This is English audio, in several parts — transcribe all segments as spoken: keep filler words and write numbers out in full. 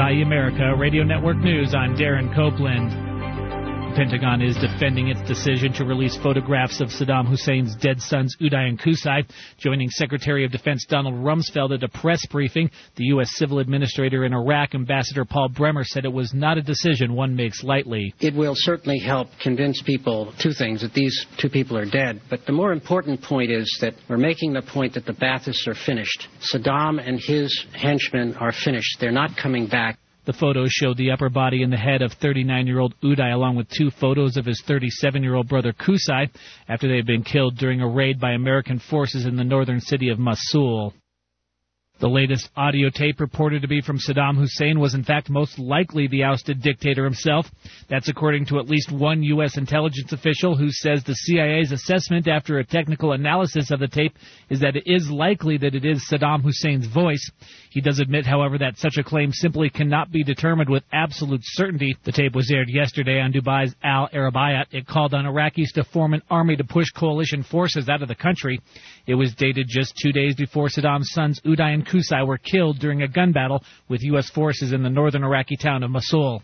I E America Radio Network News. I'm Darren Copeland. The Pentagon is defending its decision to release photographs of Saddam Hussein's dead sons Uday and Qusay. Joining Secretary of Defense Donald Rumsfeld at a press briefing, the U S Civil Administrator in Iraq, Ambassador Paul Bremer, said it was not a decision one makes lightly. It will certainly help convince people two things, that these two people are dead. But the more important point is that we're making the point that the Baathists are finished. Saddam and his henchmen are finished. They're not coming back. The photos showed the upper body and the head of thirty-nine-year-old Uday, along with two photos of his thirty-seven-year-old brother Qusay, after they had been killed during a raid by American forces in the northern city of Mosul. The latest audio tape reported to be from Saddam Hussein was in fact most likely the ousted dictator himself. That's according to at least one U S intelligence official who says the C I A's assessment after a technical analysis of the tape is that it is likely that it is Saddam Hussein's voice. He does admit, however, that such a claim simply cannot be determined with absolute certainty. The tape was aired yesterday on Dubai's Al Arabiya. It called on Iraqis to form an army to push coalition forces out of the country. It was dated just two days before Saddam's sons Uday and Qusay were killed during a gun battle with U S forces in the northern Iraqi town of Mosul.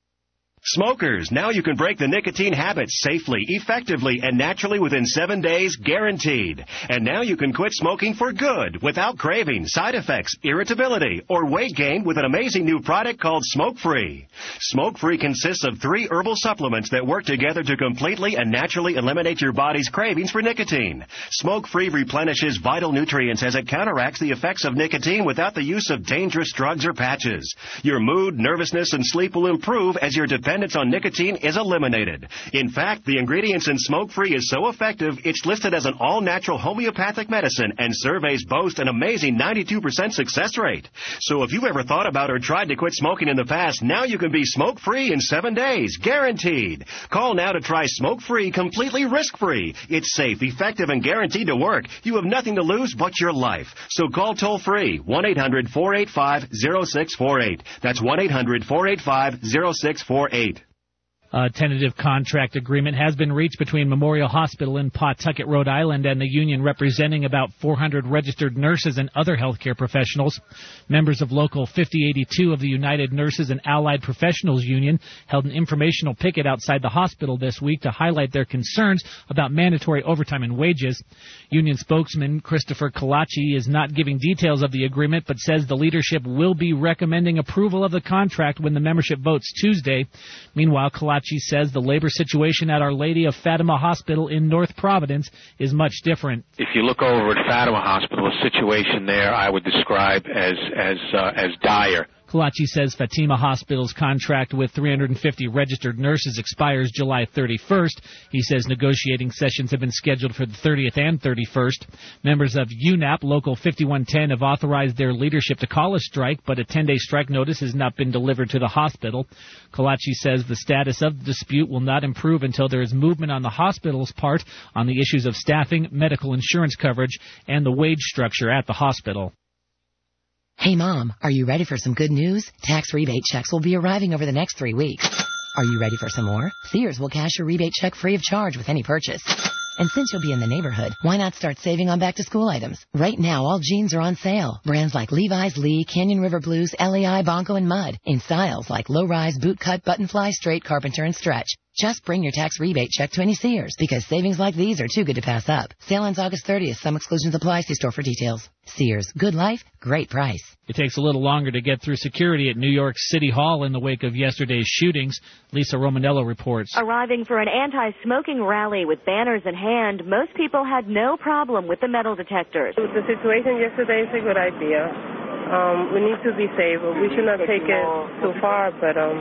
Smokers, now you can break the nicotine habit safely, effectively, and naturally within seven days, guaranteed. And now you can quit smoking for good, without craving, side effects, irritability, or weight gain with an amazing new product called Smoke Free. Smoke Free consists of three herbal supplements that work together to completely and naturally eliminate your body's cravings for nicotine. Smoke Free replenishes vital nutrients as it counteracts the effects of nicotine without the use of dangerous drugs or patches. Your mood, nervousness, and sleep will improve as your dependence on nicotine is eliminated. In fact, the ingredients in Smoke Free is so effective, it's listed as an all-natural homeopathic medicine, and surveys boast an amazing ninety-two percent success rate. So if you've ever thought about or tried to quit smoking in the past, now you can be smoke-free in seven days, guaranteed. Call now to try Smoke Free completely risk-free. It's safe, effective, and guaranteed to work. You have nothing to lose but your life. So call toll-free, one eight hundred four eight five oh six four eight. That's one eight hundred four eight five oh six four eight. A tentative contract agreement has been reached between Memorial Hospital in Pawtucket, Rhode Island, and the union representing about four hundred registered nurses and other healthcare professionals. Members of Local fifty eighty-two of the United Nurses and Allied Professionals Union held an informational picket outside the hospital this week to highlight their concerns about mandatory overtime and wages. Union spokesman Christopher Kalachi is not giving details of the agreement, but says the leadership will be recommending approval of the contract when the membership votes Tuesday. Meanwhile, Kalachi says the labor situation at Our Lady of Fatima Hospital in North Providence is much different. If you look over at Fatima Hospital, the situation there I would describe as as uh, as dire. Kalachi says Fatima Hospital's contract with three hundred fifty registered nurses expires July thirty-first. He says negotiating sessions have been scheduled for the thirtieth and thirty-first. Members of U N A P Local fifty-one ten have authorized their leadership to call a strike, but a ten-day strike notice has not been delivered to the hospital. Kalachi says the status of the dispute will not improve until there is movement on the hospital's part on the issues of staffing, medical insurance coverage, and the wage structure at the hospital. Hey, Mom, are you ready for some good news? Tax rebate checks will be arriving over the next three weeks. Are you ready for some more? Sears will cash your rebate check free of charge with any purchase. And since you'll be in the neighborhood, why not start saving on back-to-school items? Right now, all jeans are on sale. Brands like Levi's, Lee, Canyon River Blues, L E I, Bonko, and Mud. In styles like low-rise, boot-cut, button-fly, straight, carpenter, and stretch. Just bring your tax rebate check to any Sears, because savings like these are too good to pass up. Sale ends August thirtieth. Some exclusions apply. See store for details. Sears. Good life, great price. It takes a little longer to get through security at New York City Hall in the wake of yesterday's shootings. Lisa Romanello reports. Arriving for an anti-smoking rally with banners in hand, most people had no problem with the metal detectors. The situation yesterday is a good idea. Um, we need to be safe. We should not take it too far, but um,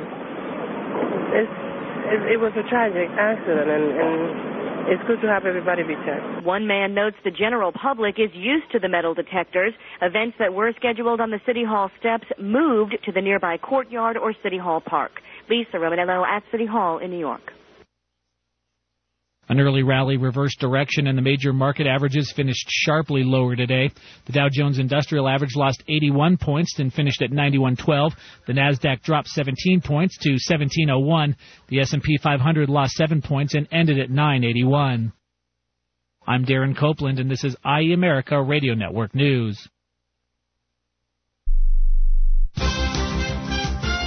it's, it, it was a tragic accident, and, and it's good to have everybody be checked. One man notes the general public is used to the metal detectors. Events that were scheduled on the City Hall steps moved to the nearby courtyard or City Hall Park. Lisa Romanello at City Hall in New York. An early rally reversed direction, and the major market averages finished sharply lower today. The Dow Jones Industrial Average lost eighty-one points and finished at ninety-one twelve. The Nasdaq dropped seventeen points to seventeen oh one. The S and P five hundred lost seven points and ended at nine eighty-one. I'm Darren Copeland, and this is I E America Radio Network News.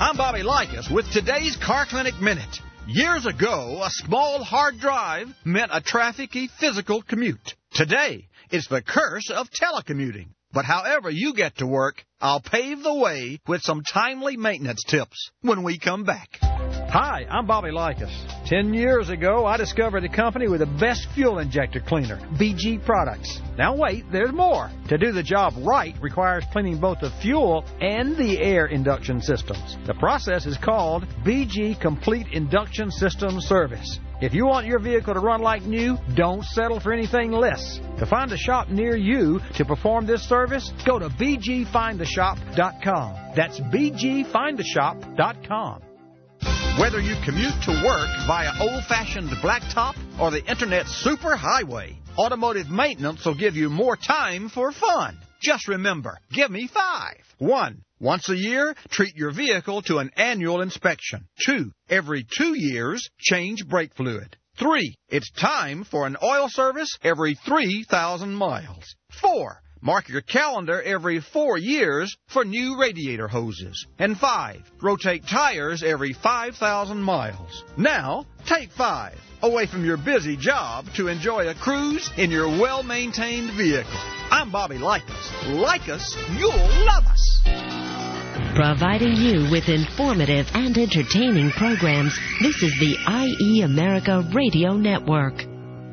I'm Bobby Likas with today's Car Clinic Minute. Years ago, a small hard drive meant a trafficy physical commute. Today, it's the curse of telecommuting. But however you get to work, I'll pave the way with some timely maintenance tips when we come back. Hi, I'm Bobby Likas. Ten years ago, I discovered a company with the best fuel injector cleaner, B G Products. Now wait, there's more. To do the job right requires cleaning both the fuel and the air induction systems. The process is called B G Complete Induction System Service. If you want your vehicle to run like new, don't settle for anything less. To find a shop near you to perform this service, go to b g find the shop dot com. That's b g find the shop dot com. Whether you commute to work via old-fashioned blacktop or the Internet superhighway, automotive maintenance will give you more time for fun. Just remember, give me five. One, once a year, treat your vehicle to an annual inspection. Two, every two years, change brake fluid. Three, it's time for an oil service every three thousand miles. Four, mark your calendar every four years for new radiator hoses. And five, rotate tires every five thousand miles. Now, take five away from your busy job to enjoy a cruise in your well-maintained vehicle. I'm Bobby Likas. Like us, you'll love us. Providing you with informative and entertaining programs, this is the I E America Radio Network.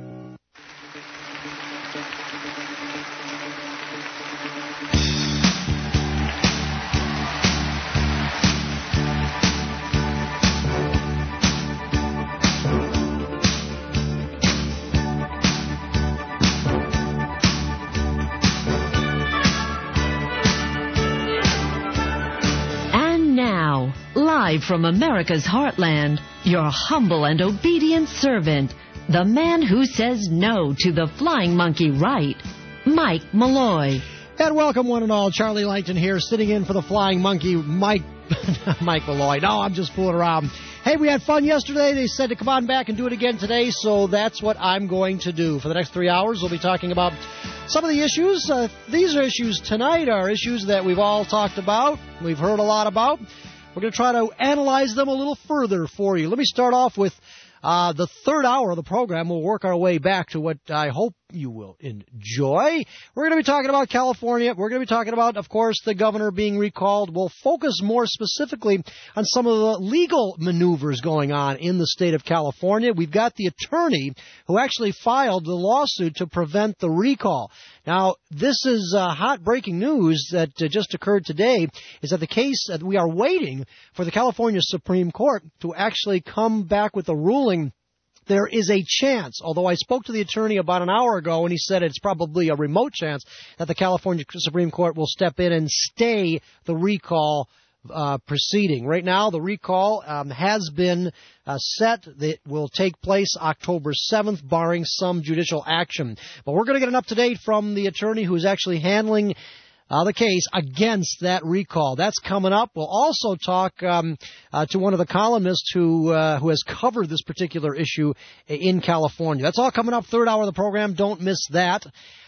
Live from America's heartland, your humble and obedient servant, the man who says no to the flying monkey right, Mike Malloy. And welcome one and all. Charlie Langton here, sitting in for the flying monkey, Mike Mike Malloy. No, I'm just fooling around. Hey, we had fun yesterday. They said to come on back and do it again today, so that's what I'm going to do. For the next three hours, we'll be talking about some of the issues. Uh, these are issues tonight are issues that we've all talked about, we've heard a lot about. We're going to try to analyze them a little further for you. Let me start off with uh, the third hour of the program. We'll work our way back to what I hope you will enjoy. We're going to be talking about California. We're going to be talking about, of course, the governor being recalled. We'll focus more specifically on some of the legal maneuvers going on in the state of California. We've got the attorney who actually filed the lawsuit to prevent the recall. Now, this is uh, hot breaking news that uh, just occurred today, is that the case that we are waiting for the California Supreme Court to actually come back with a ruling. There is a chance, although I spoke to the attorney about an hour ago and he said it's probably a remote chance that the California Supreme Court will step in and stay the recall uh, proceeding. Right now, the recall um, has been uh, set. It will take place October seventh, barring some judicial action. But we're going to get an up-to-date from the attorney who is actually handling Uh, the case against that recall. That's coming up. We'll also talk um, uh, to one of the columnists who uh, who has covered this particular issue in California. That's all coming up, third hour of the program. Don't miss that.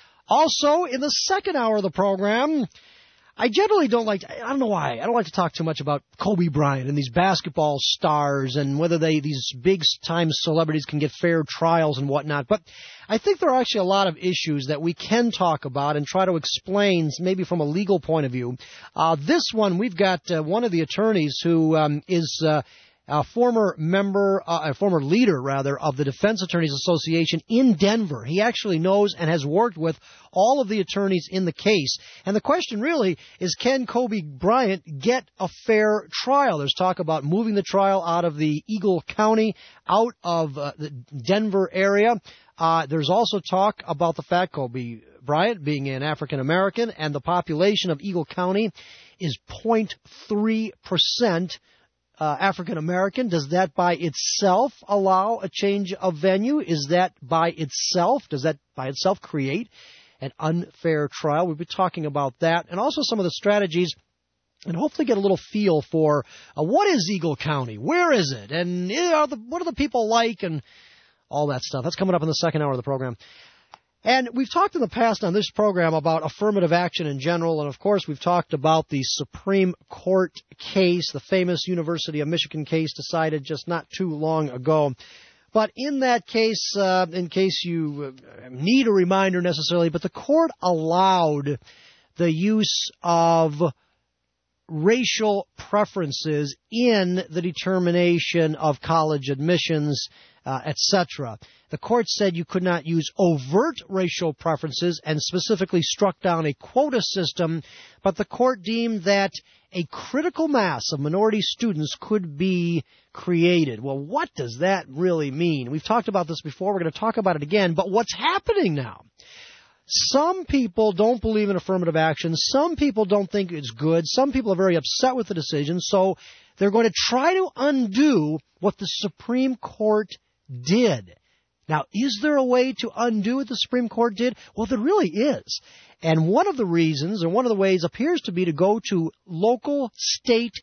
Also, in the second hour of the program, I generally don't like to, I don't know why, I don't like to talk too much about Kobe Bryant and these basketball stars and whether they these big-time celebrities can get fair trials and whatnot. But I think there are actually a lot of issues that we can talk about and try to explain, maybe from a legal point of view. Uh, this one, we've got uh, one of the attorneys who um, is uh, a former member, uh, a former leader, rather, of the Defense Attorneys Association in Denver. He actually knows and has worked with all of the attorneys in the case. And the question really is, can Kobe Bryant get a fair trial? There's talk about moving the trial out of the Eagle County, out of uh, the Denver area. Uh, there's also talk about the fact Kobe Bryant being an African American and the population of Eagle County is zero point three percent uh, African American. Does that by itself allow a change of venue? Is that by itself, does that by itself create an unfair trial? We'll be talking about that and also some of the strategies and hopefully get a little feel for uh, what is Eagle County? Where is it? And are the, what are the people like? And all that stuff. That's coming up in the second hour of the program. And we've talked in the past on this program about affirmative action in general, and of course we've talked about the Supreme Court case, the famous University of Michigan case decided just not too long ago. But in that case, uh, in case you need a reminder necessarily, but the court allowed the use of racial preferences in the determination of college admissions, uh, et cetera. The court said you could not use overt racial preferences and specifically struck down a quota system, but the court deemed that a critical mass of minority students could be created. Well, what does that really mean? We've talked about this before. We're going to talk about it again. But what's happening now? Some people don't believe in affirmative action. Some people don't think it's good. Some people are very upset with the decision. So they're going to try to undo what the Supreme Court did. Now, is there a way to undo what the Supreme Court did? Well, there really is. And one of the reasons, or one of the ways, appears to be to go to local state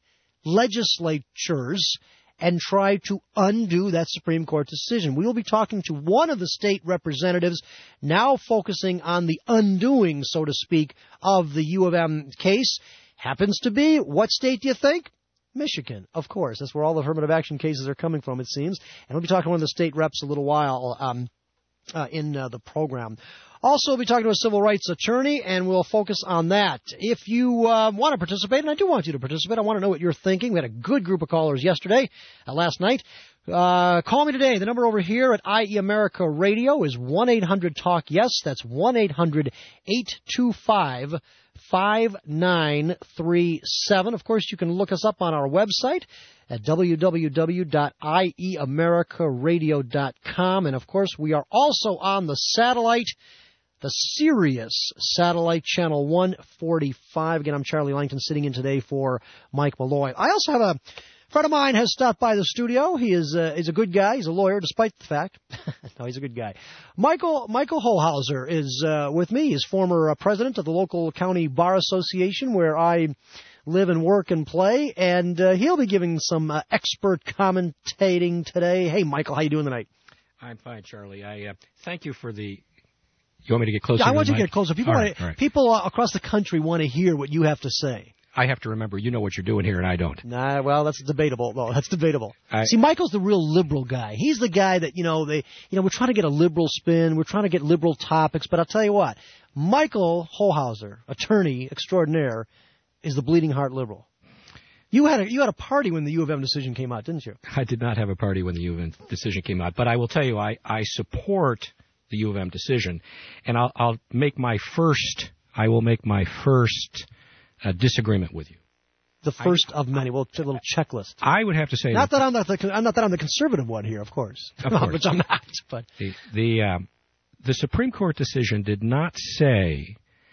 legislatures and try to undo that Supreme Court decision. We will be talking to one of the state representatives now focusing on the undoing, so to speak, of the U of M case. Happens to be, what state do you think? Michigan, of course. That's where all the affirmative action cases are coming from, it seems. And we'll be talking to one of the state reps a little while um, uh, in uh, the program. Also, we'll be talking to a civil rights attorney, and we'll focus on that. If you uh, want to participate, and I do want you to participate, I want to know what you're thinking. We had a good group of callers yesterday, uh, last night. Uh, call me today. The number over here at I E America Radio is one eight hundred talk yes. That's one eight hundred eight two five five nine three seven. Of course, you can look us up on our website at w w w dot i e america radio dot com. And, of course, we are also on the satellite, the Sirius satellite channel one forty-five. Again, I'm Charlie Langton sitting in today for Mike Malloy. I also have a friend of mine has stopped by the studio. He is uh, he's a good guy. He's a lawyer, despite the fact. No, he's a good guy. Michael Michael Holhauser is uh, with me. He's former uh, president of the local county bar association where I live and work and play, and uh, he'll be giving some uh, expert commentating today. Hey, Michael, how you doing tonight? I'm fine, Charlie. I uh, thank you for the. You want me to get closer? Yeah, I to want the you to mic? get closer. People, All wanna, right, all right. people uh, across the country want to hear what you have to say. I have to remember, you know what you're doing here, and I don't. Nah, well, that's debatable. No, that's debatable. I, See, Michael's the real liberal guy. He's the guy that, you know, they, you know, we're trying to get a liberal spin. We're trying to get liberal topics. But I'll tell you what, Michael Holhauser, attorney extraordinaire, is the bleeding heart liberal. You had a you had a party when the U of M decision came out, didn't you? I did not have a party when the U of M decision came out, but I will tell you, I, I support the U of M decision, and I'll, I'll make my first. I will make my first uh, disagreement with you. The first I, of many. We'll take a little checklist. I would have to say not that, that I'm not the I'm not that I'm the conservative one here, of course, of course. which I'm not. But the the, um, the Supreme Court decision did not say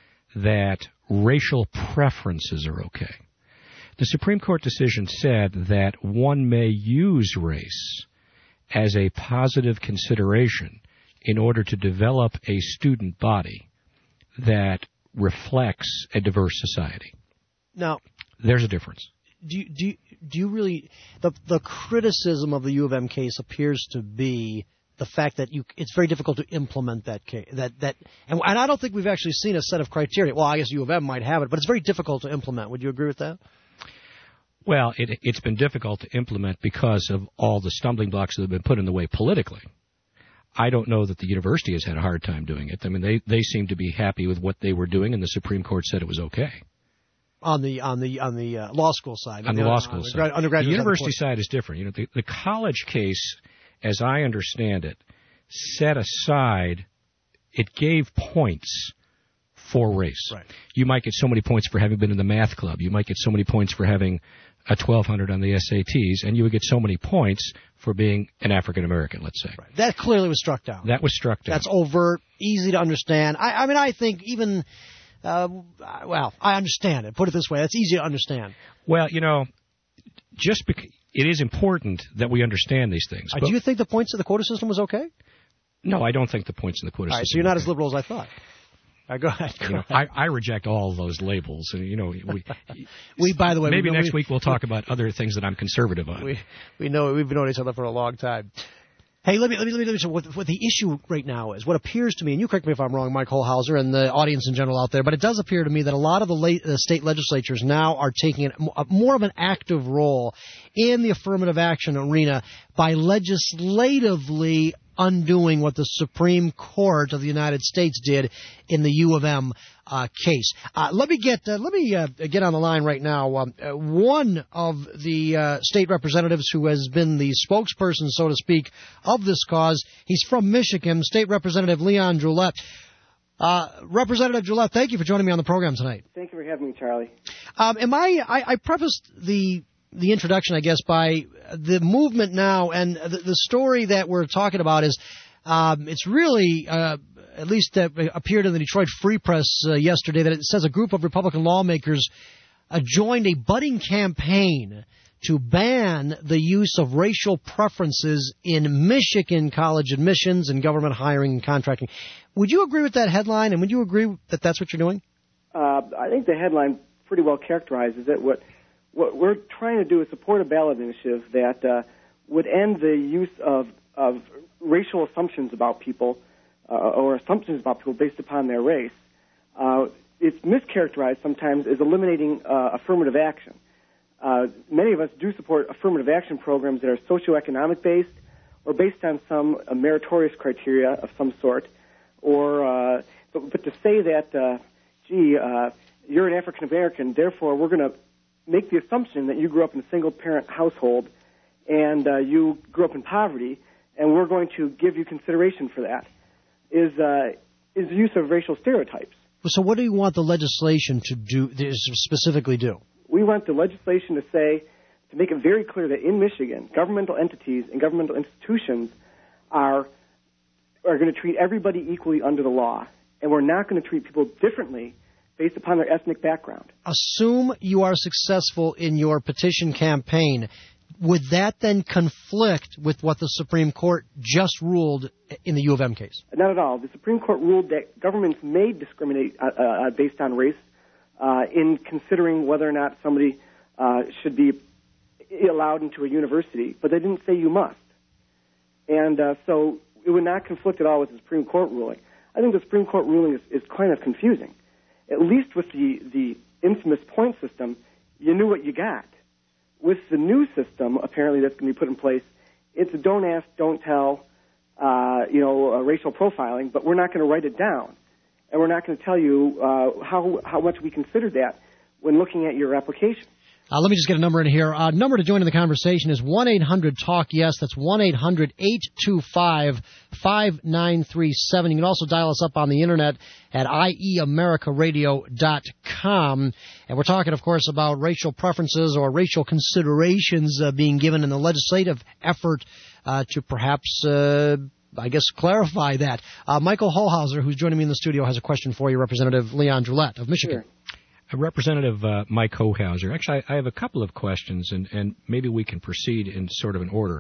that racial preferences are okay. The Supreme Court decision said that one may use race as a positive consideration in order to develop a student body that reflects a diverse society. Now, there's a difference. Do you, do you, do you really the the criticism of the U of M case appears to be the fact that you it's very difficult to implement that case that that and, and I don't think we've actually seen a set of criteria. Well, I guess U of M might have it, but it's very difficult to implement. Would you agree with that? Well, it, it's been difficult to implement because of all the stumbling blocks that have been put in the way politically. I don't know that the university has had a hard time doing it. I mean, they, they seem to be happy with what they were doing, and the Supreme Court said it was okay. On the on the on the uh, law school side. On the, the law school on the side. Undergraduate the university side is different. You know, the, the college case, as I understand it, set aside, it gave points for race. Right. You might get so many points for having been in the math club. You might get so many points for having a twelve hundred on the S A Ts, and you would get so many points for being an African American, let's say. Right. That clearly was struck down. That was struck down. That's overt, easy to understand. I, I mean, I think even, uh, well, I understand it. Put it this way, that's easy to understand. Well, you know, just because it is important that we understand these things. Uh, do you think the points of the quota system was okay? No, I don't think the points in the quota all right, system. So you're not okay. as liberal as I thought. All right, go ahead. Go you know, ahead. I, I reject all of those labels. And, you know, we, we by the way, maybe we know, next we, week we'll talk about other things that I'm conservative on. We we know we've known each other for a long time. Hey, let me let me let me, let me so what, what the issue right now is. What appears to me, and you correct me if I'm wrong, Mike Holhauser, and the audience in general out there, but it does appear to me that a lot of the late, uh, state legislatures now are taking an, a, more of an active role in the affirmative action arena by legislatively undoing what the Supreme Court of the United States did in the U of M uh, case. Uh, let me get uh, let me uh, get on the line right now. Um, uh, one of the uh, state representatives who has been the spokesperson, so to speak, of this cause. He's from Michigan, State Representative Leon Joulette. Uh, Representative Joulette, thank you for joining me on the program tonight. Thank you for having me, Charlie. Um, am I, I? I prefaced the the introduction, I guess, by the movement now, and the, the story that we're talking about is um, it's really. Uh, at least uh, appeared in the Detroit Free Press uh, yesterday, that it says a group of Republican lawmakers uh, joined a budding campaign to ban the use of racial preferences in Michigan college admissions and government hiring and contracting. Would you agree with that headline, and would you agree that that's what you're doing? Uh, I think the headline pretty well characterizes it. What, what we're trying to do is support a ballot initiative that uh, would end the use of, of racial assumptions about people, Uh, or assumptions about people based upon their race. Uh, it's mischaracterized sometimes as eliminating uh, affirmative action. Uh, many of us do support affirmative action programs that are socioeconomic based or based on some uh, meritorious criteria of some sort. Or, uh, but, but to say that, uh, gee, uh, you're an African American, therefore we're going to make the assumption that you grew up in a single parent household and uh, you grew up in poverty, and we're going to give you consideration for that. Is uh, is the use of racial stereotypes. So what do you want the legislation to do, to specifically do? We want the legislation to say, to make it very clear that in Michigan, governmental entities and governmental institutions are are going to treat everybody equally under the law, and we're not going to treat people differently based upon their ethnic background. Assume you are successful in your petition campaign. Would that then conflict with what the Supreme Court just ruled in the U of M case? Not at all. The Supreme Court ruled that governments may discriminate uh, uh, based on race uh, in considering whether or not somebody uh, should be allowed into a university, but they didn't say you must. And uh, so it would not conflict at all with the Supreme Court ruling. I think the Supreme Court ruling is, is kind of confusing. At least with the, the infamous point system, you knew what you got. With the new system, apparently, that's going to be put in place, it's a don't ask, don't tell, uh, you know, uh, racial profiling, but we're not going to write it down. And we're not going to tell you uh, how, how much we consider that when looking at your application. Uh, let me just get a number in here. Uh, number to join in the conversation is one eight hundred talk yes. That's one eight hundred eight two five five nine three seven. You can also dial us up on the internet at i e america radio dot com. And we're talking, of course, about racial preferences or racial considerations uh, being given in the legislative effort uh, to perhaps, uh, I guess, clarify that. Uh, Michael Holhauser, who's joining me in the studio, has a question for you, Representative Leon Joulette of Michigan. Sure. Uh, Representative uh, Mike Holhauser, actually, I, I have a couple of questions, and, and maybe we can proceed in sort of an order.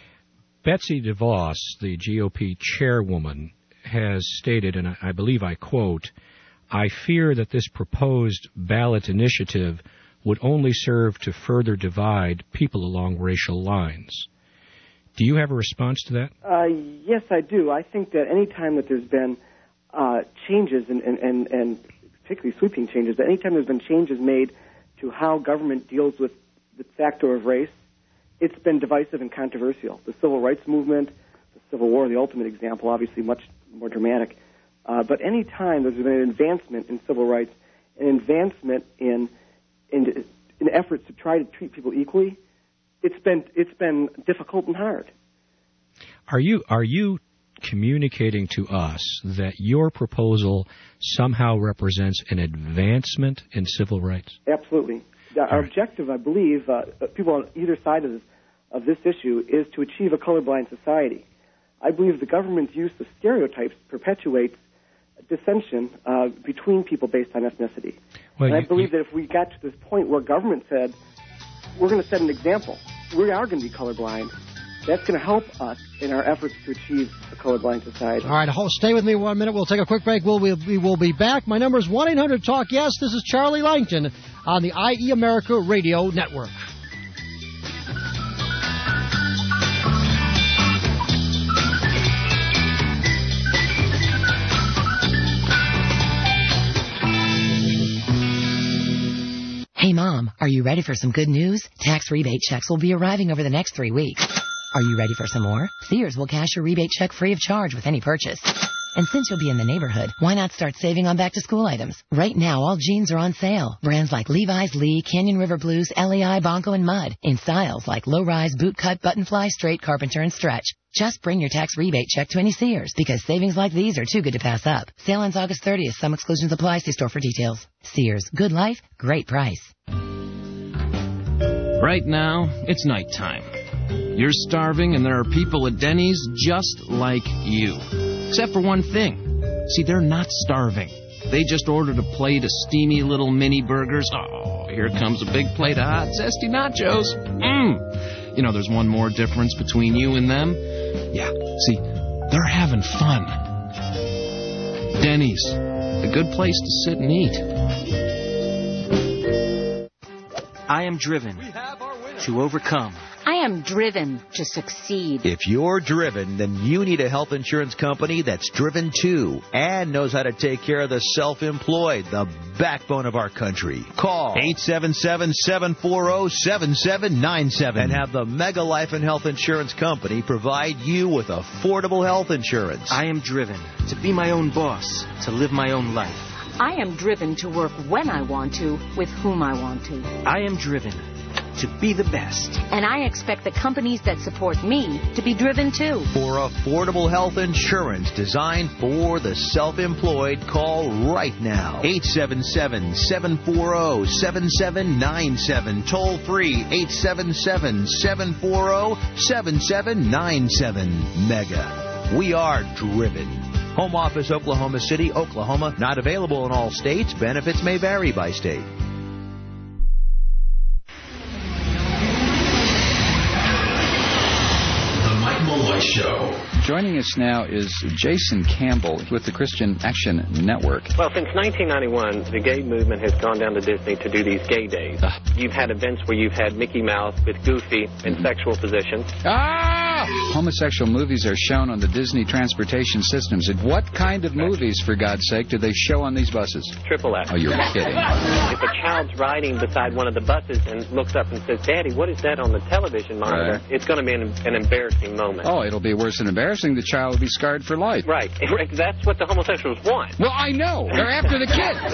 Betsy DeVos, the G O P chairwoman, has stated, and I, I believe I quote, "I fear that this proposed ballot initiative would only serve to further divide people along racial lines." Do you have a response to that? Uh, yes, I do. I think that any time that there's been uh, changes and, and, and, and particularly sweeping changes, that anytime there's been changes made to how government deals with the factor of race, it's been divisive and controversial. The civil rights movement, the Civil War, the ultimate example, obviously much more dramatic. Uh, but any time there's been an advancement in civil rights, an advancement in, in in efforts to try to treat people equally, it's been it's been difficult and hard. Are you are you communicating to us that your proposal somehow represents an advancement in civil rights? Absolutely. Our right. objective, I believe, uh, people on either side of this, of this issue, is to achieve a colorblind society. I believe the government's use of stereotypes perpetuates dissension uh, between people based on ethnicity. Well, and I you, believe you... that if we got to this point where government said, we're going to set an example, we are going to be colorblind, that's going to help us in our efforts to achieve a colorblind society. All right, stay with me one minute. We'll take a quick break. We'll, we'll, we will be back. My number is one eight hundred talk yes. This is Charlie Langton on the I E America Radio Network. Are you ready for some good news? Tax rebate checks will be arriving over the next three weeks. Are you ready for some more? Sears will cash your rebate check free of charge with any purchase. And since you'll be in the neighborhood, why not start saving on back-to-school items? Right now, all jeans are on sale. Brands like Levi's, Lee, Canyon River Blues, L E I, Bonko, and Mud. In styles like low-rise, boot-cut, button-fly, straight, carpenter, and stretch. Just bring your tax rebate check to any Sears, because savings like these are too good to pass up. Sale ends August thirtieth. Some exclusions apply. See store for details. Sears. Good life. Great price. Right now, it's nighttime. You're starving, and there are people at Denny's just like you. Except for one thing. See, they're not starving. They just ordered a plate of steamy little mini burgers. Oh, here comes a big plate of hot, zesty nachos. Mmm. You know, there's one more difference between you and them. Yeah, see, they're having fun. Denny's, a good place to sit and eat. I am driven to overcome. I am driven to succeed. If you're driven, then you need a health insurance company that's driven too and knows how to take care of the self-employed, the backbone of our country. Call eight seven seven, seven four zero, seven seven nine seven and have the Mega Life and Health Insurance Company provide you with affordable health insurance. I am driven to be my own boss, to live my own life. I am driven to work when I want to, with whom I want to. I am driven to be the best. And I expect the companies that support me to be driven too. For affordable health insurance designed for the self-employed, call right now. eight seven seven, seven four zero, seven seven nine seven. Toll free eight seven seven, seven four zero, seven seven nine seven. Mega. We are driven. Home office, Oklahoma City, Oklahoma. Not available in all states. Benefits may vary by state. Malloy Show. Joining us now is Jason Campbell with the Christian Action Network. Well, since nineteen ninety-one, the gay movement has gone down to Disney to do these gay days. Uh. You've had events where you've had Mickey Mouse with Goofy in mm-hmm. sexual positions. Ah! Homosexual movies are shown on the Disney transportation systems. And what kind of movies, for God's sake, do they show on these buses? Triple X. Oh, you're kidding. If a child's riding beside one of the buses and looks up and says, Daddy, what is that on the television monitor? Right. It's going to be an, an embarrassing moment. Oh, it'll be worse than embarrassing. The child will be scarred for life. Right. That's what the homosexuals want. Well, I know. They're after the kids.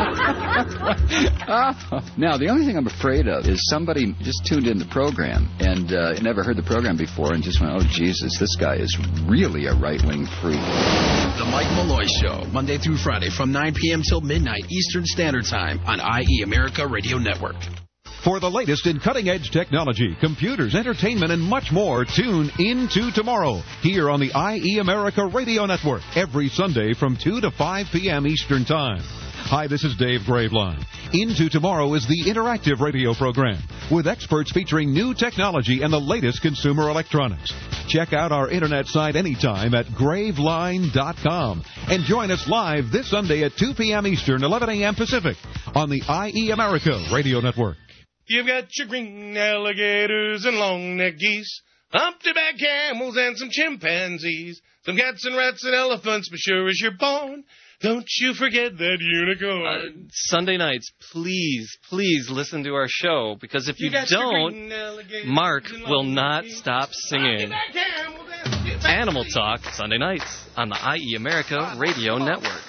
uh, now, the only thing I'm afraid of is somebody just tuned in the program and uh, never heard the program before and just went, oh, Jesus, this guy is really a right-wing freak. The Mike Malloy Show, Monday through Friday from nine p.m. till midnight Eastern Standard Time on I E America Radio Network. For the latest in cutting-edge technology, computers, entertainment, and much more, tune into tomorrow here on the I E America Radio Network every Sunday from two to five p.m. Eastern Time. Hi, this is Dave Graveline. Into Tomorrow is the interactive radio program with experts featuring new technology and the latest consumer electronics. Check out our internet site anytime at graveline dot com and join us live this Sunday at two p.m. Eastern, eleven a.m. Pacific on the I E America Radio Network. You've got your green alligators and long-necked geese, humpty-back camels and some chimpanzees, some cats and rats and elephants, but sure as you're born, don't you forget that unicorn. Uh, Sunday nights, please, please listen to our show, because if you, you don't, Mark will not stop singing. Animal Talk, Sunday nights on the I E America Radio Network.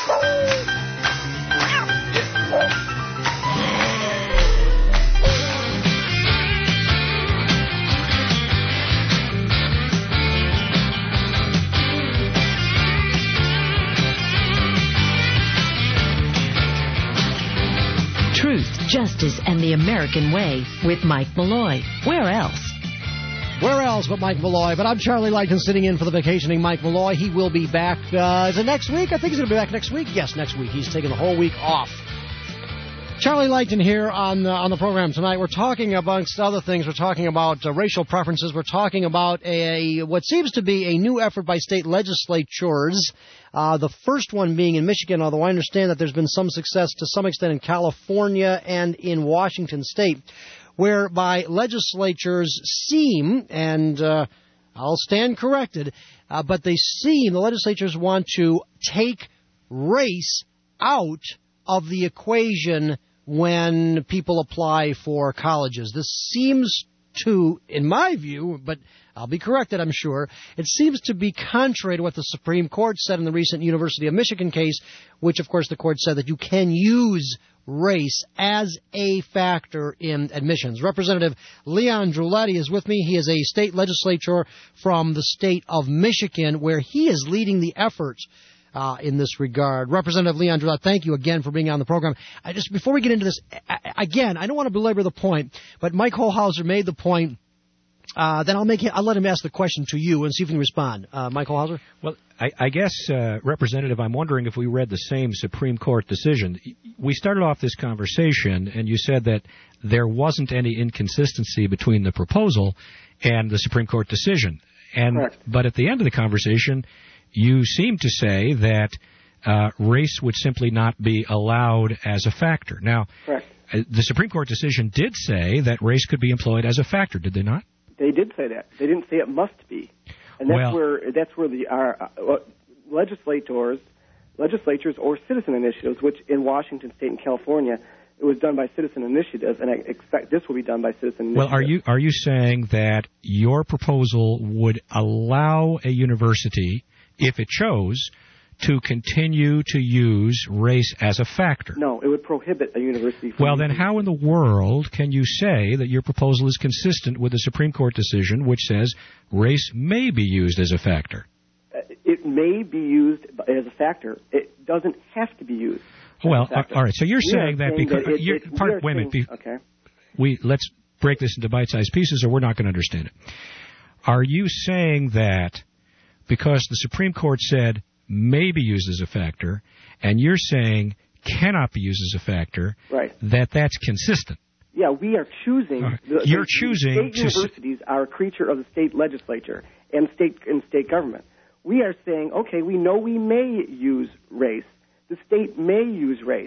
Truth, Justice, and the American Way with Mike Malloy. Where else? Where else but Mike Malloy? But I'm Charlie Lighton sitting in for the vacationing Mike Malloy. He will be back. Uh, is it next week? I think he's going to be back next week. Yes, next week. He's taking the whole week off. Charlie Lighton here on the, on the program tonight. We're talking, amongst other things, we're talking about uh, racial preferences. We're talking about a what seems to be a new effort by state legislatures. Uh, the first one being in Michigan, although I understand that there's been some success to some extent in California and in Washington State, whereby legislatures seem, and uh, I'll stand corrected, uh, but they seem, the legislatures want to take race out of the equation when people apply for colleges. This seems to, in my view, but I'll be corrected, I'm sure, it seems to be contrary to what the Supreme Court said in the recent University of Michigan case, which, of course, the court said that you can use race as a factor in admissions. Representative Leon Giuletti is with me. He is a state legislator from the state of Michigan, where he is leading the efforts Uh, in this regard. Representative Leon Giuletti, thank you again for being on the program. I just before we get into this, I, again, I don't want to belabor the point, but Mike Holhauser made the point. Uh, then I'll make it, I'll let him ask the question to you and see if you can respond. Uh, Mike Holhauser? Well, I, I guess, uh, Representative, I'm wondering if we read the same Supreme Court decision. We started off this conversation, and you said that there wasn't any inconsistency between the proposal and the Supreme Court decision. And Correct. But at the end of the conversation, you seem to say that uh, race would simply not be allowed as a factor. Now, Correct. uh, the Supreme Court decision did say that race could be employed as a factor, did they not? They did say that. They didn't say it must be, and that's Well- where that's where the our uh, legislators, legislatures, or citizen initiatives, which in Washington State and California, it was done by citizen initiative, and I expect this will be done by citizen initiative. Well, are you are you saying that your proposal would allow a university, if it chose, to continue to use race as a factor? No, it would prohibit a university from Well, then how in the world can you say that your proposal is consistent with the Supreme Court decision, which says race may be used as a factor? It may be used as a factor. It doesn't have to be used. Well, all right. So you're We saying are that saying because that it- you're, it- we part, are wait a minute. saying- be- okay. We let's break this into bite-sized pieces, or we're not going to understand it. Are you saying that because the Supreme Court said may be used as a factor, and you're saying cannot be used as a factor, Right. that that's consistent? Yeah, we are choosing. All right. The, You're the choosing State to s- universities are a creature of the state legislature and state and state government. We are saying, okay, we know we may use race. The state may use race,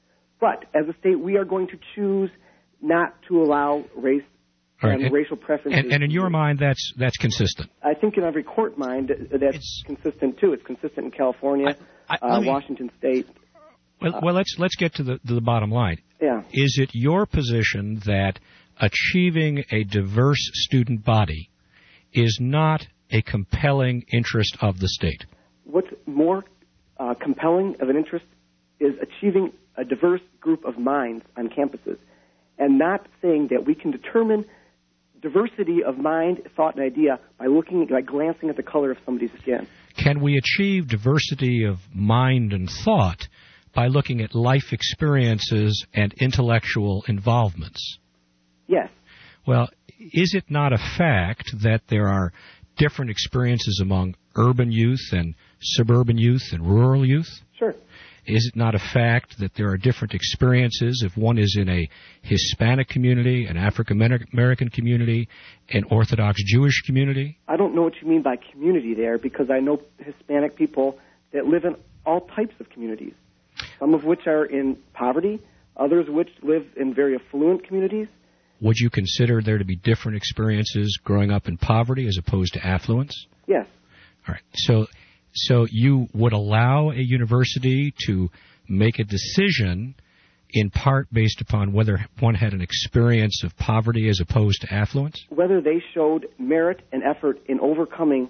but as a state, we are going to choose not to allow race All right. and, And- racial preferences. And, and in your mind, that's that's consistent. I think in every court mind uh, that's consistent too. It's consistent in California, I- uh, let me- Washington State. Well, well, let's let's get to the to the bottom line. Yeah. Is it your position that achieving a diverse student body is not a compelling interest of the state? What's more uh, compelling of an interest is achieving a diverse group of minds on campuses, and not saying that we can determine diversity of mind, thought, and idea by looking, by glancing at the color of somebody's skin. Can we achieve diversity of mind and thought by looking at life experiences and intellectual involvements? Yes. Well, is it not a fact that there are different experiences among urban youth and suburban youth and rural youth? Sure. Is it not a fact that there are different experiences if one is in a Hispanic community, an African American community, an Orthodox Jewish community? I don't know what you mean by community there, because I know Hispanic people that live in all types of communities, some of which are in poverty, others which live in very affluent communities. Would you consider there to be different experiences growing up in poverty as opposed to affluence? Yes. All right. So, so you would allow a university to make a decision in part based upon whether one had an experience of poverty as opposed to affluence? Whether they showed merit and effort in overcoming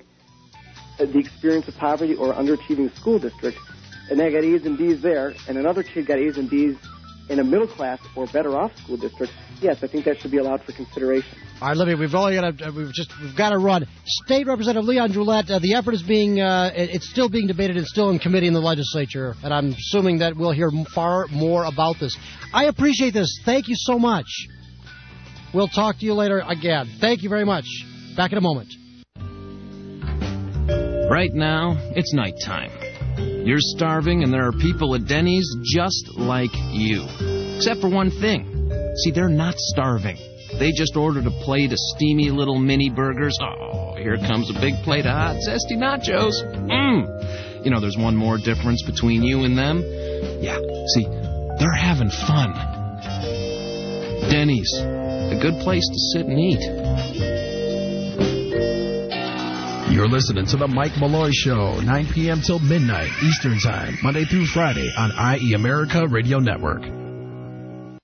the experience of poverty or underachieving school district, and they got A's and B's there, and another kid got A's and B's in a middle class or better off school district, yes, I think that should be allowed for consideration. All right, Libby, we've only got to, we've just we've got to run. State Representative Leon Giuletti, uh, the effort is being uh, it's still being debated. It's still in committee in the legislature, and I'm assuming that we'll hear far more about this. I appreciate this. Thank you so much. We'll talk to you later again. Thank you very much. Back in a moment. Right now, it's nighttime. You're starving, and there are people at Denny's just like you. Except for one thing. See, they're not starving. They just ordered a plate of steamy little mini burgers. Oh, here comes a big plate of hot, zesty nachos. Mmm. You know, there's one more difference between you and them. Yeah, see, they're having fun. Denny's, a good place to sit and eat. You're listening to the Mike Malloy Show, nine p.m. till midnight Eastern Time, Monday through Friday on I E America Radio Network.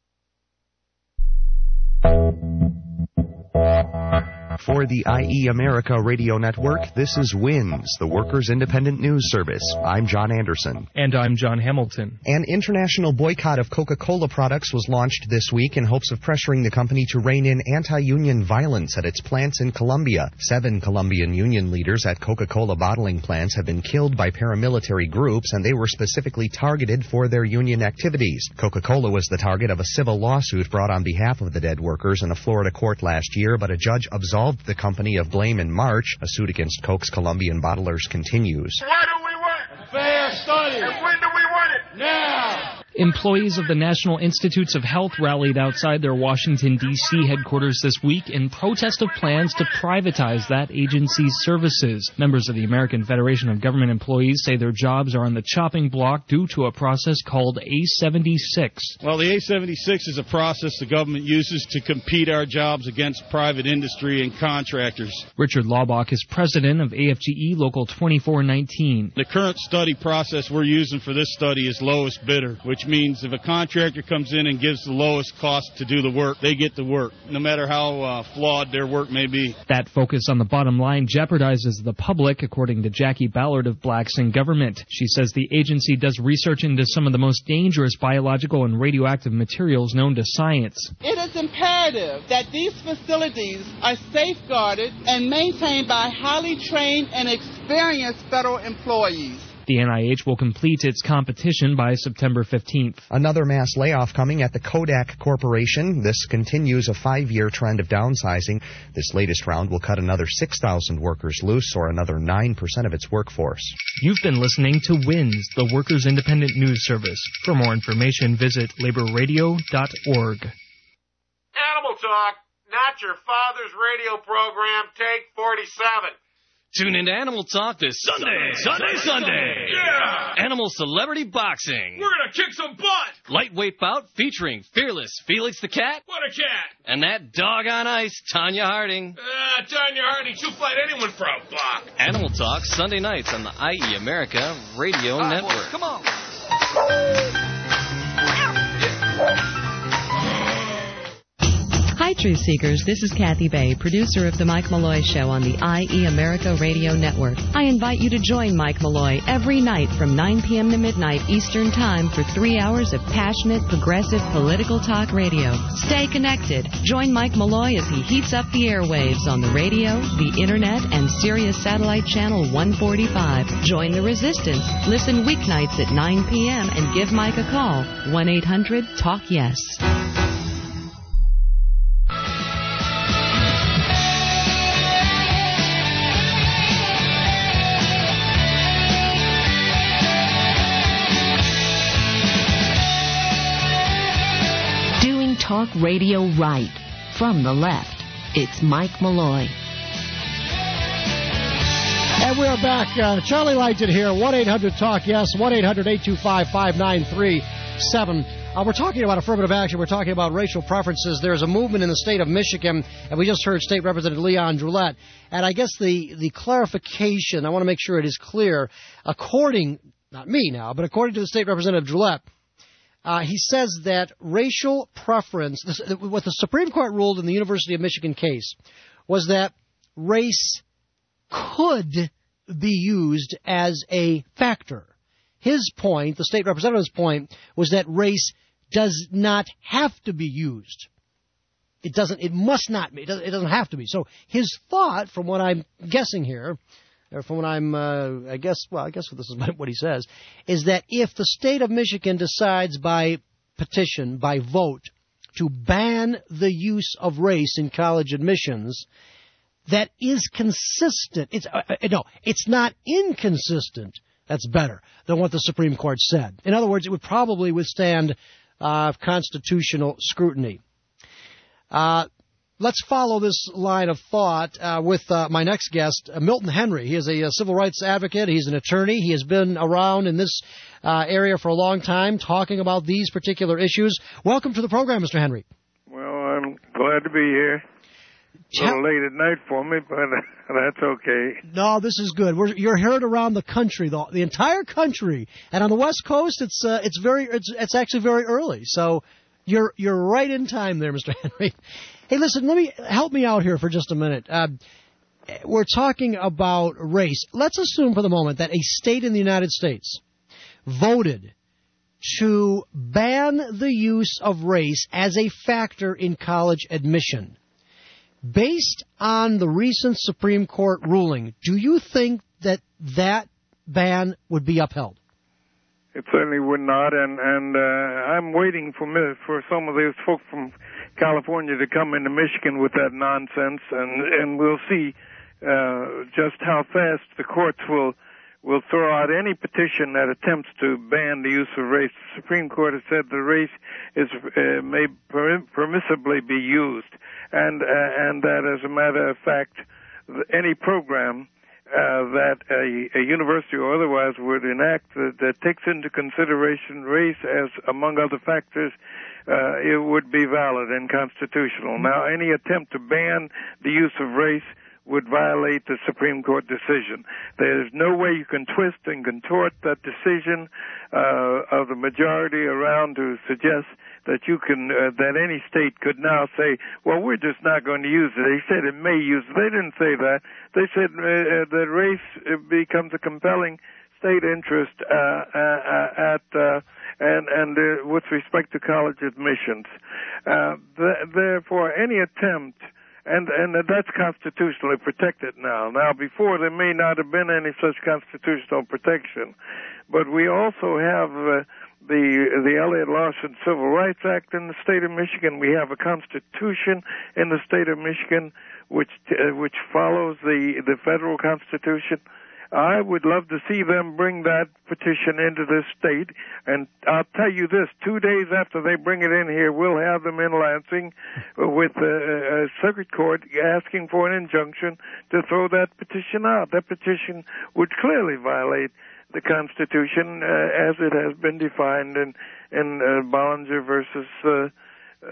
For the I E America Radio Network, this is WINS, the Workers' Independent News Service. I'm John Anderson. And I'm John Hamilton. An international boycott of Coca-Cola products was launched this week in hopes of pressuring the company to rein in anti-union violence at its plants in Colombia. Seven Colombian union leaders at Coca-Cola bottling plants have been killed by paramilitary groups, and they were specifically targeted for their union activities. Coca-Cola was the target of a civil lawsuit brought on behalf of the dead workers in a Florida court last year, but a judge absolved the company of blame in March. A suit against Coke's Colombian bottlers continues. Why do we want a fair study? And when do we want it? Now! Employees of the National Institutes of Health rallied outside their Washington, D C headquarters this week in protest of plans to privatize that agency's services. Members of the American Federation of Government Employees say their jobs are on the chopping block due to a process called A seventy-six. Well, the A seventy-six is a process the government uses to compete our jobs against private industry and contractors. Richard Laubach is president of A F G E Local twenty-four nineteen. The current study process we're using for this study is lowest bidder, which means if a contractor comes in and gives the lowest cost to do the work, they get the work, no matter how uh, flawed their work may be. That focus on the bottom line jeopardizes the public, according to Jackie Ballard of Blacks in Government. She says the agency does research into some of the most dangerous biological and radioactive materials known to science. It is imperative that these facilities are safeguarded and maintained by highly trained and experienced federal employees. The N I H will complete its competition by September fifteenth. Another mass layoff coming at the Kodak Corporation. This continues a five-year trend of downsizing. This latest round will cut another six thousand workers loose, or another nine percent of its workforce. You've been listening to WINS, the Workers' Independent News Service. For more information, visit labor radio dot org. Animal Talk, not your father's radio program, take forty-seven. Tune into Animal Talk this Sunday, Sunday, Sunday. Sunday. Yeah! Animal Celebrity Boxing. We're gonna kick some butt! Lightweight bout featuring Fearless Felix the Cat. What a cat! And that dog on ice, Tanya Harding. Ah, uh, Tanya Harding, she'll fight anyone for a buck. Animal Talk, Sunday nights on the I E America Radio ah, Network. Boy, come on! Hi, Truth Seekers. This is Kathy Bay, producer of The Mike Malloy Show on the I E America Radio Network. I invite you to join Mike Malloy every night from nine p.m. to midnight Eastern Time for three hours of passionate, progressive political talk radio. Stay connected. Join Mike Malloy as he heats up the airwaves on the radio, the internet, and Sirius Satellite Channel one forty-five. Join the resistance. Listen weeknights at nine p.m. and give Mike a call. one eight hundred talk yes. Talk radio right. From the left, it's Mike Malloy. And we're back. Uh, Charlie Lighton here, one eight hundred talk yes, one eight hundred eight two five five nine three seven. Uh, we're talking about affirmative action. We're talking about racial preferences. There's a movement in the state of Michigan, and we just heard State Representative Leon Drollet. And I guess the, the clarification, I want to make sure it is clear, according, not me now, but according to the State Representative Drollet, Uh, he says that racial preference, this, what the Supreme Court ruled in the University of Michigan case, was that race could be used as a factor. His point, the state representative's point, was that race does not have to be used. It doesn't, it must not be, it doesn't, it doesn't have to be. So his thought, from what I'm guessing here, or from what I'm, uh, I guess, well, I guess this is what he says, is that if the state of Michigan decides by petition, by vote, to ban the use of race in college admissions, that is consistent. It's uh, no, it's not inconsistent. That's better than what the Supreme Court said. In other words, it would probably withstand uh, constitutional scrutiny. Uh, Let's follow this line of thought uh, with uh, my next guest, uh, Milton Henry. He is a, a civil rights advocate. He's an attorney. He has been around in this uh, area for a long time talking about these particular issues. Welcome to the program, Mister Henry. Well, I'm glad to be here. A little late at night for me, but that's okay. No, this is good. We're, you're heard around the country, the, the entire country, and on the West Coast, it's uh, it's very it's it's actually very early. So You're you're right in time there, Mister Henry. Hey, listen, let me help me out here for just a minute. Uh, we're talking about race. Let's assume for the moment that a state in the United States voted to ban the use of race as a factor in college admission. Based on the recent Supreme Court ruling, do you think that that ban would be upheld? It certainly would not, and and uh, I'm waiting for for some of those folks from California to come into Michigan with that nonsense, and and we'll see uh, just how fast the courts will will throw out any petition that attempts to ban the use of race. The Supreme Court has said the race is uh, may per- permissibly be used, and uh, and that as a matter of fact, any program Uh, that a, a university or otherwise would enact that, that takes into consideration race as, among other factors, uh, it would be valid and constitutional. Now, any attempt to ban the use of race would violate the Supreme Court decision. There's no way you can twist and contort that decision uh, of the majority around to suggest that you can, uh, that any state could now say, well, we're just not going to use it. They said it may use it. They didn't say that. They said uh, that race becomes a compelling state interest uh, uh, at uh, and and uh, with respect to college admissions. Uh, th- therefore, any attempt. And and that's constitutionally protected now. Now, before there may not have been any such constitutional protection, but we also have uh, the the Elliott Lawson Civil Rights Act in the state of Michigan. We have a constitution in the state of Michigan which uh, which follows the the federal constitution. I would love to see them bring that petition into this state, and I'll tell you this, two days after they bring it in here, we'll have them in Lansing with a, a circuit court asking for an injunction to throw that petition out. That petition would clearly violate the Constitution uh, as it has been defined in, in uh, Bollinger versus uh, uh,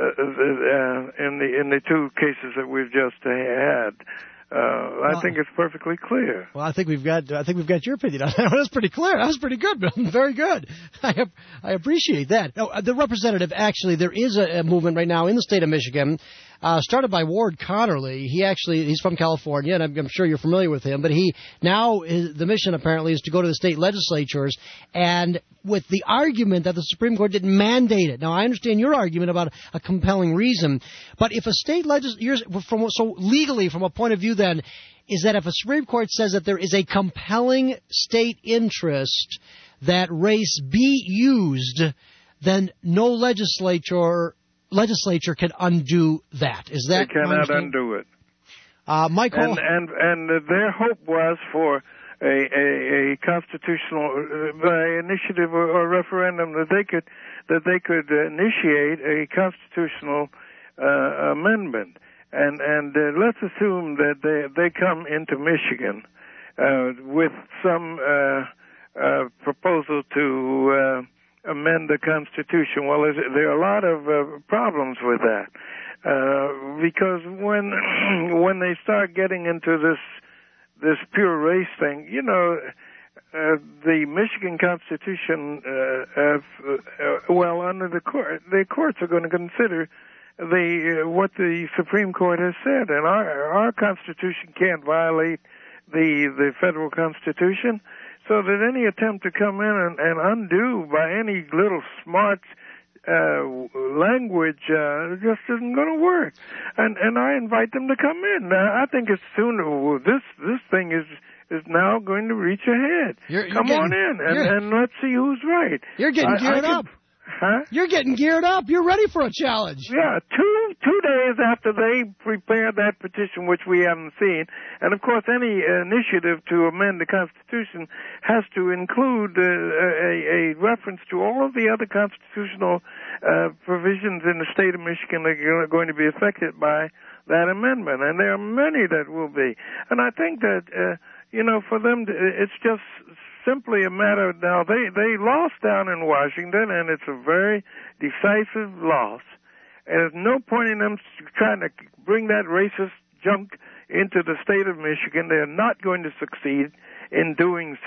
uh, in the in the two cases that we've just uh, had. Uh, I well, think it's perfectly clear. Well, I think we've got I think we've got your opinion on that. That's pretty clear. That was pretty good, Bill. Very good. I have, I appreciate that. Now, the representative, actually, there is a, a movement right now in the state of Michigan, uh, started by Ward Connerly. He actually he's from California, and I'm, I'm sure you're familiar with him. But he now his, the mission apparently is to go to the state legislatures, and with the argument that the Supreme Court didn't mandate it. Now, I understand your argument about a compelling reason, but if a state legislature, from so legally from a point of view, then is that if a Supreme Court says that there is a compelling state interest that race be used, then no legislature legislature can undo that. Is that they cannot undo it? Uh, Michael, and and and their hope was for a a, a constitutional uh, initiative or, or referendum that they could that they could initiate a constitutional uh, amendment. And and uh, let's assume that they they come into Michigan uh, with some uh, uh, proposal to uh, amend the Constitution. Well, there are a lot of uh, problems with that uh, because when when they start getting into this this pure race thing, you know, uh, the Michigan Constitution, uh, uh, uh, well, under the court, the courts are going to consider the uh, what the Supreme Court has said, and our our Constitution can't violate the the federal Constitution, so that any attempt to come in and, and undo by any little smart uh, language uh, just isn't going to work. And and I invite them to come in. Uh, I think it's sooner. Well, this this thing is. is now going to reach ahead. You're, you're come getting, on in and, and let's see who's right. You're getting I, geared I up. Can, Huh? You're getting geared up. You're ready for a challenge. Yeah, two two days after they prepared that petition, which we haven't seen, and of course any initiative to amend the Constitution has to include uh, a, a reference to all of the other constitutional uh, provisions in the state of Michigan that are going to be affected by that amendment, and there are many that will be. And I think that, uh, you know, for them, to, it's just simply a matter of, now they they lost down in Washington, and it's a very decisive loss. And there's no point in them trying to bring that racist junk into the state of Michigan. They're not going to succeed in doing so.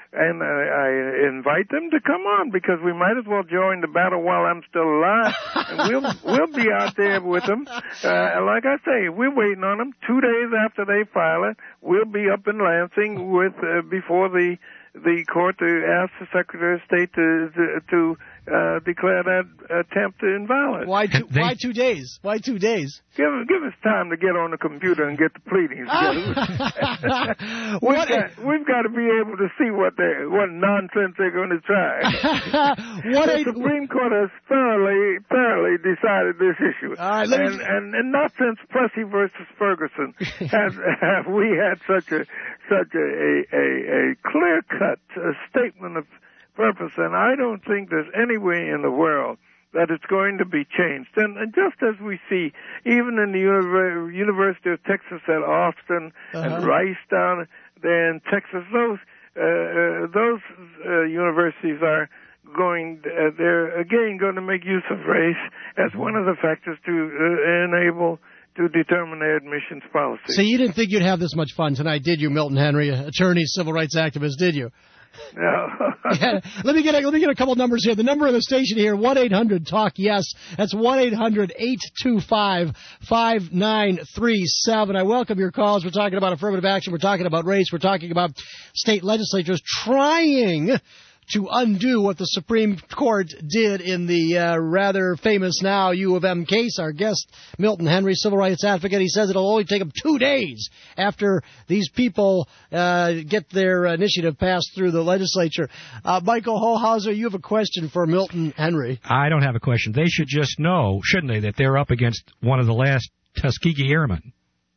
and I, I invite them to come on because we might as well join the battle while I'm still alive, and we'll we'll be out there with them. Uh, like I say, we're waiting on them. Two days after they file it, we'll be up in Lansing with uh, before the the court to ask the Secretary of State to to, to uh, declare that attempt invalid. Why two, they, why two days? Why two days? Give give us time to get on the computer and get the pleadings together. we've, got, we've got to be able to see what they what nonsense they're going to try. what the a, Supreme Court has thoroughly thoroughly decided this issue, right, and, and and not since Plessy versus Ferguson have, have we had such a such a a, a, a clear cut statement of purpose, and I don't think there's any way in the world that it's going to be changed. And, and just as we see, even in the Univer- University of Texas at Austin uh-huh. and Rice down there in Texas, those uh, uh, those uh, universities are going, uh, they're again going to make use of race as one of the factors to uh, enable to determine their admissions policy. So you didn't think you'd have this much fun tonight, did you, Milton Henry, attorney, civil rights activist, did you? No. yeah, let me get a, let me get a couple numbers here. The number of the station here, one eight hundred talk yes. That's one eight hundred eight two five five nine three seven. I welcome your calls. We're talking about affirmative action. We're talking about race. We're talking about state legislatures trying to undo what the Supreme Court did in the uh, rather famous now U of M case. Our guest, Milton Henry, civil rights advocate, he says it'll only take them two days after these people uh, get their initiative passed through the legislature. Uh, Michael Holhauser, you have a question for Milton Henry. I don't have a question. They should just know, shouldn't they, that they're up against one of the last Tuskegee Airmen.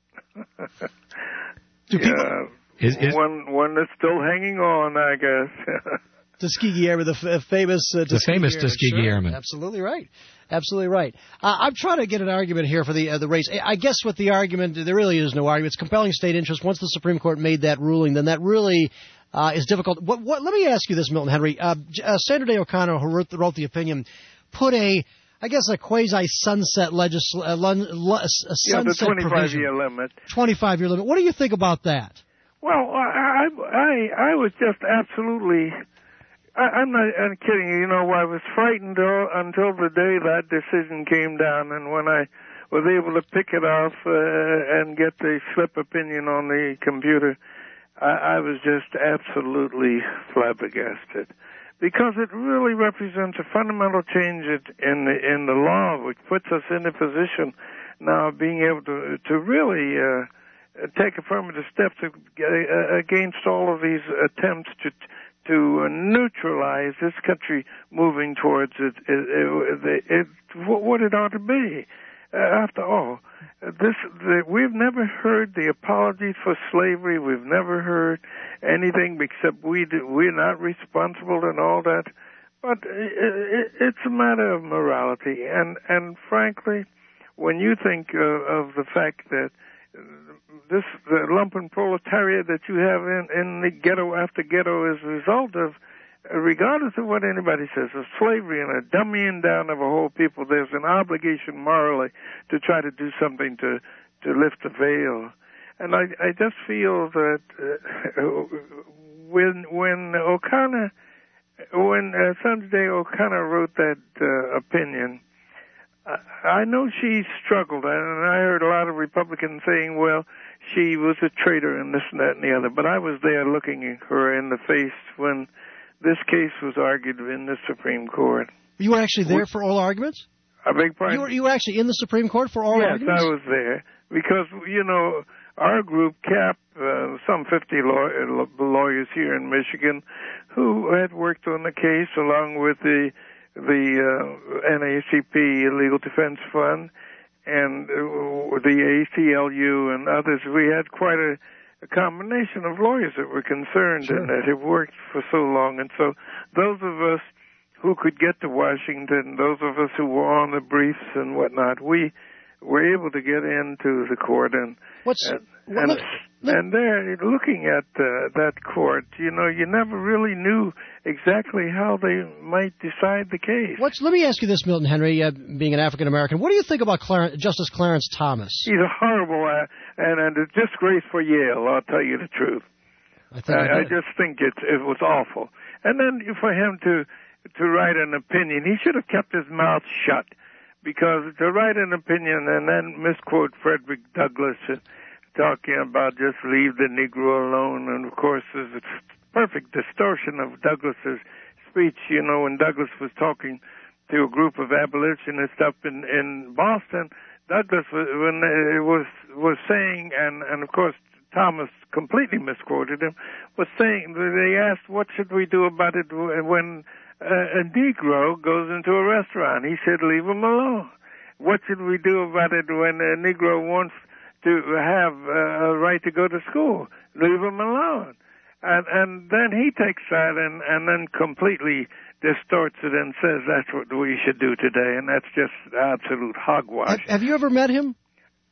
Do people, yeah, is, is, one, one that's still hanging on, I guess. Tuskegee Airmen, the f- famous uh, the Tuskegee famous Airmen. Tuskegee Sure. Airmen. Absolutely right. Absolutely right. Uh, I'm trying to get an argument here for the uh, the race. I guess what the argument, there really is no argument. It's compelling state interest. Once the Supreme Court made that ruling, then that really uh, is difficult. What, what, let me ask you this, Milton Henry. Uh, uh, Sandra Day O'Connor, who wrote the, wrote the opinion, put a, I guess, a quasi-sunset legisl- uh, lun- l- a sunset yeah, the twenty-five year limit. twenty-five year limit. What do you think about that? Well, I, I, I was just absolutely... I, I'm not I'm kidding you. You know, I was frightened all, until the day that decision came down, and when I was able to pick it off uh, and get the slip opinion on the computer, I, I was just absolutely flabbergasted, because it really represents a fundamental change in the, in the law, which puts us in a position now of being able to to really uh, take affirmative steps against all of these attempts to. to neutralize this country moving towards it, it, it, it, what it ought to be. Uh, after all, this the, we've never heard the apologies for slavery. We've never heard anything except we do, we're not responsible and all that. But it, it, it's a matter of morality, and and frankly, when you think uh, of the fact that this the lumpen proletariat that you have in, in the ghetto after ghetto is a result of, regardless of what anybody says, of slavery and a dumbing down of a whole people. There's an obligation morally to try to do something to to lift the veil. And I I just feel that uh, when when O'Connor when uh, Sandra Day O'Connor wrote that uh, opinion, I know she struggled, and I heard a lot of Republicans saying, well, she was a traitor and this and that and the other, but I was there looking her in the face when this case was argued in the Supreme Court. You were actually there for oral arguments? I beg pardon? You were, you were actually in the Supreme Court for oral yes, arguments? Yes, I was there, because, you know, our group, CAP, uh, some fifty law- lawyers here in Michigan who had worked on the case along with the the uh, N A A C P Legal Defense Fund and uh, the A C L U and others. We had quite a, a combination of lawyers that were concerned sure. and that had worked for so long. And so those of us who could get to Washington, those of us who were on the briefs and whatnot, we were able to get into the court and What's, and, what, and, look, look. and there, looking at uh, that court, you know, you never really knew exactly how they might decide the case. What's, let me ask you this, Milton Henry, uh, being an African-American. What do you think about Clarence, Justice Clarence Thomas? He's a horrible uh, and, and a disgrace for Yale, I'll tell you the truth. I, think I, I just think it it was awful. And then for him to to write an opinion, he should have kept his mouth shut, because to write an opinion and then misquote Frederick Douglass uh, talking about just leave the Negro alone, and of course there's a perfect distortion of Douglass's speech. You know, when Douglass was talking to a group of abolitionists up in in Boston, Douglass was, when it was was saying, and and of course Thomas completely misquoted him, was saying, they asked, what should we do about it when a, a Negro goes into a restaurant? He said, leave him alone. What should we do about it when a Negro wants to have a right to go to school? Leave him alone. And, and then he takes that and, and then completely distorts it and says that's what we should do today, and that's just absolute hogwash. Have, have you ever met him?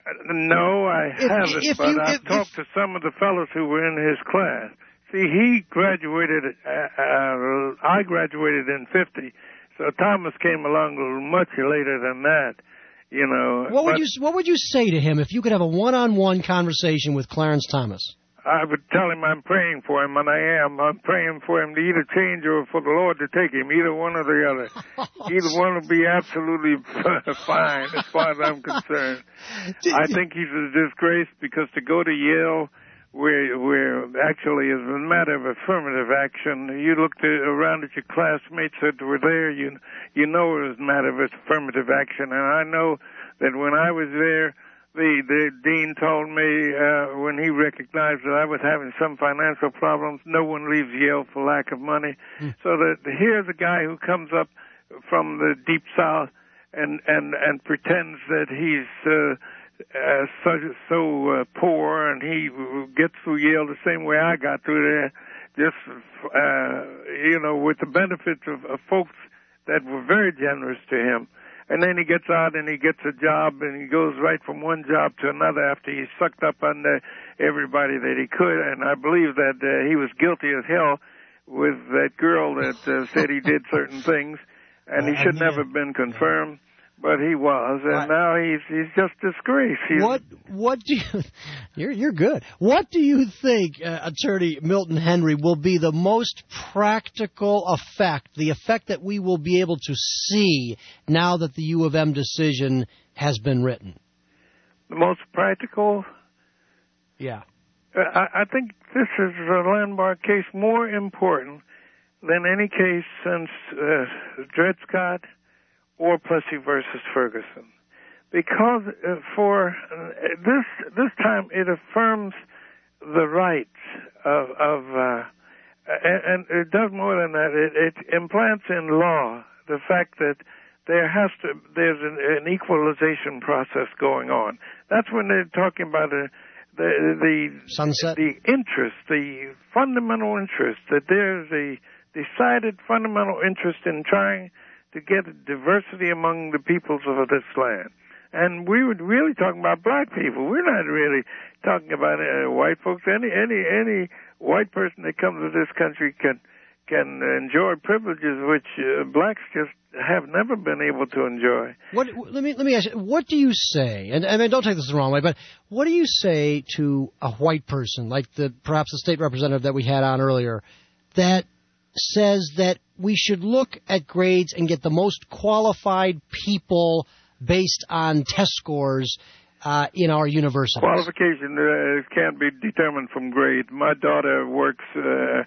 No, I if, haven't, if but you, I've if, talked if, to some of the fellows who were in his class. See, he graduated, uh, uh, I graduated in fifty, so Thomas came along much later than that, you know. What would but you What would you say to him if you could have a one-on-one conversation with Clarence Thomas? I would tell him I'm praying for him, and I am. I'm praying for him to either change or for the Lord to take him, either one or the other. Either one will be absolutely fine as far as I'm concerned. I think he's a disgrace, because to go to Yale, where where actually as a matter of affirmative action, you looked at, around at your classmates that were there, you you know it was a matter of affirmative action, and I know that when I was there, The, the dean told me uh, when he recognized that I was having some financial problems, no one leaves Yale for lack of money. Mm. So that here's a guy who comes up from the deep south and and and pretends that he's uh, uh, so so uh, poor, and he gets through Yale the same way I got through there, just uh, you know, with the benefits of, of folks that were very generous to him. And then he gets out and he gets a job, and he goes right from one job to another after he sucked up under everybody that he could. And I believe that uh, he was guilty as hell with that girl that uh, said he did certain things, and he should never have been confirmed, but he was. And now he's he's just disgraced. He's, what what do you? You're you're good. What do you think, uh, Attorney Milton Henry, will be the most practical effect, the effect that we will be able to see now that the U of M decision has been written? The most practical? Yeah. Uh, I, I think this is a landmark case more important than any case since uh, Dred Scott or Plessy versus Ferguson, because uh, for uh, this this time it affirms the rights of, of uh, and, and it does more than that. It, it implants in law the fact that there has to there's an, an equalization process going on. That's when they're talking about uh, the the sunset, the interest, the fundamental interest, that there's a decided fundamental interest in trying to get a diversity among the peoples of this land. And we were really talking about black people. We're not really talking about uh, white folks. Any any any white person that comes to this country can can enjoy privileges which uh, blacks just have never been able to enjoy. What let me let me ask you, what do you say? And I mean, don't take this the wrong way, but what do you say to a white person, like the perhaps the state representative that we had on earlier, that says that we should look at grades and get the most qualified people based on test scores uh, in our universities? Qualification uh, can't be determined from grade. My daughter works, uh,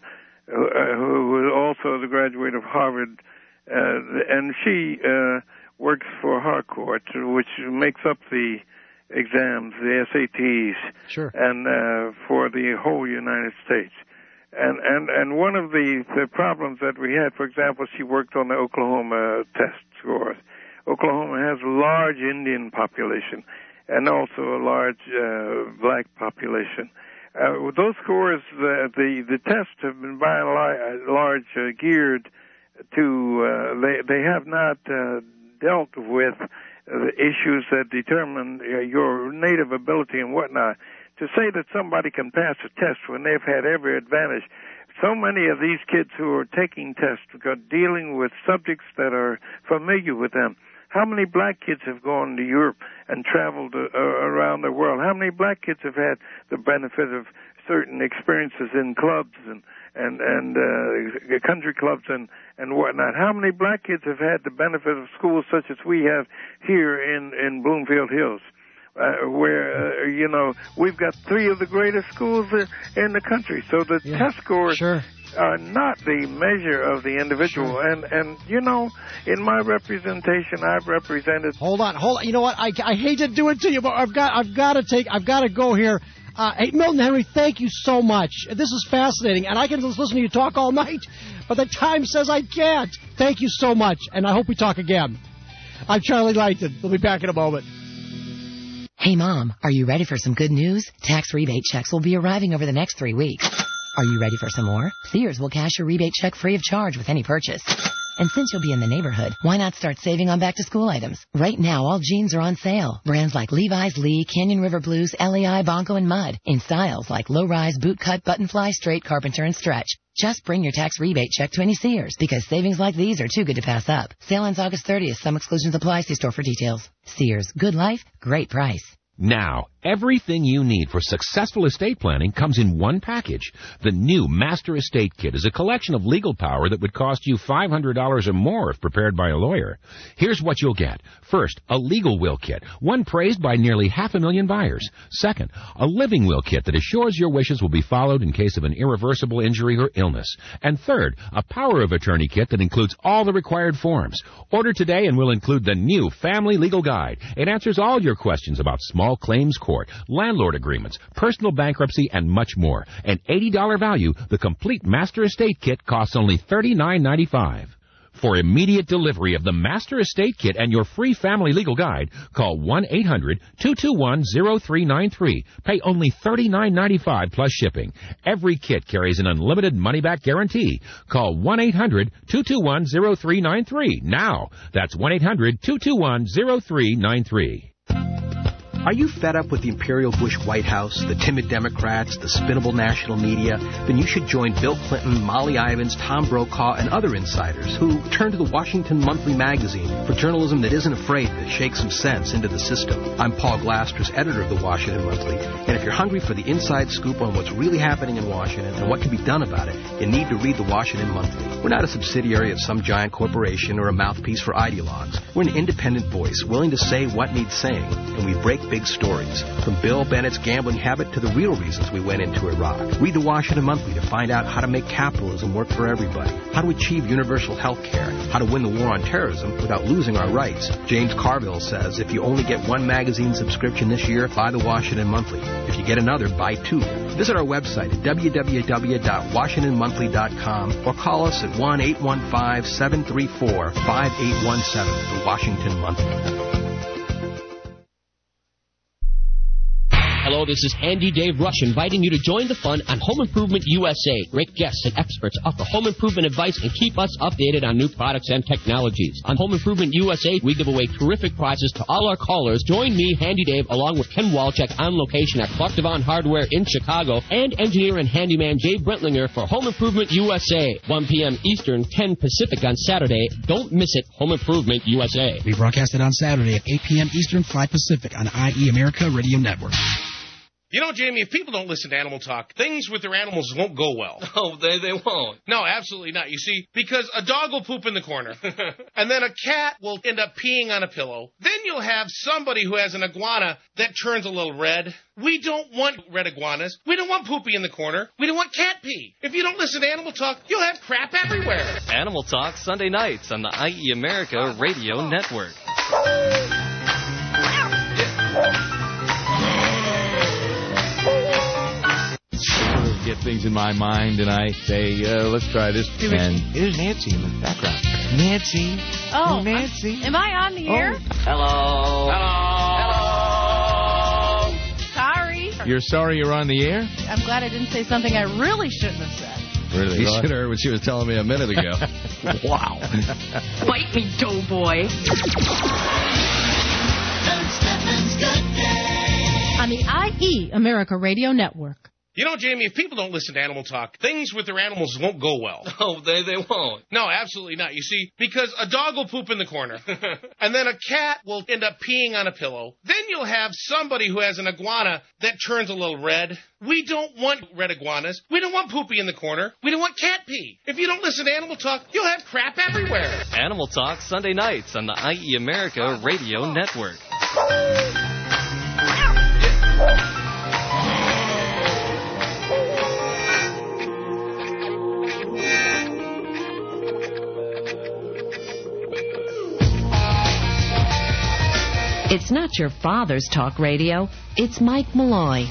who was also the graduate of Harvard, uh, and she uh, works for Harcourt, which makes up the exams, the S A Ts, sure, and uh, for the whole United States. And, and, and one of the, the problems that we had, for example, she worked on the Oklahoma test scores. Oklahoma has a large Indian population and also a large uh, black population. Uh, with those scores, the, the, the tests have been by and large uh, geared to, uh, they, they have not uh, dealt with the issues that determine uh, your native ability and whatnot. To say that somebody can pass a test when they've had every advantage, so many of these kids who are taking tests are dealing with subjects that are familiar with them. How many black kids have gone to Europe and traveled uh, around the world? How many black kids have had the benefit of certain experiences in clubs and and and uh, country clubs and and whatnot. How many black kids have had the benefit of schools such as we have here in in Bloomfield Hills? Uh, where, uh, you know, we've got three of the greatest schools uh, in the country. So the yeah, test scores sure. are not the measure of the individual. Sure. And, and, you know, in my representation, I've represented... Hold on, hold on. You know what? I, I hate to do it to you, but I've got, I've got to take, I've got to go here. Uh, hey, Milton Henry, thank you so much. This is fascinating, and I can just listen to you talk all night, but the time says I can't. Thank you so much, and I hope we talk again. I'm Charlie Langton. We'll be back in a moment. Hey, Mom, are you ready for some good news? Tax rebate checks will be arriving over the next three weeks. Are you ready for some more? Sears will cash your rebate check free of charge with any purchase. And since you'll be in the neighborhood, why not start saving on back-to-school items? Right now, all jeans are on sale. Brands like Levi's, Lee, Canyon River Blues, L E I, Bonko, and Mud. In styles like low-rise, boot-cut, button-fly, straight, carpenter, and stretch. Just bring your tax rebate check to any Sears, because savings like these are too good to pass up. Sale ends August thirtieth. Some exclusions apply. See store for details. Sears. Good life, great price. Now, everything you need for successful estate planning comes in one package. The new Master Estate Kit is a collection of legal power that would cost you five hundred dollars or more if prepared by a lawyer. Here's what you'll get. First, a legal will kit, one praised by nearly half a million buyers. Second, a living will kit that assures your wishes will be followed in case of an irreversible injury or illness. And third, a power of attorney kit that includes all the required forms. Order today and we'll include the new Family Legal Guide. It answers all your questions about small claims court, landlord agreements, personal bankruptcy, and much more. An eighty dollars value, the complete Master Estate Kit costs only thirty-nine ninety-five. For immediate delivery of the Master Estate Kit and your free Family Legal Guide, call one eight hundred two two one zero three nine three. Pay only thirty-nine ninety-five plus shipping. Every kit carries an unlimited money-back guarantee. Call one eight hundred two two one zero three nine three now. That's one eight hundred two two one zero three nine three. Are you fed up with the Imperial Bush White House, the timid Democrats, the spinnable national media? Then you should join Bill Clinton, Molly Ivins, Tom Brokaw, and other insiders who turn to the Washington Monthly magazine for journalism that isn't afraid to shake some sense into the system. I'm Paul Glasters, editor of the Washington Monthly, and if you're hungry for the inside scoop on what's really happening in Washington and what can be done about it, you need to read the Washington Monthly. We're not a subsidiary of some giant corporation or a mouthpiece for ideologues. We're an independent voice willing to say what needs saying, and we break big stories, from Bill Bennett's gambling habit to the real reasons we went into Iraq. Read the Washington Monthly to find out how to make capitalism work for everybody, how to achieve universal health care, how to win the war on terrorism without losing our rights. James Carville says if you only get one magazine subscription this year, buy the Washington Monthly. If you get another, buy two. Visit our website at w w w dot washington monthly dot com or call us at one eight one five seven three four five eight one seven, the Washington Monthly. Hello, this is Handy Dave Rush inviting you to join the fun on Home Improvement U S A. Great guests and experts offer home improvement advice and keep us updated on new products and technologies. On Home Improvement U S A, we give away terrific prizes to all our callers. Join me, Handy Dave, along with Ken Walczak on location at Clark Devon Hardware in Chicago and engineer and handyman Dave Brentlinger for Home Improvement U S A. one p.m. Eastern, ten Pacific on Saturday. Don't miss it, Home Improvement U S A. We broadcast it on Saturday at eight p.m. Eastern, five Pacific on I E America Radio Network. You know, Jamie, if people don't listen to Animal Talk, things with their animals won't go well. No, they, they won't. No, absolutely not. You see, because a dog will poop in the corner, and then a cat will end up peeing on a pillow. Then you'll have somebody who has an iguana that turns a little red. We don't want red iguanas. We don't want poopy in the corner. We don't want cat pee. If you don't listen to Animal Talk, you'll have crap everywhere. Animal Talk, Sunday nights on the I E America Radio Network. Get things in my mind, and I say, uh, let's try this. And there's Nancy in the background. Nancy. Oh, oh Nancy. I'm, am I on the air? Oh. Hello. Hello. Hello. Sorry. You're sorry you're on the air? I'm glad I didn't say something I really shouldn't have said. Really? You should have heard what she was telling me a minute ago. Wow. Bite me, doughboy. On the I E America Radio Network. You know, Jamie, if people don't listen to Animal Talk, things with their animals won't go well. Oh, they, they won't. No, absolutely not. You see, because a dog will poop in the corner, and then a cat will end up peeing on a pillow. Then you'll have somebody who has an iguana that turns a little red. We don't want red iguanas. We don't want poopy in the corner. We don't want cat pee. If you don't listen to Animal Talk, you'll have crap everywhere. Animal Talk, Sunday nights on the I E America Radio Network. It's not your father's talk radio. It's Mike Malloy.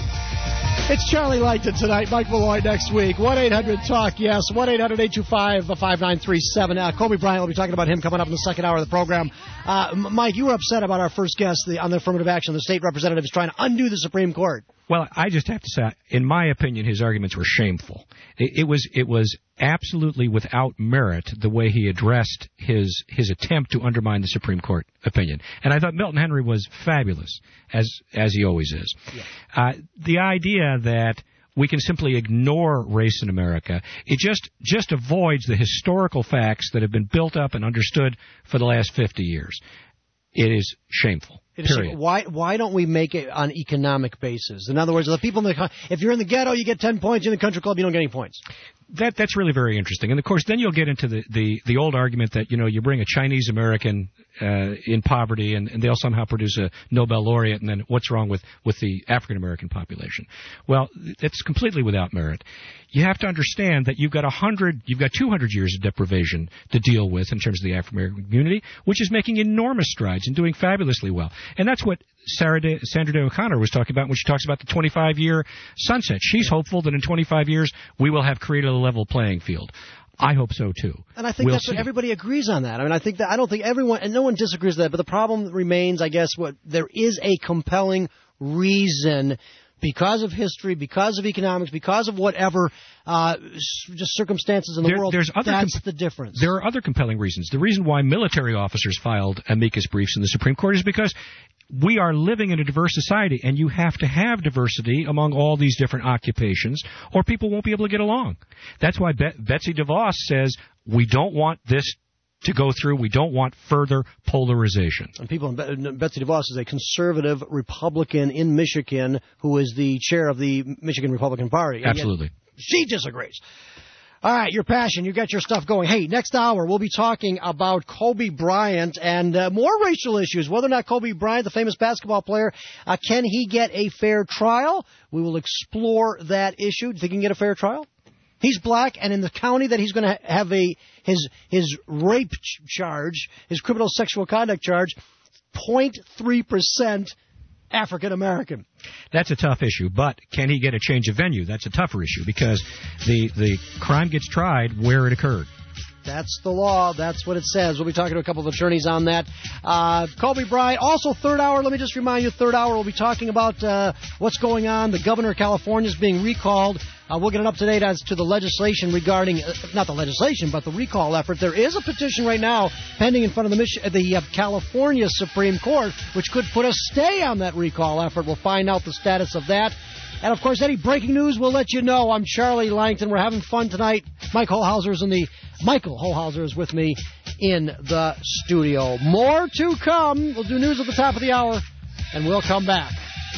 It's Charlie Langton tonight. Mike Malloy next week. one eight hundred talk yes. one eight hundred eight two five five nine three seven. Uh, Kobe Bryant will be talking about him coming up in the second hour of the program. Uh, Mike, you were upset about our first guest the, on the affirmative action. The state representative is trying to undo the Supreme Court. Well, I just have to say, in my opinion, his arguments were shameful. It, it was it was absolutely without merit the way he addressed his his attempt to undermine the Supreme Court opinion. And I thought Milton Henry was fabulous, as as he always is. Yeah. Uh, the idea that we can simply ignore race in America, it just just avoids the historical facts that have been built up and understood for the last fifty years. It is shameful. Period. Why why don't we make it on economic basis? In other words, the people in the if you're in the ghetto, you get ten points. In the country club, you don't get any points. That that's really very interesting. And of course, then you'll get into the, the, the old argument that, you know, you bring a Chinese American uh, in poverty and, and they'll somehow produce a Nobel laureate, and then what's wrong with, with the African American population? Well, it's completely without merit. You have to understand that you've got a hundred, you've got two hundred years of deprivation to deal with in terms of the African American community, which is making enormous strides and doing fabulously well. And that's what Sarah Day, Sandra Day O'Connor was talking about when she talks about the twenty-five year sunset. She's hopeful that in twenty-five years we will have created a level playing field. I hope so too. And I think we'll that's see. what everybody agrees on that. I mean, I think that I don't think everyone and no one disagrees with that. But the problem remains, I guess, what there is a compelling reason. Because of history, because of economics, because of whatever uh, just circumstances in the there, world, there's other that's comp- the difference. There are other compelling reasons. The reason why military officers filed amicus briefs in the Supreme Court is because we are living in a diverse society, and you have to have diversity among all these different occupations, or people won't be able to get along. That's why Be- Betsy DeVos says we don't want this to go through. We don't want further polarization. And people, Betsy DeVos is a conservative Republican in Michigan who is the chair of the Michigan Republican Party. Absolutely. She disagrees. All right, your passion, you got your stuff going. Hey, next hour we'll be talking about Kobe Bryant and uh, more racial issues, whether or not Kobe Bryant, the famous basketball player, uh, can he get a fair trial? We will explore that issue. Do you think he can get a fair trial? He's black, and in the county that he's going to have a his his rape ch- charge, his criminal sexual conduct charge, zero point three percent African American. That's a tough issue, but can he get a change of venue? That's a tougher issue because the the crime gets tried where it occurred. That's the law. That's what it says. We'll be talking to a couple of attorneys on that. Uh, Kobe Bryant. Also, third hour, let me just remind you, third hour, we'll be talking about uh, what's going on. The governor of California is being recalled. Uh, we'll get an up-to-date as to the legislation regarding, uh, not the legislation, but the recall effort. There is a petition right now pending in front of the, Mich- the uh, California Supreme Court, which could put a stay on that recall effort. We'll find out the status of that. And, of course, any breaking news, we'll let you know. I'm Charlie Langton. We're having fun tonight. Mike Holhauser is in the... Michael Holhauser is with me in the studio. More to come. We'll do news at the top of the hour, and we'll come back.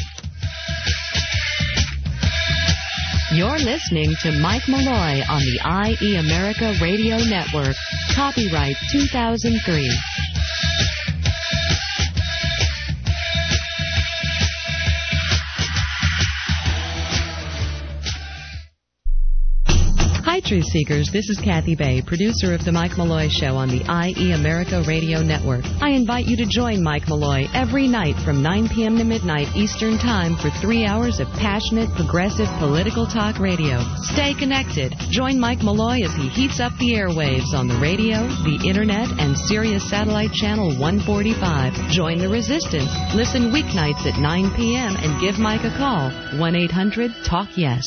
You're listening to Mike Malloy on the I E America Radio Network. Copyright two thousand three. Hi, Truth Seekers. This is Kathy Bay, producer of The Mike Malloy Show on the I E America Radio Network. I invite you to join Mike Malloy every night from nine p.m. to midnight Eastern Time for three hours of passionate, progressive, political talk radio. Stay connected. Join Mike Malloy as he heats up the airwaves on the radio, the Internet, and Sirius Satellite Channel one forty-five. Join the resistance. Listen weeknights at nine p.m. and give Mike a call. one eight hundred talk yes.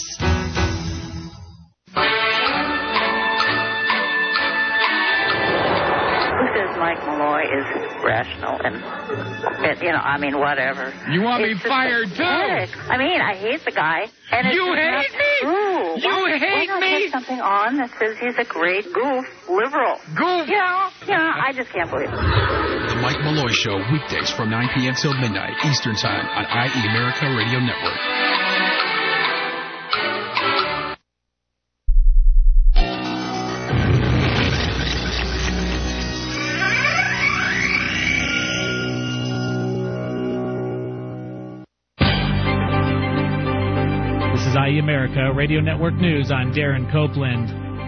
Mike Malloy is rational and, it, you know, I mean, whatever. You want it's me fired, pathetic. too? I mean, I hate the guy. And it's You just not hate me? true. You why, hate why not me? put something on that says he's a great goof, liberal. Goof? You know, you know, I just can't believe it. The Mike Malloy Show, weekdays from nine p.m. till midnight Eastern Time on I E America Radio Network. This is I E America Radio Network News. I'm Darren Copeland.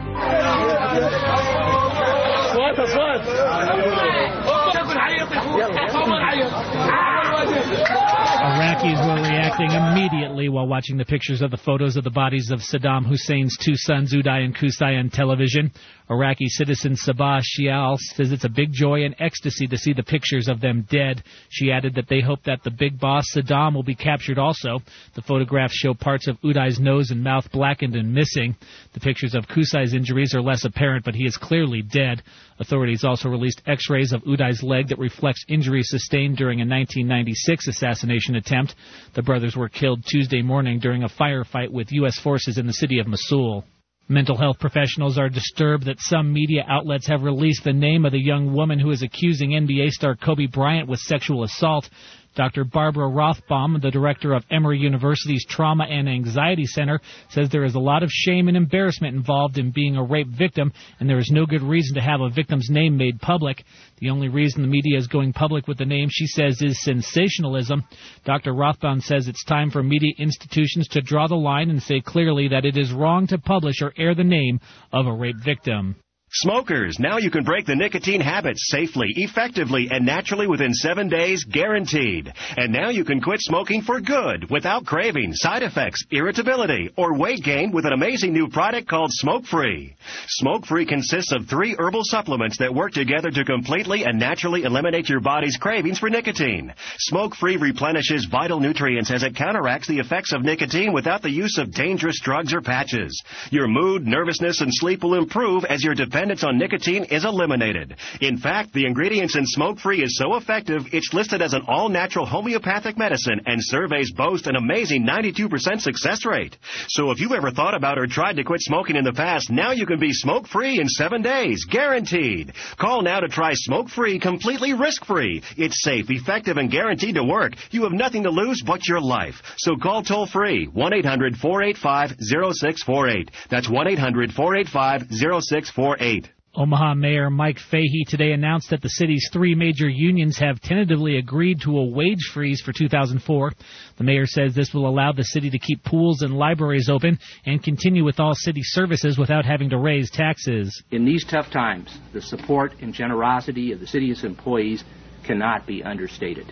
Iraqis were reacting immediately while watching the pictures of the photos of the bodies of Saddam Hussein's two sons, Uday and Qusay, on television. Iraqi citizen Sabah Shial says it's a big joy and ecstasy to see the pictures of them dead. She added that they hope that the big boss Saddam will be captured also. The photographs show parts of Uday's nose and mouth blackened and missing. The pictures of Qusay's injuries are less apparent, but he is clearly dead. Authorities also released x-rays of Uday's leg that reflects injuries sustained during a nineteen ninety-six assassination attempt. The brothers were killed Tuesday morning during a firefight with U S forces in the city of Mosul. Mental health professionals are disturbed that some media outlets have released the name of the young woman who is accusing N B A star Kobe Bryant with sexual assault. Doctor Barbara Rothbaum, the director of Emory University's Trauma and Anxiety Center, says there is a lot of shame and embarrassment involved in being a rape victim, and there is no good reason to have a victim's name made public. The only reason the media is going public with the name, she says, is sensationalism. Doctor Rothbaum says it's time for media institutions to draw the line and say clearly that it is wrong to publish or air the name of a rape victim. Smokers, now you can break the nicotine habit safely, effectively, and naturally within seven days, guaranteed. And now you can quit smoking for good, without craving, side effects, irritability, or weight gain with an amazing new product called Smoke Free. Smoke Free consists of three herbal supplements that work together to completely and naturally eliminate your body's cravings for nicotine. Smoke Free replenishes vital nutrients as it counteracts the effects of nicotine without the use of dangerous drugs or patches. Your mood, nervousness, and sleep will improve as your dependence on nicotine is eliminated. In fact, the ingredients in Smoke Free is so effective, it's listed as an all-natural homeopathic medicine, and surveys boast an amazing ninety-two percent success rate. So if you've ever thought about or tried to quit smoking in the past, now you can be smoke-free in seven days, guaranteed. Call now to try Smoke Free completely risk-free. It's safe, effective, and guaranteed to work. You have nothing to lose but your life. So call toll-free, one eight hundred four eight five zero six four eight. That's one eight hundred four eight five zero six four eight. Omaha Mayor Mike Fahey today announced that the city's three major unions have tentatively agreed to a wage freeze for two thousand four. The mayor says this will allow the city to keep pools and libraries open and continue with all city services without having to raise taxes. In these tough times, the support and generosity of the city's employees cannot be understated.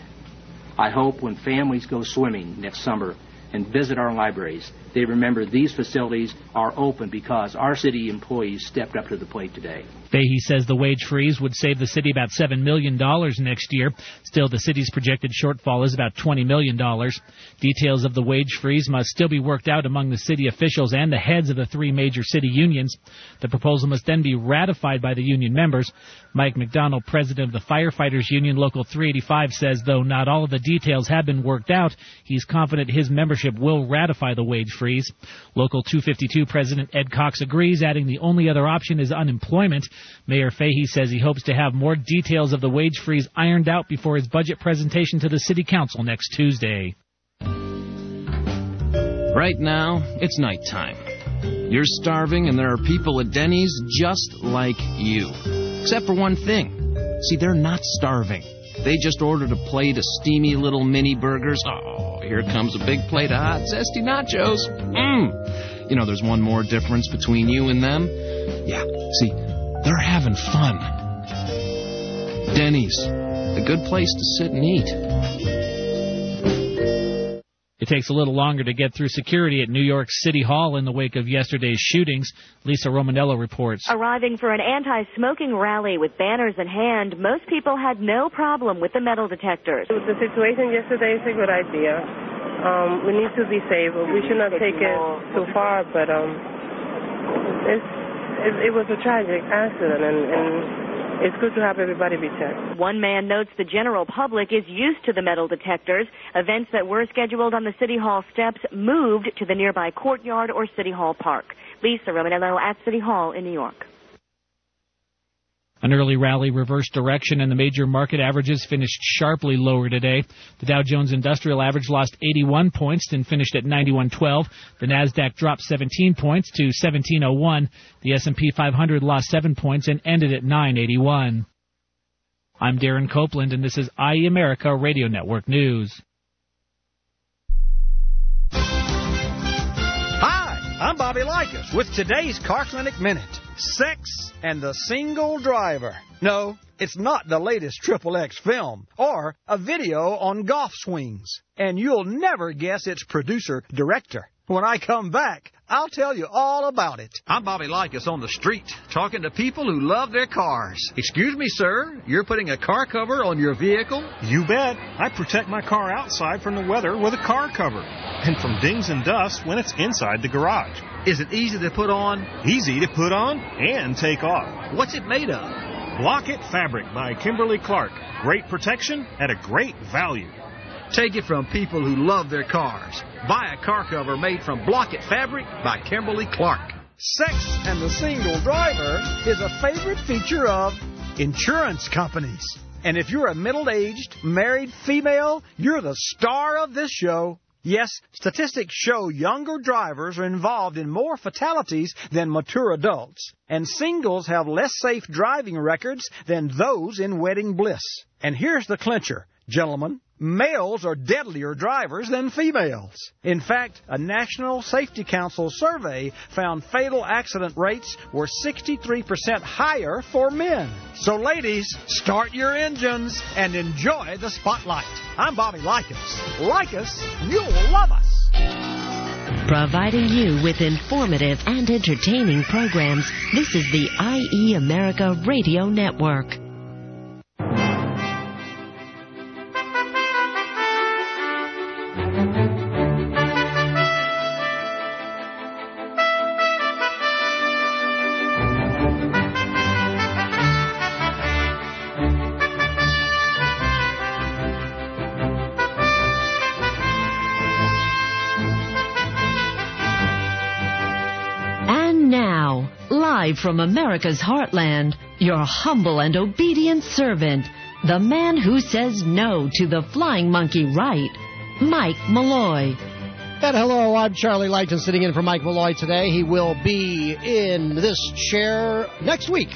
I hope when families go swimming next summer and visit our libraries, they remember these facilities are open because our city employees stepped up to the plate today. Fahey says the wage freeze would save the city about seven million dollars next year. Still, the city's projected shortfall is about twenty million dollars. Details of the wage freeze must still be worked out among the city officials and the heads of the three major city unions. The proposal must then be ratified by the union members. Mike McDonald, president of the Firefighters Union Local three eighty-five, says though not all of the details have been worked out, he's confident his membership will ratify the wage freeze. Local two fifty-two President Ed Cox agrees, adding the only other option is unemployment. Mayor Fahey says he hopes to have more details of the wage freeze ironed out before his budget presentation to the City Council next Tuesday. Right now, it's nighttime. You're starving, and there are people at Denny's just like you. Except for one thing. See, they're not starving. They just ordered a plate of steamy little mini burgers. Oh, here comes a big plate of hot, zesty nachos. Mmm. You know, there's one more difference between you and them. Yeah, see, they're having fun. Denny's, a good place to sit and eat. It takes a little longer to get through security at New York City Hall in the wake of yesterday's shootings. Lisa Romanello reports. Arriving for an anti-smoking rally with banners in hand, most people had no problem with the metal detectors. The situation yesterday is a good idea. Um, we need to be safe. We should not take it too far, but um, it's, it, it was a tragic accident, and, and it's good to have everybody be checked. One man notes the general public is used to the metal detectors. Events that were scheduled on the City Hall steps moved to the nearby courtyard or City Hall Park. Lisa Romanello at City Hall in New York. An early rally reversed direction, and the major market averages finished sharply lower today. The Dow Jones Industrial Average lost eighty-one points and finished at ninety-one twelve. The Nasdaq dropped seventeen points to seventeen oh one. The S and P five hundred lost seven points and ended at nine eighty-one. I'm Darren Copeland, and this is I E America Radio Network News. Hi, I'm Bobby Likas with today's Car Clinic Minute. Sex and the Single Driver. No, it's not the latest Triple X film or a video on golf swings. And you'll never guess its producer-director. When I come back, I'll tell you all about it. I'm Bobby Likas on the street, talking to people who love their cars. Excuse me, sir, you're putting a car cover on your vehicle? You bet. I protect my car outside from the weather with a car cover, and from dings and dust when it's inside the garage. Is it easy to put on? Easy to put on and take off. What's it made of? Block-It Fabric by Kimberly Clark. Great protection at a great value. Take it from people who love their cars. Buy a car cover made from Block-It Fabric by Kimberly Clark. Sex and the Single Driver is a favorite feature of insurance companies. And if you're a middle-aged, married female, you're the star of this show. Yes, statistics show younger drivers are involved in more fatalities than mature adults. And singles have less safe driving records than those in wedding bliss. And here's the clincher, gentlemen. Males are deadlier drivers than females. In fact, a National Safety Council survey found fatal accident rates were sixty-three percent higher for men. So ladies, start your engines and enjoy the spotlight. I'm Bobby Likas. Like us, you'll love us. Providing you with informative and entertaining programs, this is the I E America Radio Network. Live from America's heartland, your humble and obedient servant, the man who says no to the flying monkey right, Mike Malloy. And hello, I'm Charlie Lighton sitting in for Mike Malloy today. He will be in this chair next week.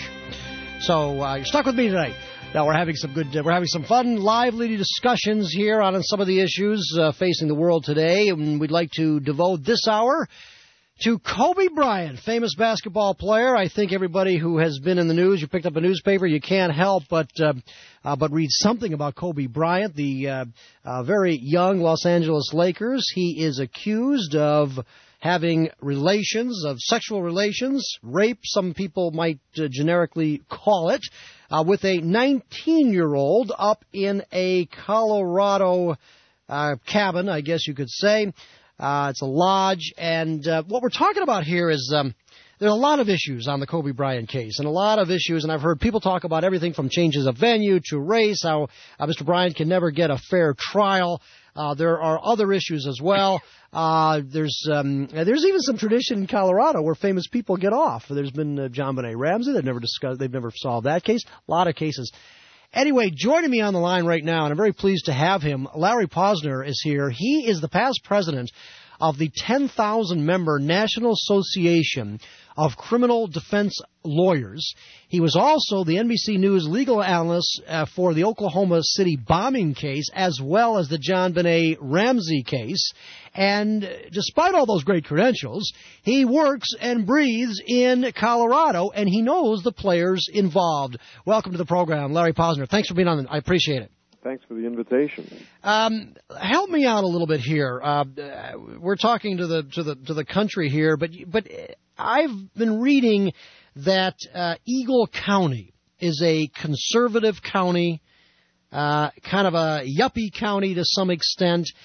So uh, you're stuck with me today. Now we're having some good, uh, we're having some fun, lively discussions here on some of the issues uh, facing the world today, and we'd like to devote this hour to Kobe Bryant, famous basketball player. I think everybody who has been in the news, you picked up a newspaper, you can't help but uh, uh, but read something about Kobe Bryant, the uh, uh, very young Los Angeles Lakers. He is accused of having relations, of sexual relations, rape, some people might uh, generically call it, uh, with a nineteen-year-old up in a Colorado uh, cabin, I guess you could say. Uh, it's a lodge, and uh, what we're talking about here is um, there are a lot of issues on the Kobe Bryant case, and a lot of issues, and I've heard people talk about everything from changes of venue to race, how uh, Mister Bryant can never get a fair trial. Uh, there are other issues as well. Uh, there's um, there's even some tradition in Colorado where famous people get off. There's been uh, JonBenet Ramsey. They've never discussed, they've never solved that case. A lot of cases. Anyway, joining me on the line right now, and I'm very pleased to have him, Larry Posner is here. He is the past president of the ten thousand member National Association of Criminal Defense Lawyers. He was also the N B C News legal analyst uh, for the Oklahoma City bombing case, as well as the JonBenet Ramsey case. And despite all those great credentials, he works and breathes in Colorado, and he knows the players involved. Welcome to the program, Larry Posner. Thanks for being on. I appreciate it. Thanks for the invitation. Um, help me out a little bit here. Uh, we're talking to the to the to the country here, but but I've been reading that uh, Eagle County is a conservative county, uh, kind of a yuppie county to some extent.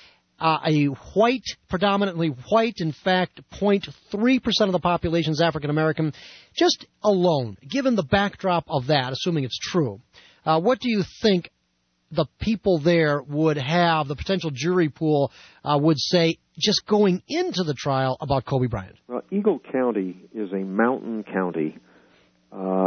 uh, a white, predominantly white, in fact, zero point three percent of the population is African American. Just alone, given the backdrop of that, assuming it's true, uh, what do you think the people there would have, the potential jury pool uh, would say, just going into the trial about Kobe Bryant? Well, Eagle County is a mountain county. Uh,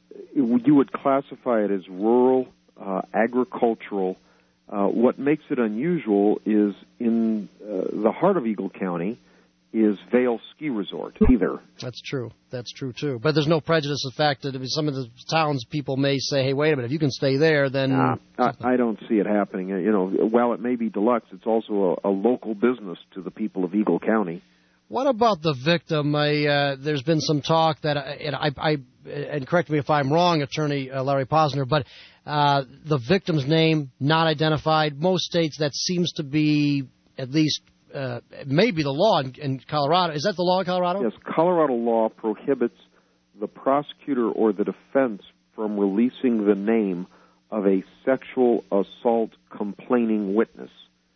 it, you would classify it as rural, uh, agricultural. Uh, what makes it unusual is in uh, the heart of Eagle County is Vail Ski Resort, either. That's true. That's true, too. But there's no prejudice of the fact that if some of the townspeople may say, hey, wait a minute, if you can stay there, then... Nah, I, I don't see it happening. You know, while it may be deluxe, it's also a, a local business to the people of Eagle County. What about the victim? I, uh, there's been some talk that, uh, and, I, I, and correct me if I'm wrong, Attorney uh, Larry Posner, but uh, the victim's name not identified. Most states that seems to be at least... Uh, maybe the law in, in Colorado. Is that the law in Colorado? Yes, Colorado law prohibits the prosecutor or the defense from releasing the name of a sexual assault complaining witness.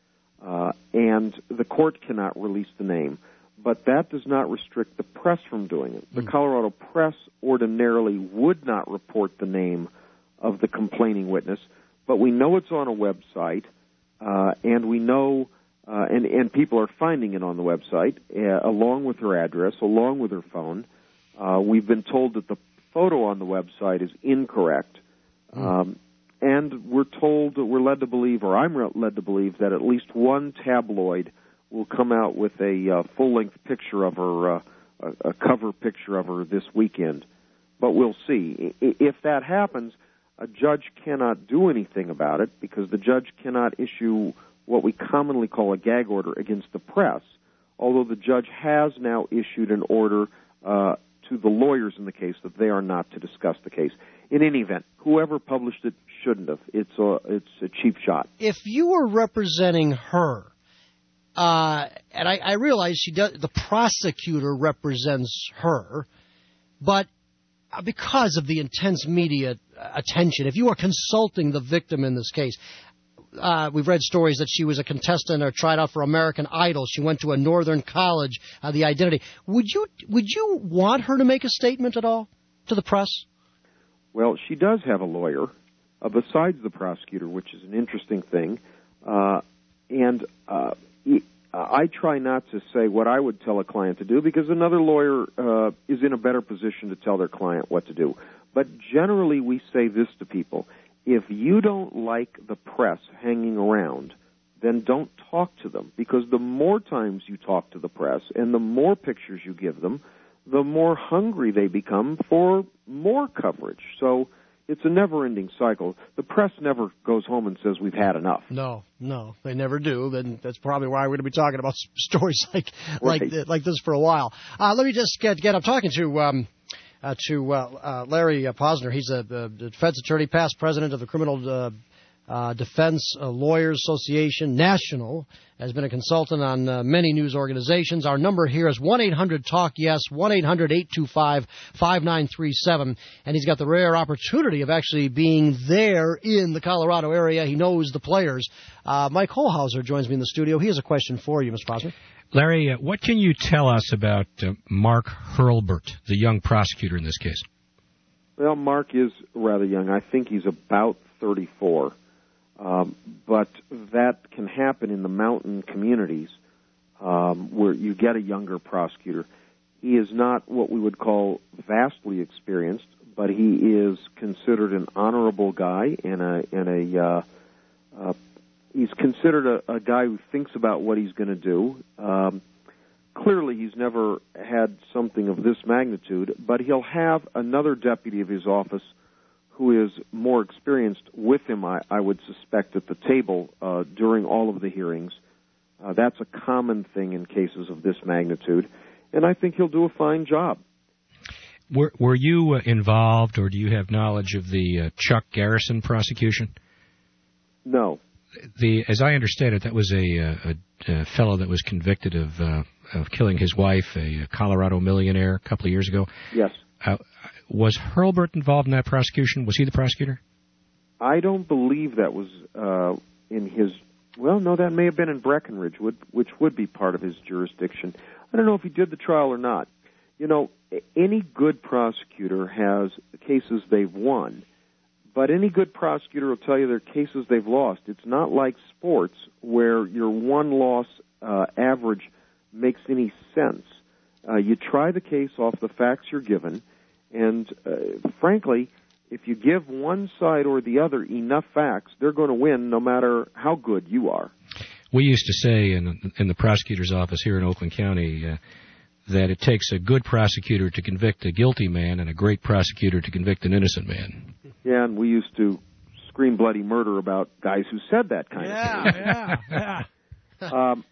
Uh, and the court cannot release the name. But that does not restrict the press from doing it. The mm. Colorado press ordinarily would not report the name of the complaining witness, but we know it's on a website, uh, and we know... Uh, and, and people are finding it on the website, uh, along with her address, along with her phone. Uh, we've been told that the photo on the website is incorrect. Um, and we're told, we're led to believe, or I'm led to believe, that at least one tabloid will come out with a uh, full-length picture of her, uh, a, a cover picture of her this weekend. But we'll see. If that happens, a judge cannot do anything about it because the judge cannot issue what we commonly call a gag order against the press, although the judge has now issued an order uh, to the lawyers in the case that they are not to discuss the case. In any event, whoever published it shouldn't have. It's a, it's a cheap shot. If you were representing her, uh, and I, I realize she does, the prosecutor represents her, but because of the intense media attention, if you are consulting the victim in this case, Uh, we've read stories that she was a contestant or tried out for American Idol. She went to a northern college, uh, the identity. Would you would you want her to make a statement at all to the press? Well, she does have a lawyer, uh, besides the prosecutor, which is an interesting thing. Uh, and uh, I try not to say what I would tell a client to do because another lawyer uh, is in a better position to tell their client what to do. But generally we say this to people. If you don't like the press hanging around, then don't talk to them, because the more times you talk to the press and the more pictures you give them, the more hungry they become for more coverage. So it's a never-ending cycle. The press never goes home and says we've had enough. No, no, they never do. Then that's probably why we're going to be talking about stories like right. like like this for a while. Uh, let me just get get. I'm talking to. Um, Uh, to uh, uh, Larry uh, Posner. He's a, a defense attorney, past president of the Criminal uh, uh, Defense uh, Lawyers Association National, has been a consultant on uh, many news organizations. Our number here is one eight hundred talk yes, one eight hundred eight two five five nine three seven, and he's got the rare opportunity of actually being there in the Colorado area. He knows the players. Uh, Mike Holhauser joins me in the studio. He has a question for you, Mister Posner. Larry, uh, what can you tell us about uh, Mark Hurlbert, the young prosecutor in this case? Well, Mark is rather young. I think he's about thirty-four. Um, but that can happen in the mountain communities um, where you get a younger prosecutor. He is not what we would call vastly experienced, but he is considered an honorable guy and a, and a uh, uh, he's considered a, a guy who thinks about what he's going to do. Um, clearly, he's never had something of this magnitude, but he'll have another deputy of his office who is more experienced with him, I, I would suspect, at the table uh, during all of the hearings. Uh, that's a common thing in cases of this magnitude, and I think he'll do a fine job. Were, were you uh, involved, or do you have knowledge of the uh, Chuck Garrison prosecution? No. The, as I understand it, that was a, a, a fellow that was convicted of uh, of killing his wife, a Colorado millionaire, a couple of years ago. Yes. Uh, was Hurlbert involved in that prosecution? Was he the prosecutor? I don't believe that was uh, in his Well, no, that may have been in Breckenridge, would, which would be part of his jurisdiction. I don't know if he did the trial or not. You know, any good prosecutor has cases they've won, but any good prosecutor will tell you there are cases they've lost. It's not like sports where your one-loss uh, average makes any sense. Uh, you try the case off the facts you're given, and uh, frankly, if you give one side or the other enough facts, they're going to win no matter how good you are. We used to say in, in the prosecutor's office here in Oakland County uh, that it takes a good prosecutor to convict a guilty man and a great prosecutor to convict an innocent man. Yeah, and we used to scream bloody murder about guys who said that kind yeah, of thing. Yeah, yeah, um,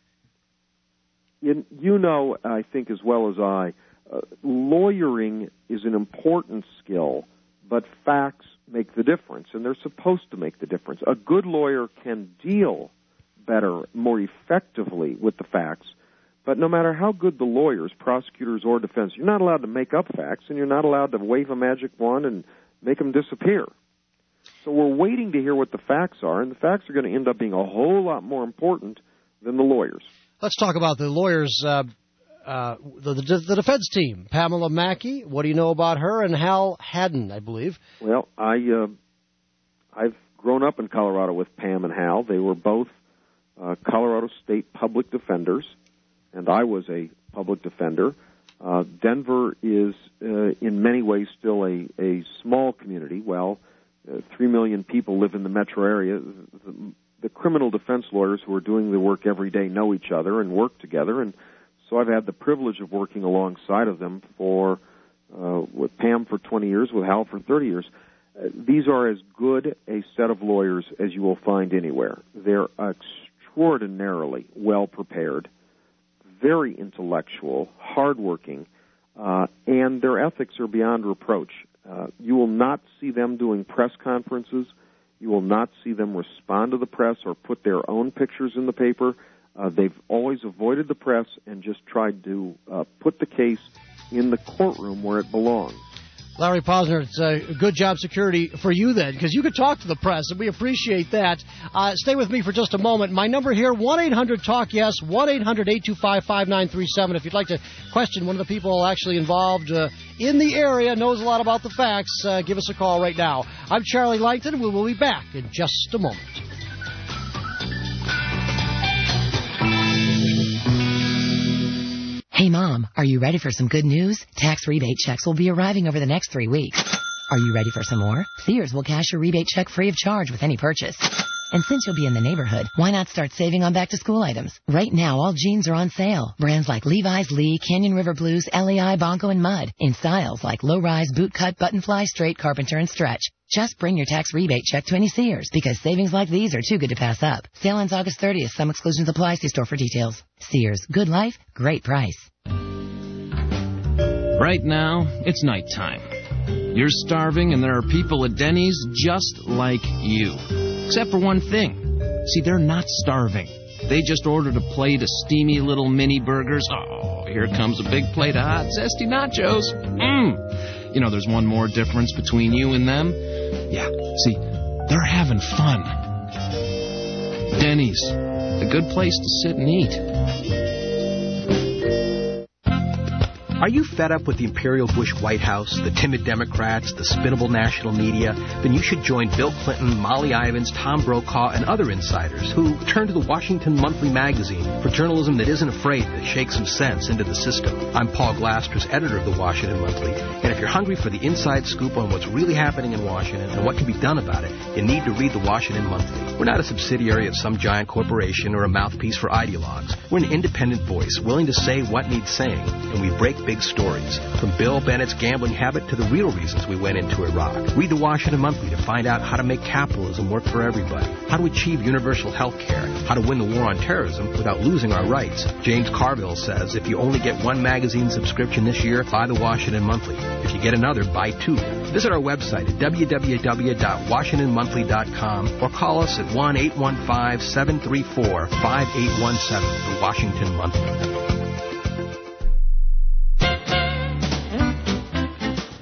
you, you know, I think as well as I, uh, lawyering is an important skill, but facts make the difference, and they're supposed to make the difference. A good lawyer can deal better, more effectively with the facts, but no matter how good the lawyers, prosecutors, or defense, you're not allowed to make up facts, and you're not allowed to wave a magic wand and make them disappear. So we're waiting to hear what the facts are, and the facts are going to end up being a whole lot more important than the lawyers. Let's talk about the lawyers, uh, uh, the, the, the defense team. Pamela Mackey, what do you know about her? And Hal Haddon, I believe. Well, I, uh, I've grown up in Colorado with Pam and Hal. They were both uh, Colorado State public defenders, and I was a public defender. Uh, Denver is, uh, in many ways, still a, a small community. Well, uh, three million people live in the metro area. The, the criminal defense lawyers who are doing the work every day know each other and work together, and so I've had the privilege of working alongside of them for, uh, with Pam for twenty years, with Hal for thirty years. Uh, these are as good a set of lawyers as you will find anywhere. They're extraordinarily well prepared, very intellectual, hardworking, uh, and their ethics are beyond reproach. Uh, you will not see them doing press conferences. You will not see them respond to the press or put their own pictures in the paper. Uh, they've always avoided the press and just tried to uh, put the case in the courtroom where it belongs. Larry Posner, it's a good job security for you then, because you could talk to the press, and we appreciate that. Uh, stay with me for just a moment. My number here, one eight hundred talk yes, one eight hundred eight two five five nine three seven. If you'd like to question one of the people actually involved uh, in the area, knows a lot about the facts, uh, give us a call right now. I'm Charlie Langton. We will be back in just a moment. Hey, Mom, are you ready for some good news? Tax rebate checks will be arriving over the next three weeks. Are you ready for some more? Sears will cash your rebate check free of charge with any purchase. And since you'll be in the neighborhood, why not start saving on back-to-school items? Right now, all jeans are on sale. Brands like Levi's, Lee, Canyon River Blues, L E I, Bonko, and Mud. In styles like low-rise, boot-cut, button-fly, straight, carpenter, and stretch. Just bring your tax rebate check to any Sears, because savings like these are too good to pass up. Sale ends August thirtieth. Some exclusions apply. See store for details. Sears. Good life, great price. Right now, it's nighttime. You're starving, and there are people at Denny's just like you. Except for one thing. See, they're not starving. They just ordered a plate of steamy little mini burgers. Oh, here comes a big plate of hot, zesty nachos. Mmm. You know, there's one more difference between you and them. Yeah, see, they're having fun. Denny's, a good place to sit and eat. Are you fed up with the Imperial Bush White House, the timid Democrats, the spinnable national media? Then you should join Bill Clinton, Molly Ivins, Tom Brokaw, and other insiders who turn to the Washington Monthly magazine for journalism that isn't afraid to shake some sense into the system. I'm Paul Glasters, editor of the Washington Monthly, and if you're hungry for the inside scoop on what's really happening in Washington and what can be done about it, you need to read the Washington Monthly. We're not a subsidiary of some giant corporation or a mouthpiece for ideologues. We're an independent voice willing to say what needs saying, and we break big stories, from Bill Bennett's gambling habit to the real reasons we went into Iraq. Read the Washington Monthly to find out how to make capitalism work for everybody, how to achieve universal health care, how to win the war on terrorism without losing our rights. James Carville says if you only get one magazine subscription this year, buy the Washington Monthly. If you get another, buy two. Visit our website at w w w dot washington monthly dot com or call us at one eight one five, seven three four, five eight one seven, the Washington Monthly.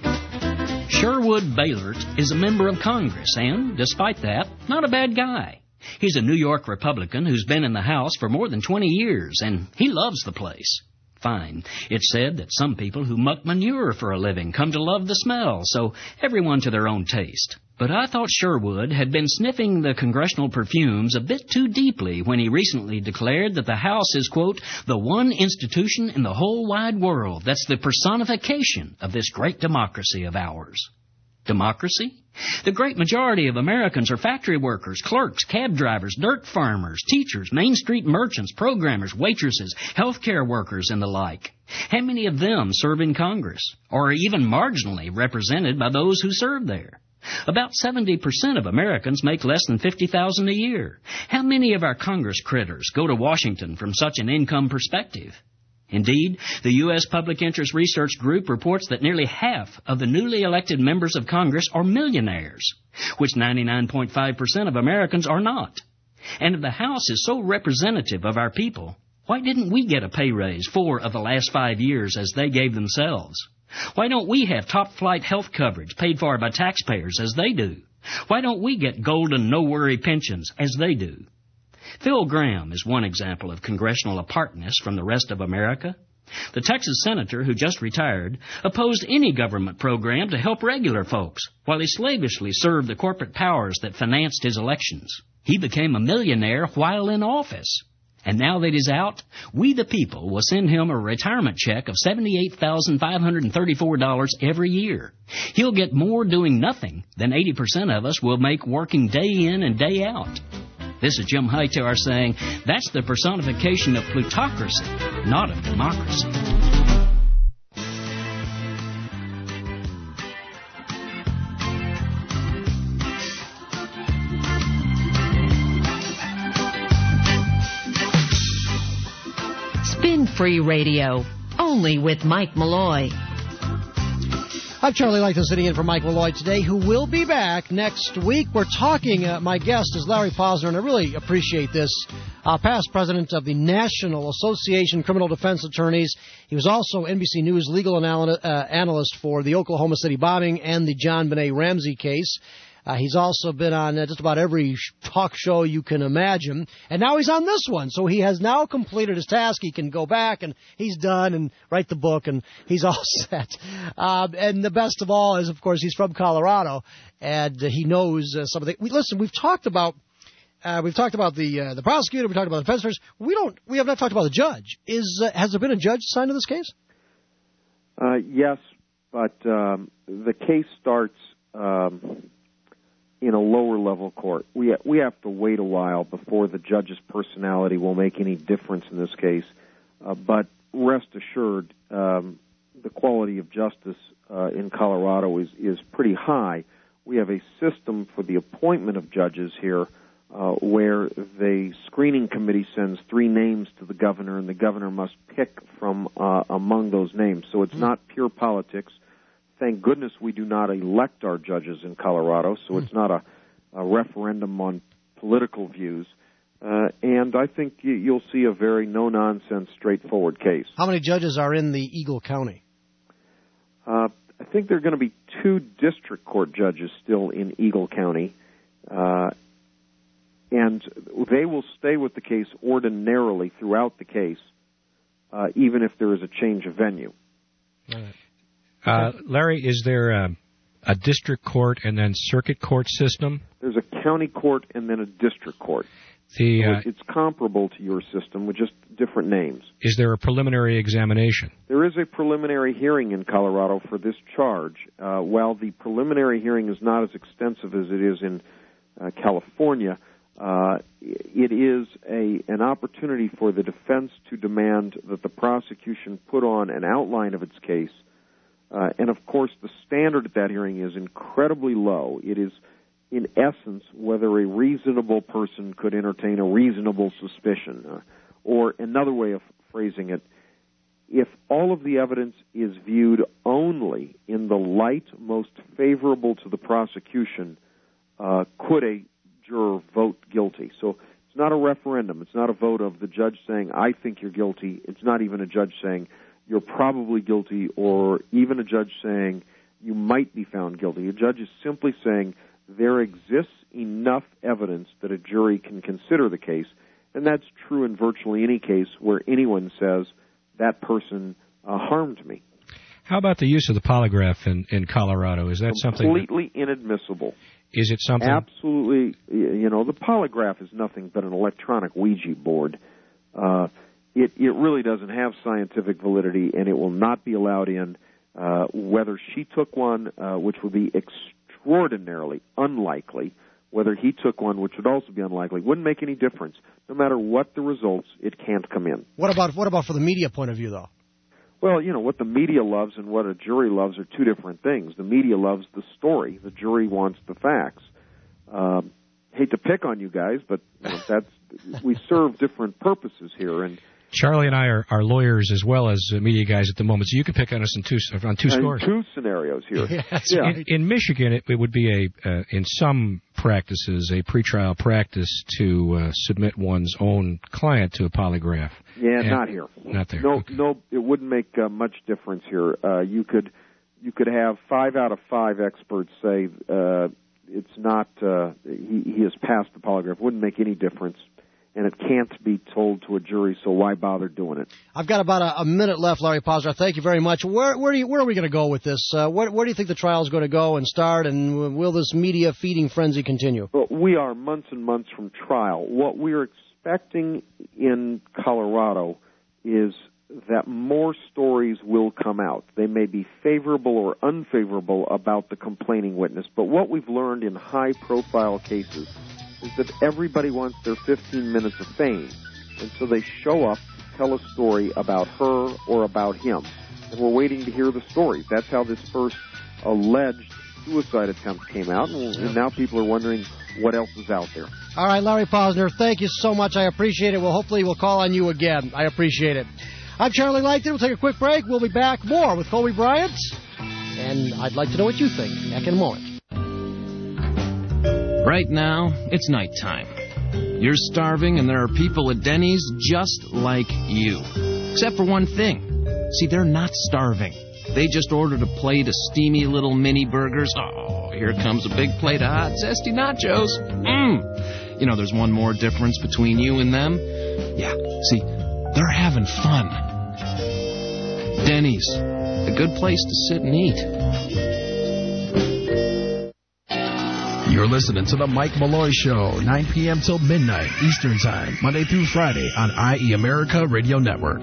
Sherwood Baylert is a member of Congress and, despite that, not a bad guy. He's a New York Republican who's been in the House for more than twenty years, and he loves the place. Fine. It's said that some people who muck manure for a living come to love the smell, so everyone to their own taste. But I thought Sherwood had been sniffing the congressional perfumes a bit too deeply when he recently declared that the House is, quote, the one institution in the whole wide world that's the personification of this great democracy of ours. Democracy? The great majority of Americans are factory workers, clerks, cab drivers, dirt farmers, teachers, Main Street merchants, programmers, waitresses, healthcare workers, and the like. How many of them serve in Congress, or are even marginally represented by those who serve there? About seventy percent of Americans make less than fifty thousand dollars a year. How many of our Congress critters go to Washington from such an income perspective? Indeed, the U S Public Interest Research Group reports that nearly half of the newly elected members of Congress are millionaires, which ninety-nine point five percent of Americans are not. And if the House is so representative of our people, why didn't we get a pay raise four of the last five years as they gave themselves? Why don't we have top-flight health coverage paid for by taxpayers as they do? Why don't we get golden no-worry pensions as they do? Phil Gramm is one example of congressional apartness from the rest of America. The Texas senator who just retired opposed any government program to help regular folks, while he slavishly served the corporate powers that financed his elections. He became a millionaire while in office. And now that he's out, we the people will send him a retirement check of seventy-eight thousand five hundred thirty-four dollars every year. He'll get more doing nothing than eighty percent of us will make working day in and day out. This is Jim Hightower saying that's the personification of plutocracy, not of democracy. Spin-free radio, only with Mike Malloy. I'm Charlie Langton sitting in for Mike Malloy today, who will be back next week. We're talking, uh, my guest is Larry Posner, and I really appreciate this, uh, past president of the National Association of Criminal Defense Attorneys. He was also N B C News legal anal- uh, analyst for the Oklahoma City bombing and the John Benet Ramsey case. Uh, he's also been on uh, just about every talk show you can imagine. And now he's on this one. So he has now completed his task. He can go back and he's done and write the book and he's all set. Uh, and the best of all is, of course, he's from Colorado and uh, he knows uh, some of the... We, listen, we've talked about... Uh, we've talked about the uh, the prosecutor. We've talked about the defense attorneys. We don't. We have not talked about the judge. Is uh, has there been a judge assigned to this case? Uh, yes, but um, the case starts um, in a lower level court. We we have to wait a while before the judge's personality will make any difference in this case. Uh, but rest assured, um, the quality of justice uh, in Colorado is is pretty high. We have a system for the appointment of judges here. Uh, where the screening committee sends three names to the governor, and the governor must pick from uh, among those names. So it's mm. not pure politics. Thank goodness we do not elect our judges in Colorado, so mm. it's not a, a referendum on political views. Uh, and I think you, you'll see a very no-nonsense, straightforward case. How many judges are in the Eagle County? Uh, I think there are going to be two district court judges still in Eagle County. Uh And they will stay with the case ordinarily throughout the case, uh, even if there is a change of venue. Uh, Larry, is there a, a district court and then circuit court system? There's a county court and then a district court. The, uh, so it's comparable to your system with just different names. Is there a preliminary examination? There is a preliminary hearing in Colorado for this charge. Uh, while the preliminary hearing is not as extensive as it is in uh, California, Uh, it is a an opportunity for the defense to demand that the prosecution put on an outline of its case. Uh, and, of course, the standard at that hearing is incredibly low. It is, in essence, whether a reasonable person could entertain a reasonable suspicion. Uh, or another way of phrasing it, if all of the evidence is viewed only in the light most favorable to the prosecution, uh, could a juror vote guilty. So it's not a referendum. It's not a vote of the judge saying, I think you're guilty. It's not even a judge saying, you're probably guilty, or even a judge saying, you might be found guilty. A judge is simply saying, there exists enough evidence that a jury can consider the case, and that's true in virtually any case where anyone says that person uh, harmed me. How about the use of the polygraph in, in Colorado? Is that something completely inadmissible? Is it something? Absolutely. You know, the polygraph is nothing but an electronic Ouija board. Uh, it, it really doesn't have scientific validity, and it will not be allowed in. Uh, whether she took one, uh, which would be extraordinarily unlikely, whether he took one, which would also be unlikely, wouldn't make any difference. No matter what the results, it can't come in. What about what about for the media point of view, though? Well, you know, what the media loves and what a jury loves are two different things. The media loves the story. The jury wants the facts. Um, hate to pick on you guys, but you know, that's we serve different purposes here. And Charlie and I are, are lawyers as well as uh, media guys at the moment, so you can pick on us in two on two scores. Two scenarios here. Yeah, yeah. Right. In, in Michigan, it, it would be a uh, in some practices a pretrial practice to uh, submit one's own client to a polygraph. Yeah, and not here. Not there. No, okay. no, it wouldn't make uh, much difference here. Uh, you could you could have five out of five experts say uh, it's not. Uh, he, he has passed the polygraph. Wouldn't make any difference. And it can't be told to a jury, so why bother doing it? I've got about a, a minute left, Larry Posner. Thank you very much. Where, where, do you, where are we going to go with this? Uh, where, where do you think the trial is going to go and start, and will this media feeding frenzy continue? Well, we are months and months from trial. What we're expecting in Colorado is that more stories will come out. They may be favorable or unfavorable about the complaining witness, but what we've learned in high-profile cases is that everybody wants their fifteen minutes of fame, and so they show up to tell a story about her or about him, and we're waiting to hear the stories. That's how this first alleged suicide attempt came out, and, and now people are wondering what else is out there. All right, Larry Posner, thank you so much. I appreciate it. Well, hopefully we'll call on you again. I appreciate it. I'm Charlie Langton. We'll take a quick break. We'll be back more with Colby Bryant, and I'd like to know what you think. Back in a moment. Right now, it's nighttime. You're starving, and there are people at Denny's just like you. Except for one thing. See, they're not starving. They just ordered a plate of steamy little mini burgers. Oh, here comes a big plate of hot, zesty nachos. Mmm. You know, there's one more difference between you and them. Yeah, see, they're having fun. Denny's, a good place to sit and eat. You're listening to the Mike Malloy Show, nine p.m. till midnight Eastern Time, Monday through Friday on I E America Radio Network.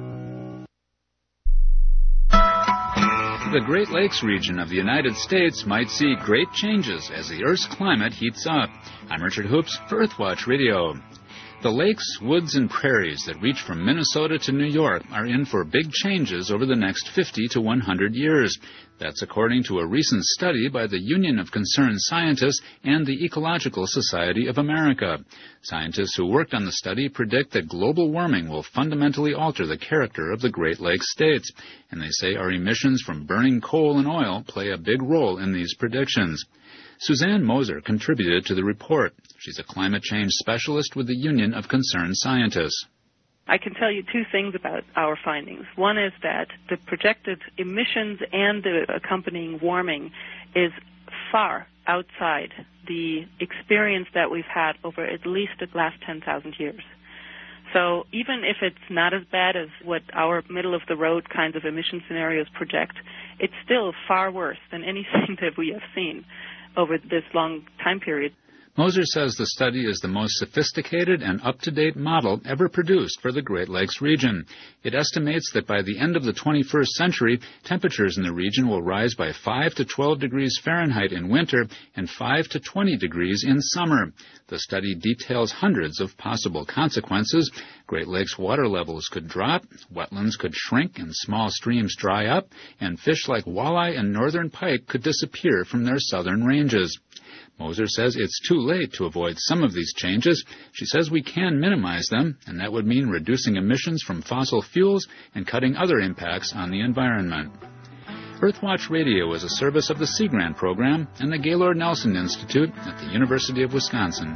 The Great Lakes region of the United States might see great changes as the Earth's climate heats up. I'm Richard Hoops for Earthwatch Radio. The lakes, woods, and prairies that reach from Minnesota to New York are in for big changes over the next fifty to one hundred years. That's according to a recent study by the Union of Concerned Scientists and the Ecological Society of America. Scientists who worked on the study predict that global warming will fundamentally alter the character of the Great Lakes states, and they say our emissions from burning coal and oil play a big role in these predictions. Suzanne Moser contributed to the report. She's a climate change specialist with the Union of Concerned Scientists. I can tell you two things about our findings. One is that the projected emissions and the accompanying warming is far outside the experience that we've had over at least the last ten thousand years. So even if it's not as bad as what our middle-of-the-road kinds of emission scenarios project, it's still far worse than anything that we have seen over this long time period. Moser says the study is the most sophisticated and up-to-date model ever produced for the Great Lakes region. It estimates that by the end of the twenty-first century, temperatures in the region will rise by five to twelve degrees Fahrenheit in winter and five to twenty degrees in summer. The study details hundreds of possible consequences. Great Lakes water levels could drop, wetlands could shrink and small streams dry up, and fish like walleye and northern pike could disappear from their southern ranges. Moser says it's too late to avoid some of these changes. She says we can minimize them, and that would mean reducing emissions from fossil fuels and cutting other impacts on the environment. Earthwatch Radio is a service of the Sea Grant program and the Gaylord Nelson Institute at the University of Wisconsin.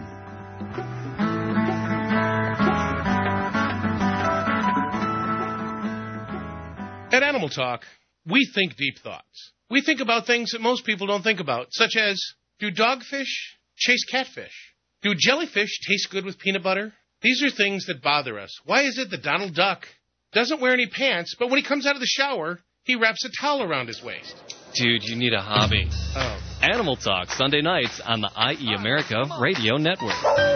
At Animal Talk, we think deep thoughts. We think about things that most people don't think about, such as Do dogfish chase catfish? Do jellyfish taste good with peanut butter? These are things that bother us. Why is it that Donald Duck doesn't wear any pants, but when he comes out of the shower, he wraps a towel around his waist? Dude, you need a hobby. Oh. Animal Talk, Sunday nights on the I E America Radio Network.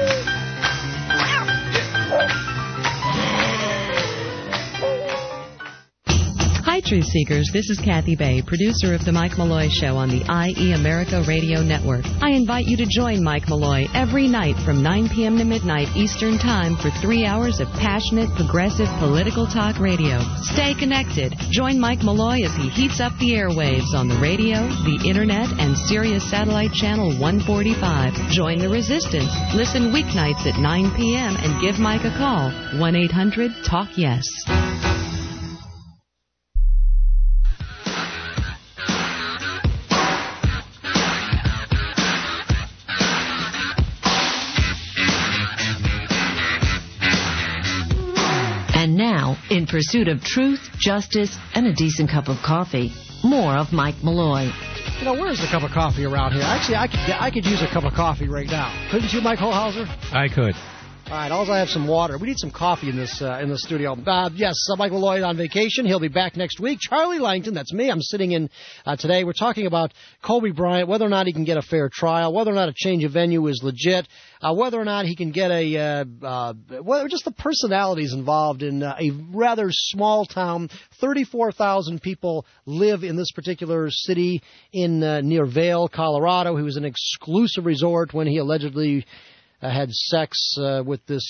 Hi, Truth Seekers. This is Kathy Bay, producer of The Mike Malloy Show on the I E America Radio Network. I invite you to join Mike Malloy every night from nine p.m. to midnight Eastern Time for three hours of passionate, progressive, political talk radio. Stay connected. Join Mike Malloy as he heats up the airwaves on the radio, the Internet, and Sirius Satellite Channel one forty-five. Join the resistance. Listen weeknights at nine p.m. and give Mike a call. one eight hundred talk yes. And now, in pursuit of truth, justice, and a decent cup of coffee, more of Mike Malloy. You know, where's the cup of coffee around here? Actually, I could I could use a cup of coffee right now. Couldn't you, Mike Holhauser? I could. All right, also I have some water. We need some coffee in this uh, in the studio. Uh, yes, uh, Mike Malloy on vacation. He'll be back next week. Charlie Langton, that's me. I'm sitting in uh, today. We're talking about Kobe Bryant, whether or not he can get a fair trial, whether or not a change of venue is legit, uh, whether or not he can get a, uh, uh, well, just the personalities involved in uh, a rather small town. thirty-four thousand people live in this particular city in uh, near Vail, Colorado. He was an exclusive resort when he allegedly Uh, had sex uh, with this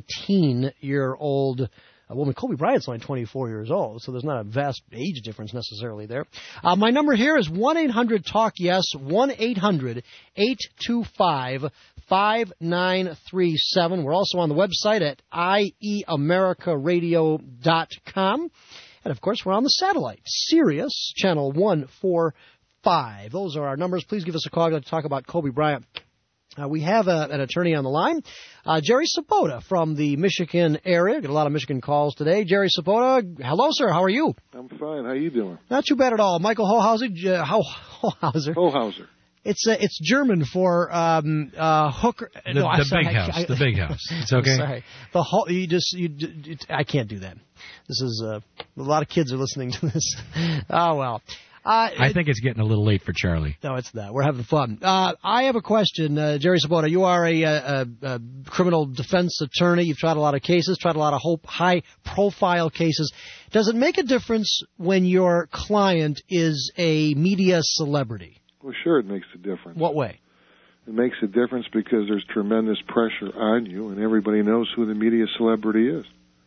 nineteen-year-old uh, woman. Kobe Bryant's only twenty-four years old, so there's not a vast age difference necessarily there. Uh, my number here is one eight hundred talk yes, one eight hundred eight two five five nine three seven. We're also on the website at I E America Radio dot com. And, of course, we're on the satellite, Sirius, channel one forty-five. Those are our numbers. Please give us a call to talk about Kobe Bryant. Uh, we have a, an attorney on the line, uh, Jerry Sabota from the Michigan area. Got a lot of Michigan calls today. Jerry Sabota, hello, sir. How are you? I'm fine. How you doing? Not too bad at all. Michael Holhauser. Uh, Holhauser. Holhauser. It's uh, it's German for um, uh, hooker. The, no, the sorry, big house. I, I, the big house. It's okay. Sorry. The whole, you just you. It, I can't do that. This is uh, a lot of kids are listening to this. Oh well. Uh, I think it's getting a little late for Charlie. No, it's not. We're having fun. Uh, I have a question, uh, Jerry Sabota. You are a, a, a criminal defense attorney. You've tried a lot of cases, tried a lot of high-profile cases. Does it make a difference when your client is a media celebrity? Well, sure, it makes a difference. What way? It makes a difference because there's tremendous pressure on you, and everybody knows who the media celebrity is.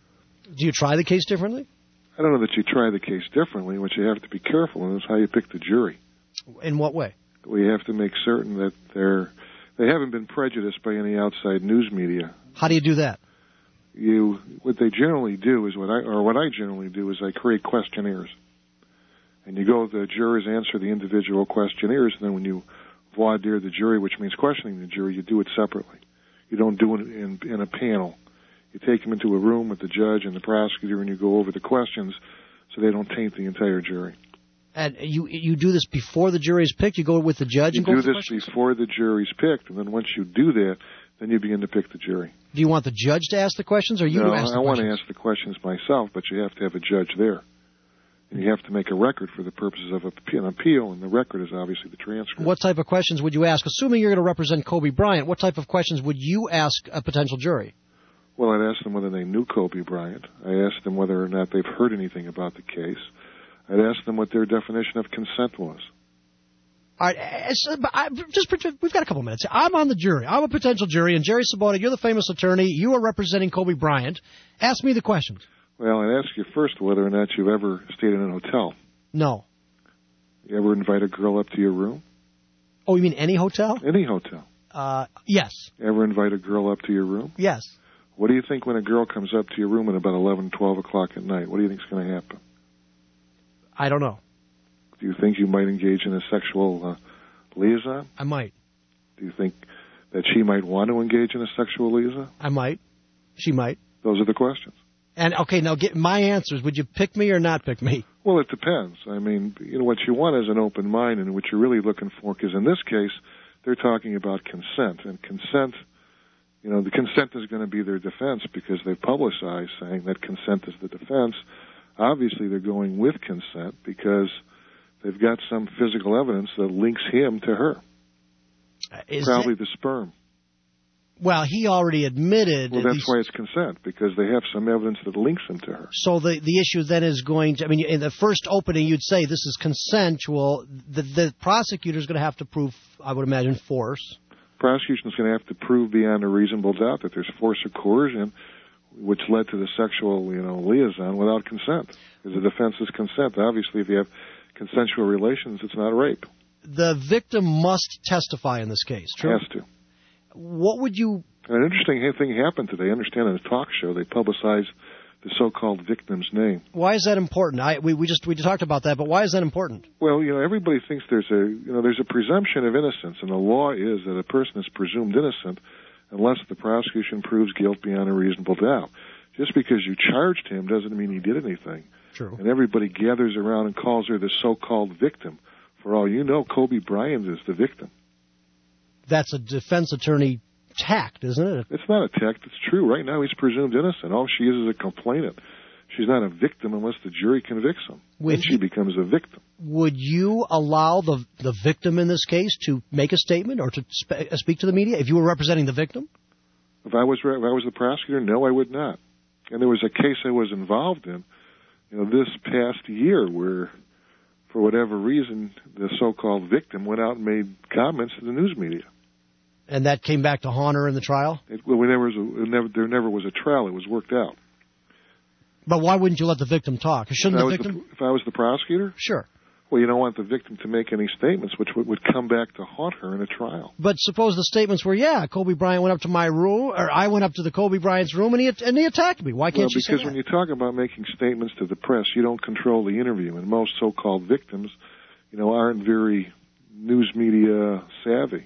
Do you try the case differently? I don't know that you try the case differently. What you have to be careful in is how you pick the jury. In what way? We have to make certain that they're they haven't been prejudiced by any outside news media. How do you do that? You what they generally do is what I or what I generally do is I create questionnaires, and you go the jurors answer the individual questionnaires, and then when you voir dire the jury, which means questioning the jury, you do it separately. You don't do it in in a panel. You take them into a room with the judge and the prosecutor, and you go over the questions so they don't taint the entire jury. And you you do this before the jury is picked? You go with the judge you and go do with the this questions? before the jury's picked, and then once you do that, then you begin to pick the jury. Do you want the judge to ask the questions, or you no, to ask the I questions? want to ask the questions myself, but you have to have a judge there. And you have to make a record for the purposes of an appeal, and the record is obviously the transcript. What type of questions would you ask? Assuming you're going to represent Kobe Bryant, what type of questions would you ask a potential jury? Well, I'd ask them whether they knew Kobe Bryant. I asked them whether or not they've heard anything about the case. I'd ask them what their definition of consent was. All right, so, I, just we've got a couple minutes. I'm on the jury. I'm a potential jury, and Jerry Sabota, you're the famous attorney. You are representing Kobe Bryant. Ask me the questions. Well, I'd ask you first whether or not you've ever stayed in a hotel. No. You ever invite a girl up to your room? Oh, you mean any hotel? Any hotel. Uh, yes. Ever invite a girl up to your room? Yes. What do you think when a girl comes up to your room at about eleven, twelve o'clock at night? What do you think is going to happen? I don't know. Do you think you might engage in a sexual uh, liaison? I might. Do you think that she might want to engage in a sexual liaison? I might. She might. Those are the questions. And, okay, now get my answers. Would you pick me or not pick me? Well, it depends. I mean, you know, what you want is an open mind, and what you're really looking for, because in this case, They're talking about consent, and consent, you know, the consent is going to be their defense because they've publicized saying that consent is the defense. Obviously, they're going with consent because they've got some physical evidence that links him to her. Is Probably that, the sperm. Well, he already admitted. Well, that's least, why it's consent, because they have some evidence that links him to her. So the the issue then is going to, I mean, in the first opening, you'd say this is consensual. The, the prosecutor's going to have to prove, I would imagine, force. Prosecution's going to have to prove beyond a reasonable doubt that there's force or coercion, which led to the sexual, you know, liaison without consent. Because the defense is consent. Obviously, if you have consensual relations, it's not rape. The victim must testify in this case, true? Has to. What would you... An interesting thing happened today. I understand in a talk show they publicized the so-called victim's name. Why is that important? I we, we just we talked about that, but why is that important? Well, you know, everybody thinks there's a you know there's a presumption of innocence, and the law is that a person is presumed innocent unless the prosecution proves guilt beyond a reasonable doubt. Just because you charged him doesn't mean he did anything. True. And everybody gathers around and calls her the so-called victim. For all you know, Kobe Bryant is the victim. That's a defense attorney tact, isn't it? It's not a tact. It's true. Right now, he's presumed innocent. All she is is a complainant. She's not a victim unless the jury convicts him. Would then she becomes a victim. Would you allow the the victim in this case to make a statement or to sp- speak to the media if you were representing the victim? If I was if I was the prosecutor, no, I would not. And there was a case I was involved in, you know, this past year where, for whatever reason, the so-called victim went out and made comments to the news media. And that came back to haunt her in the trial? It, well, we never was a, it never, there never was a trial. It was worked out. But why wouldn't you let the victim talk? Shouldn't if the victim? The, if I was the prosecutor? Sure. Well, you don't want the victim to make any statements which would, would come back to haunt her in a trial. But suppose the statements were, yeah, Kobe Bryant went up to my room, or I went up to the Kobe Bryant's room, and he and he attacked me. Why can't well, you say that? Because when you talk about making statements to the press, you don't control the interview, and most so-called victims, you know, aren't very news media savvy.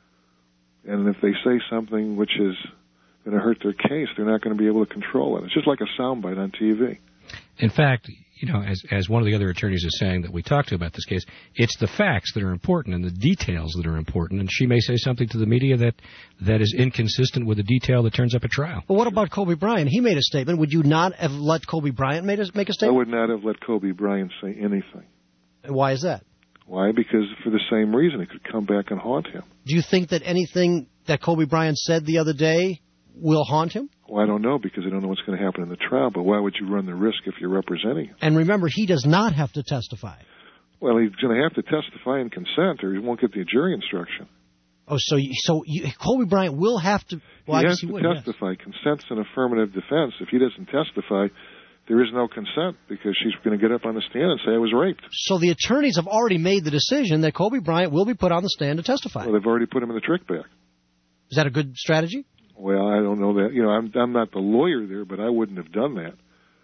And if they say something which is going to hurt their case, they're not going to be able to control it. It's just like a soundbite on T V. In fact, you know, as as one of the other attorneys is saying that we talked to about this case, it's the facts that are important and the details that are important. And she may say something to the media that that is inconsistent with the detail that turns up at trial. But what about Kobe Bryant? He made a statement. Would you not have let Kobe Bryant make a, make a statement? I would not have let Kobe Bryant say anything. Why is that? Why? Because for the same reason, it could come back and haunt him. Do you think that anything that Kobe Bryant said the other day will haunt him? Well, I don't know, because I don't know what's going to happen in the trial, but why would you run the risk if you're representing him? And remember, he does not have to testify. Well, he's going to have to testify in consent, or he won't get the jury instruction. Oh, so so you, Kobe Bryant will have to... Well, he I has guess he to would, testify. Yes. Consent's an affirmative defense. If he doesn't testify, there is no consent, because she's going to get up on the stand and say, I was raped. So the attorneys have already made the decision that Kobe Bryant will be put on the stand to testify. Well, they've already put him in the trick bag. Is that a good strategy? Well, I don't know that. You know, I'm I'm not the lawyer there, but I wouldn't have done that.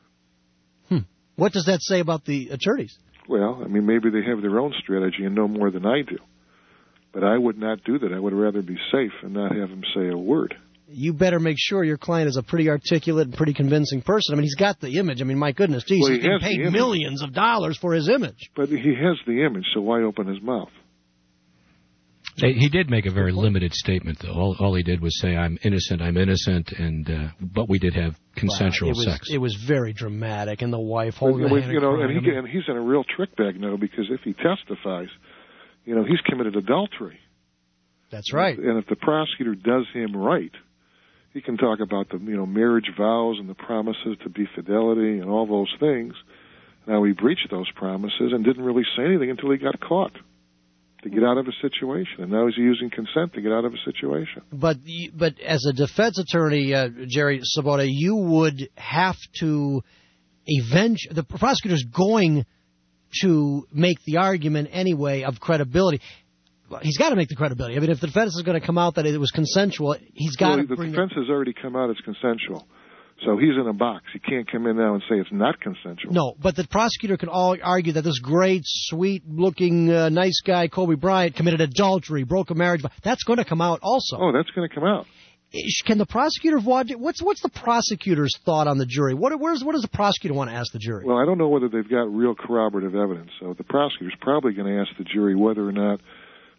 Hmm. What does that say about the attorneys? Well, I mean, maybe they have their own strategy and know more than I do. But I would not do that. I would rather be safe and not have him say a word. You better make sure your client is a pretty articulate and pretty convincing person. I mean, he's got the image. I mean, my goodness, geez, well, he he's getting paid millions of dollars for his image. But he has the image, so why open his mouth? He did make a very limited statement, though. All, all he did was say, "I'm innocent, I'm innocent," and uh, but we did have consensual wow, it was, sex. It was very dramatic, and the wife holding well, the hand you know, and, he, I mean, and he's in a real trick bag now, because if he testifies, you know, he's committed adultery. That's right. And if the prosecutor does him right, he can talk about the you know marriage vows and the promises to be fidelity and all those things. Now, he breached those promises and didn't really say anything until he got caught. To get out of a situation, and now he's using consent to get out of a situation. But but as a defense attorney, uh, Jerry Sabota, you would have to avenge. The prosecutor's going to make the argument anyway of credibility. He's got to make the credibility. I mean, if the defense is going to come out that it was consensual, he's got well, to the bring defense has already come out as consensual. So he's in a box. He can't come in now and say it's not consensual. No, but the prosecutor can all argue that this great, sweet-looking, uh, nice guy, Kobe Bryant, committed adultery, broke a marriage. That's going to come out also. Oh, that's going to come out. Can the prosecutor what's what's the prosecutor's thought on the jury? What where's what does the prosecutor want to ask the jury? Well, I don't know whether they've got real corroborative evidence. So the prosecutor's probably going to ask the jury whether or not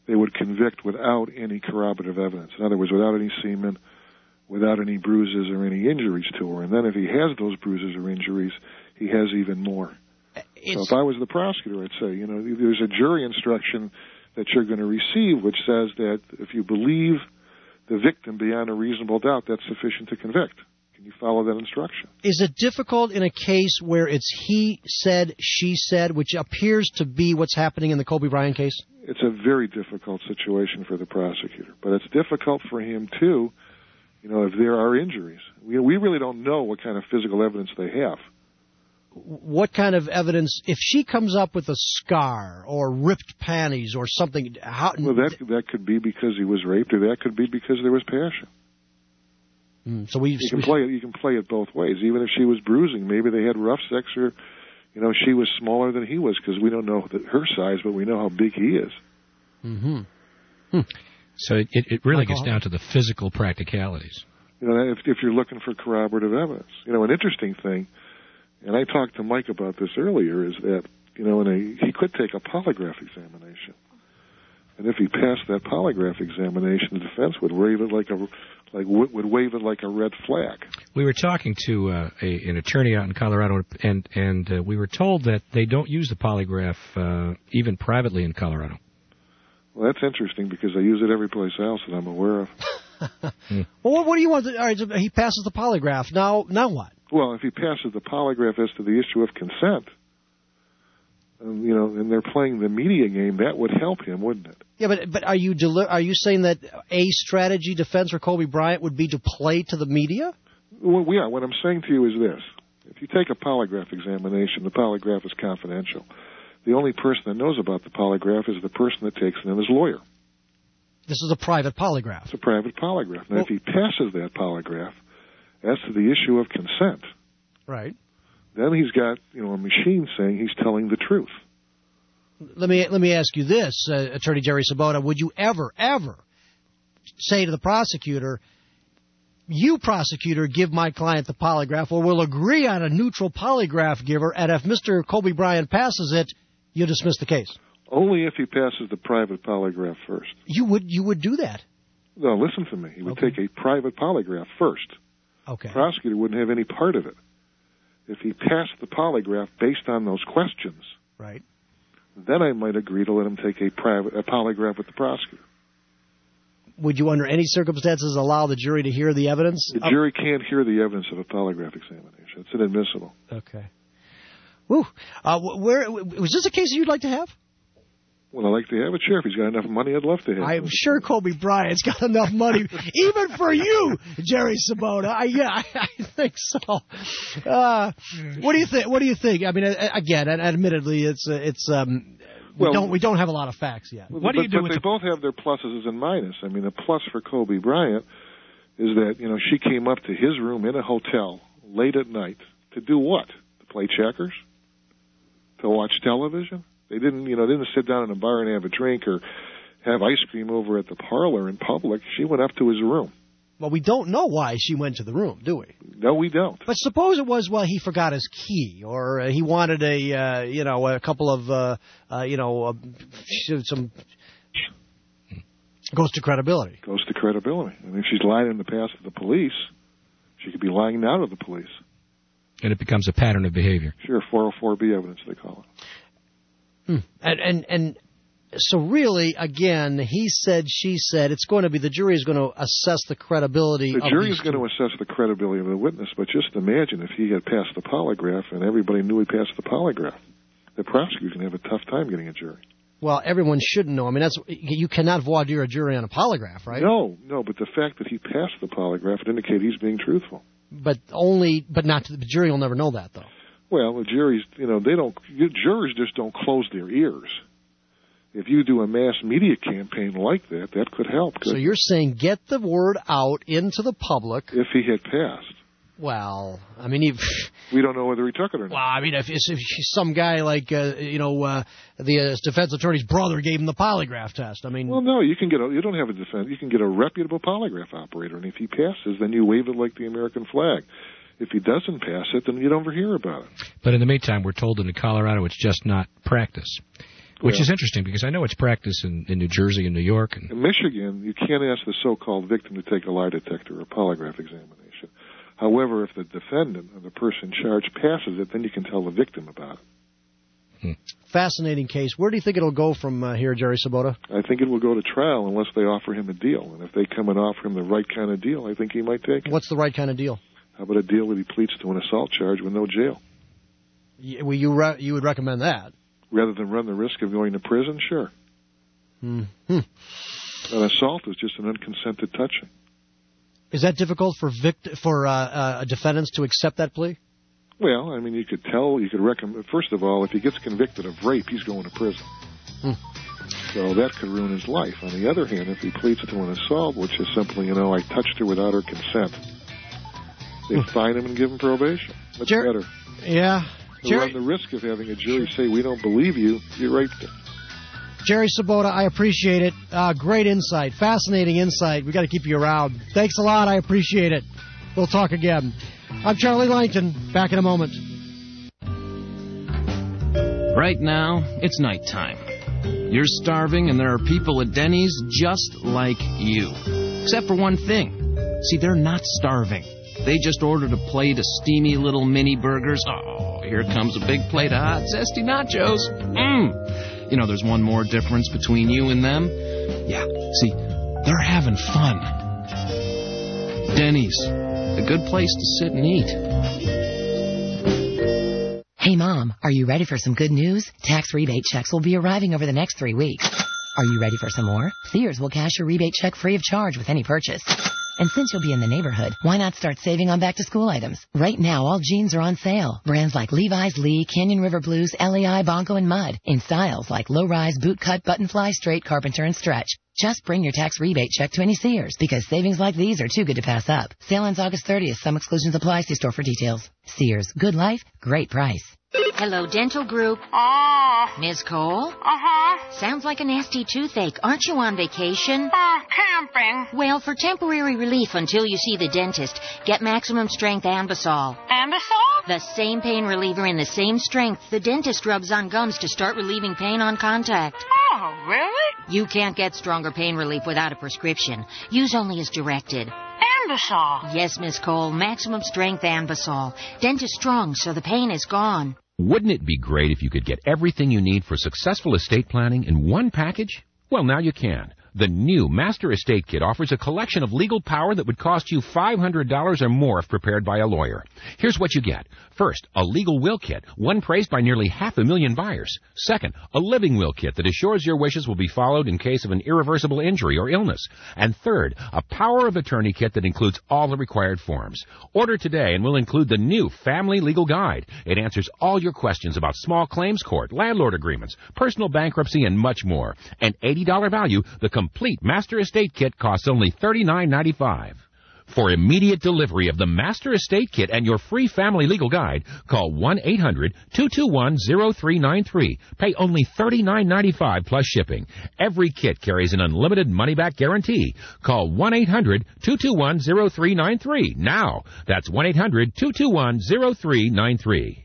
they would convict without any corroborative evidence. In other words, without any semen, without any bruises or any injuries to her. And then if he has those bruises or injuries, he has even more. It's... So if I was the prosecutor, I'd say, you know, there's a jury instruction that you're going to receive which says that if you believe the victim beyond a reasonable doubt, that's sufficient to convict. Can you follow that instruction? Is it difficult in a case where it's he said, she said, which appears to be what's happening in the Kobe Bryant case? It's a very difficult situation for the prosecutor. But it's difficult for him, too, you know, if there are injuries. We, we really don't know what kind of physical evidence they have. What kind of evidence, if she comes up with a scar or ripped panties or something, how... Well, that, that could be because he was raped, or that could be because there was passion. Mm, so we you can play it. You can play it both ways. Even if she was bruising, maybe they had rough sex, or you know she was smaller than he was, because we don't know the, her size, but we know how big he is. Mm-hmm. Hmm. So it, it really Michael? gets down to the physical practicalities. You know, if, if you're looking for corroborative evidence, you know, an interesting thing, and I talked to Mike about this earlier, is that you know, in a, he could take a polygraph examination. And if he passed that polygraph examination, the defense would wave it like a like would wave it like a red flag. We were talking to uh, a, an attorney out in Colorado, and and uh, we were told that they don't use the polygraph uh, even privately in Colorado. Well, that's interesting because they use it every place else that I'm aware of. mm. Well, what, what do you want? To, all right, so he passes the polygraph. Now, now what? Well, if he passes the polygraph as to the issue of consent, um, you know, and they're playing the media game, that would help him, wouldn't it? Yeah, but but are you deli- are you saying that a strategy defense for Kobe Bryant would be to play to the media? Well, yeah. What I'm saying to you is this: if you take a polygraph examination, the polygraph is confidential. The only person that knows about the polygraph is the person that takes it and his lawyer. This is a private polygraph. It's a private polygraph. Now, well, if he passes that polygraph as to the issue of consent, right, then he's got you know a machine saying he's telling the truth. Let me let me ask you this, uh, Attorney Jerry Sabota. Would you ever, ever say to the prosecutor, you, prosecutor, give my client the polygraph, or we'll agree on a neutral polygraph giver, and if Mister Kobe Bryant passes it, you dismiss the case? Only if he passes the private polygraph first. You would you would do that? No, listen to me. He would okay. take a private polygraph first. Okay. The prosecutor wouldn't have any part of it. If he passed the polygraph based on those questions, right, then I might agree to let him take a private a polygraph with the prosecutor. Would you, under any circumstances, allow the jury to hear the evidence? The jury can't hear the evidence of a polygraph examination. It's inadmissible. Okay. Woo. Uh, where was this a case you'd like to have? Well, I'd like to have it, sure. If he's got enough money, I'd love to have it. I'm sure Kobe Bryant's got enough money, even for you, Jerry Sabota. I, yeah, I, I think so. Uh, what do you think? What do you think? I mean, again, and admittedly, it's it's um, we well, don't we don't have a lot of facts yet. Well, what but, do you do? But with they the... both have their pluses and minuses. I mean, the plus for Kobe Bryant is that you know she came up to his room in a hotel late at night to do what? To play checkers? To watch television? They didn't, you know, didn't sit down in a bar and have a drink or have ice cream over at the parlor in public. She went up to his room. Well, we don't know why she went to the room, do we? No, we don't. But suppose it was, well, he forgot his key, or uh, he wanted a, uh, you know, a couple of, uh, uh, you know, uh, some. Goes to credibility. Goes to credibility. I mean, if she's lying in the past to the police, she could be lying now to the police. And it becomes a pattern of behavior. Sure, four oh four B evidence, they call it. Hmm. And, and and so really, again, he said, she said, it's going to be, the jury is going to assess the credibility the of jury these is going to assess the credibility of the witness, but just imagine if he had passed the polygraph and everybody knew he passed the polygraph. The prosecutor can have a tough time getting a jury. Well, everyone shouldn't know. I mean, that's you cannot voir dire a jury on a polygraph, right? No, no, but the fact that he passed the polygraph would indicate he's being truthful. But only, but not to the jury will never know that, though. Well, the juries, you know, they don't, jurors just don't close their ears. If you do a mass media campaign like that, that could help. So you're saying get the word out into the public. If he had passed. Well, I mean, if, we don't know whether he took it or not. Well, I mean, if, if some guy like, uh, you know, uh, the uh, defense attorney's brother gave him the polygraph test, I mean. Well, no, you can get a, you don't have a defense, you can get a reputable polygraph operator, and if he passes, then you wave it like the American flag. If he doesn't pass it, then you don't ever hear about it. But in the meantime, we're told in Colorado it's just not practice. Which well, is interesting because I know it's practiced in, in New Jersey and New York. And in Michigan, you can't ask the so-called victim to take a lie detector or polygraph examination. However, if the defendant or the person charged passes it, then you can tell the victim about it. Fascinating case. Where do you think it'll go from uh, here, Jerry Sabota? I think it will go to trial unless they offer him a deal. And if they come and offer him the right kind of deal, I think he might take it. What's the right kind of deal? How about a deal that he pleads to an assault charge with no jail? You, well, you, re- you would recommend that? Rather than run the risk of going to prison, sure. Hmm. An assault is just an unconsented touching. Is that difficult for vict- for uh, uh, defendants to accept that plea? Well, I mean, you could tell, you could recommend, first of all, if he gets convicted of rape, he's going to prison. Hmm. So that could ruin his life. On the other hand, if he pleads to an assault, which is simply, you know, I touched her without her consent, they hmm. fine him and give him probation. That's Jer- better. Yeah. To Jerry- run the risk of having a jury say, we don't believe you, you're right there. Jerry Sabota, I appreciate it. Uh, great insight. Fascinating insight. We've got to keep you around. Thanks a lot. I appreciate it. We'll talk again. I'm Charlie Langton. Back in a moment. Right now, it's nighttime. You're starving, and there are people at Denny's just like you. Except for one thing. See, they're not starving. They just ordered a plate of steamy little mini burgers. Oh, here comes a big plate of hot, zesty nachos. Mmm. You know, there's one more difference between you and them. Yeah, see, they're having fun. Denny's, a good place to sit and eat. Hey, Mom, are you ready for some good news? Tax rebate checks will be arriving over the next three weeks. Are you ready for some more? Sears will cash your rebate check free of charge with any purchase. And since you'll be in the neighborhood, why not start saving on back-to-school items? Right now, all jeans are on sale. Brands like Levi's, Lee, Canyon River Blues, L E I, Bonko, and Mud. In styles like low-rise, boot-cut, button-fly, straight, carpenter, and stretch. Just bring your tax rebate check to any Sears, because savings like these are too good to pass up. Sale ends August thirtieth. Some exclusions apply. See store for details. Sears. Good life. Great price. Hello, Dental Group. Ah. Miz Cole? Uh-huh. Sounds like a nasty toothache. Aren't you on vacation? Uh, camping. Well, for temporary relief until you see the dentist, get Maximum Strength Ambisol. Ambisol? The same pain reliever in the same strength the dentist rubs on gums to start relieving pain on contact. Oh, really? You can't get stronger pain relief without a prescription. Use only as directed. Ambisol? Yes, Miss Cole. Maximum Strength Ambisol. Dentist strong, so the pain is gone. Wouldn't it be great if you could get everything you need for successful estate planning in one package? Well, now you can. The new Master Estate Kit offers a collection of legal power that would cost you five hundred dollars or more if prepared by a lawyer. Here's what you get. First, a legal will kit, one praised by nearly half a million buyers. Second, a living will kit that assures your wishes will be followed in case of an irreversible injury or illness. And third, a power of attorney kit that includes all the required forms. Order today and we'll include the new Family Legal Guide. It answers all your questions about small claims court, landlord agreements, personal bankruptcy, and much more. An eighty dollars value, the complete Master Estate Kit costs only thirty-nine ninety-five. For immediate delivery of the Master Estate Kit and your free Family Legal Guide, call one eight hundred two two one zero three nine three. Pay only thirty-nine ninety-five plus shipping. Every kit carries an unlimited money-back guarantee. Call one eight hundred two two one zero three nine three now. That's one eight hundred two two one zero three nine three.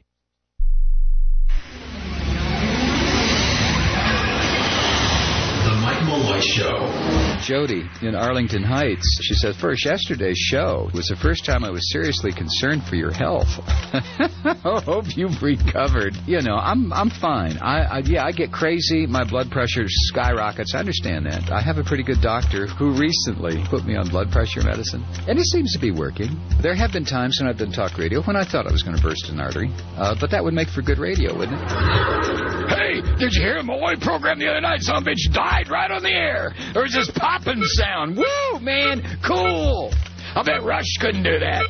Mike Malloy Show. Jody in Arlington Heights, she said, first, yesterday's show was the first time I was seriously concerned for your health. I hope you've recovered. You know, I'm I'm fine. I, I yeah, I get crazy. My blood pressure skyrockets. I understand that. I have a pretty good doctor who recently put me on blood pressure medicine, and it seems to be working. There have been times when I've done talk radio when I thought I was going to burst an artery, uh, but that would make for good radio, wouldn't it? Hey, did you hear Malloy program the other night? Some bitch died right on the air. There was this popping sound. Woo, man, cool. I bet Rush couldn't do that.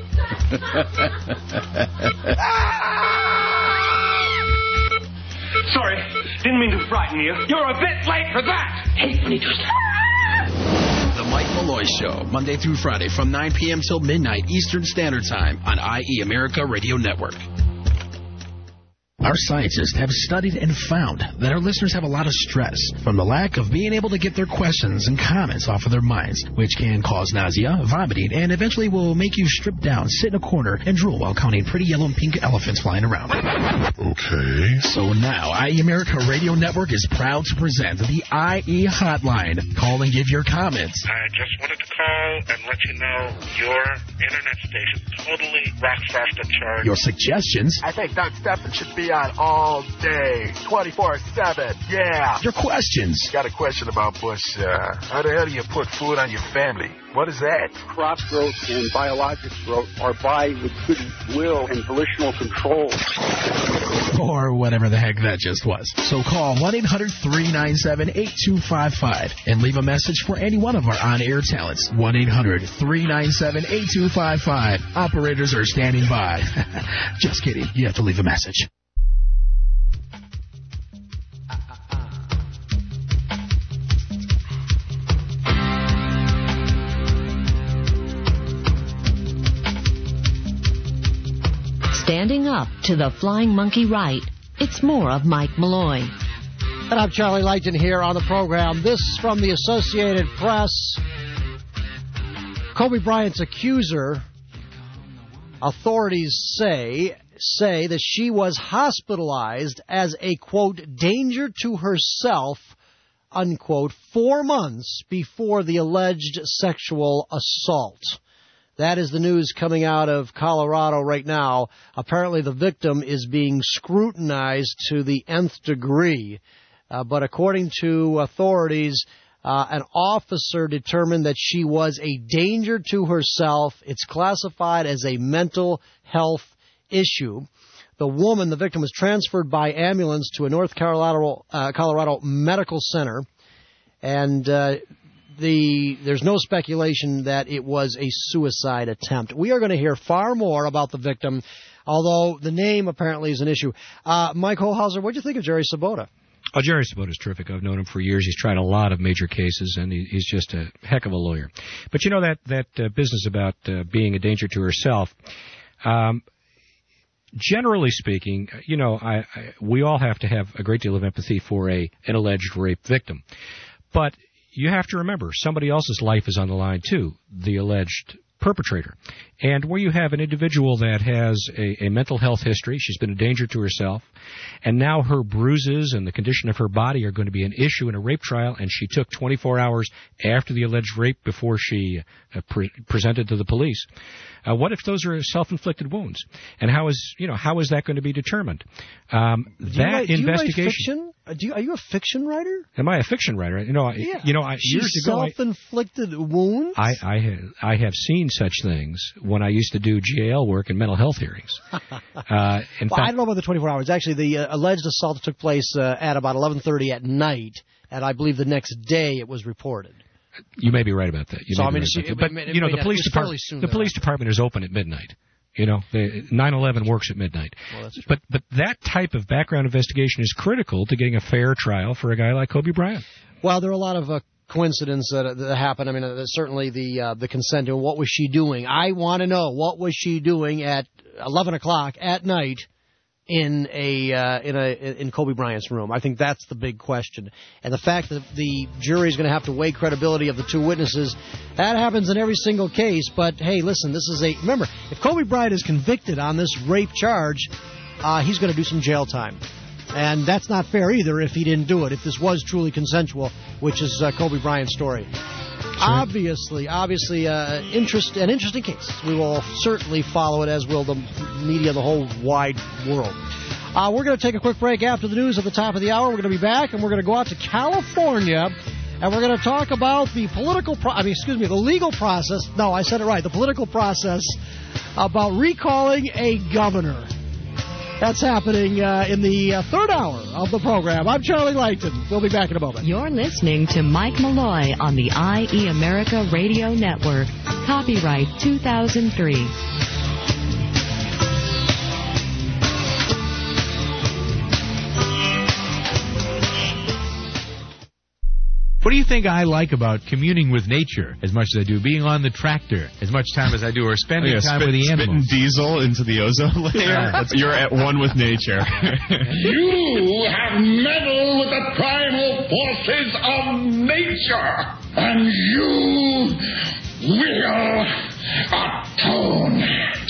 Sorry, didn't mean to frighten you. You're a bit late for that. Hey, funny twist. The Mike Malloy Show, Monday through Friday from nine p.m. till midnight Eastern Standard Time on I E America Radio Network. Our scientists have studied and found that our listeners have a lot of stress from the lack of being able to get their questions and comments off of their minds, which can cause nausea, vomiting, and eventually will make you strip down, sit in a corner, and drool while counting pretty yellow and pink elephants flying around. Okay. So now, I E America Radio Network is proud to present the I E Hotline. Call and give your comments. I just wanted to call and let you know your internet station totally rocks off the chart. Your suggestions. I think Doug Stephan should be on all day, twenty-four seven, yeah. Your questions. Got a question about Bush. Uh, how the hell do you put food on your family? What is that? Crop growth and biologic growth are by the goodwill and volitional control. Or whatever the heck that just was. So call one eight hundred three nine seven eight two five five and leave a message for any one of our on-air talents. one eight hundred three nine seven eight two five five. Operators are standing by. Just kidding. You have to leave a message. Standing up to the flying monkey right, it's more of Mike Malloy. And I'm Charlie Leighton here on the program. This is from the Associated Press. Kobe Bryant's accuser, authorities say, say that she was hospitalized as a, quote, danger to herself, unquote, four months before the alleged sexual assault. That is the news coming out of Colorado right now. Apparently the victim is being scrutinized to the nth degree. Uh, but according to authorities, uh, an officer determined that she was a danger to herself. It's classified as a mental health issue. The woman, the victim, was transferred by ambulance to a North Colorado, uh, Colorado medical center. And uh The, there's no speculation that it was a suicide attempt. We are going to hear far more about the victim, although the name apparently is an issue. Uh, Mike Holhauser, what do you think of Jerry Sabota? Oh, Jerry Sabota is terrific. I've known him for years. He's tried a lot of major cases, and he, he's just a heck of a lawyer. But you know that, that uh, business about uh, being a danger to herself, um, generally speaking, you know, I, I, we all have to have a great deal of empathy for a an alleged rape victim. But you have to remember, somebody else's life is on the line, too, the alleged perpetrator. And where you have an individual that has a, a mental health history, she's been a danger to herself, and now her bruises and the condition of her body are going to be an issue in a rape trial, and she took twenty-four hours after the alleged rape before she uh, pre- presented to the police. Uh, what if those are self-inflicted wounds? And how is, you know, how is that going to be determined? Um, do that write, investigation. Do you write fiction? Do you, are you a fiction writer? Am I a fiction writer? You know, I, yeah. you know, I, years ago, self-inflicted I, wounds. I, I, have, I have seen such things when I used to do G A L work in mental health hearings. uh, in well, fact, I don't know about the twenty-four hours. Actually, the uh, alleged assault took place uh, at about eleven thirty at night, and I believe the next day it was reported. You may be right about that. You so may I mean, right she, but it, you know, it, the police department, the police department is open at midnight. You know, nine eleven works at midnight. Well, that's true. But but that type of background investigation is critical to getting a fair trial for a guy like Kobe Bryant. Well, there are a lot of uh, coincidences that, that happened. I mean, uh, certainly the uh, the consent. And what was she doing? I want to know, what was she doing at eleven o'clock at night in a uh, in a in Kobe Bryant's room? I think that's the big question. And the fact that the jury is going to have to weigh credibility of the two witnesses, that happens in every single case. But hey, listen, this is a remember, if Kobe Bryant is convicted on this rape charge, uh, he's going to do some jail time. And that's not fair either if he didn't do it, if this was truly consensual, which is uh, Kobe Bryant's story. Sure. Obviously, obviously, uh, interest an interesting case. We will certainly follow it, as will the media, the whole wide world. Uh, we're going to take a quick break after the news at the top of the hour. We're going to be back, and we're going to go out to California, and we're going to talk about the political, pro- I mean, excuse me, the legal process. No, I said it right. The political process about recalling a governor. That's happening uh, in the uh, third hour of the program. I'm Charlie Leighton. We'll be back in a moment. You're listening to Mike Malloy on the I E America Radio Network. Copyright two thousand three. What do you think I like about communing with nature as much as I do being on the tractor as much time as I do, or spending Oh, yeah, time spit, with the animals? Spitting diesel into the ozone layer. Yeah. You're at one with nature. You have meddled with the primal forces of nature, and you will atone.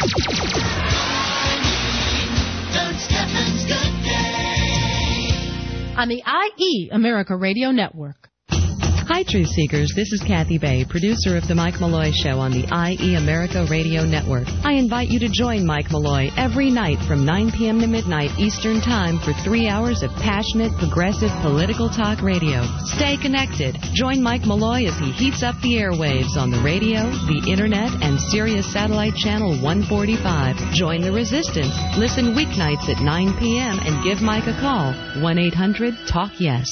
On the I E America Radio Network. Hi, Truth Seekers. This is Kathy Bay, producer of The Mike Malloy Show on the I E America Radio Network. I invite you to join Mike Malloy every night from nine p.m. to midnight Eastern Time for three hours of passionate, progressive, political talk radio. Stay connected. Join Mike Malloy as he heats up the airwaves on the radio, the Internet, and Sirius Satellite Channel one forty-five. Join the resistance. Listen weeknights at nine p.m. and give Mike a call. one eight hundred talk yes.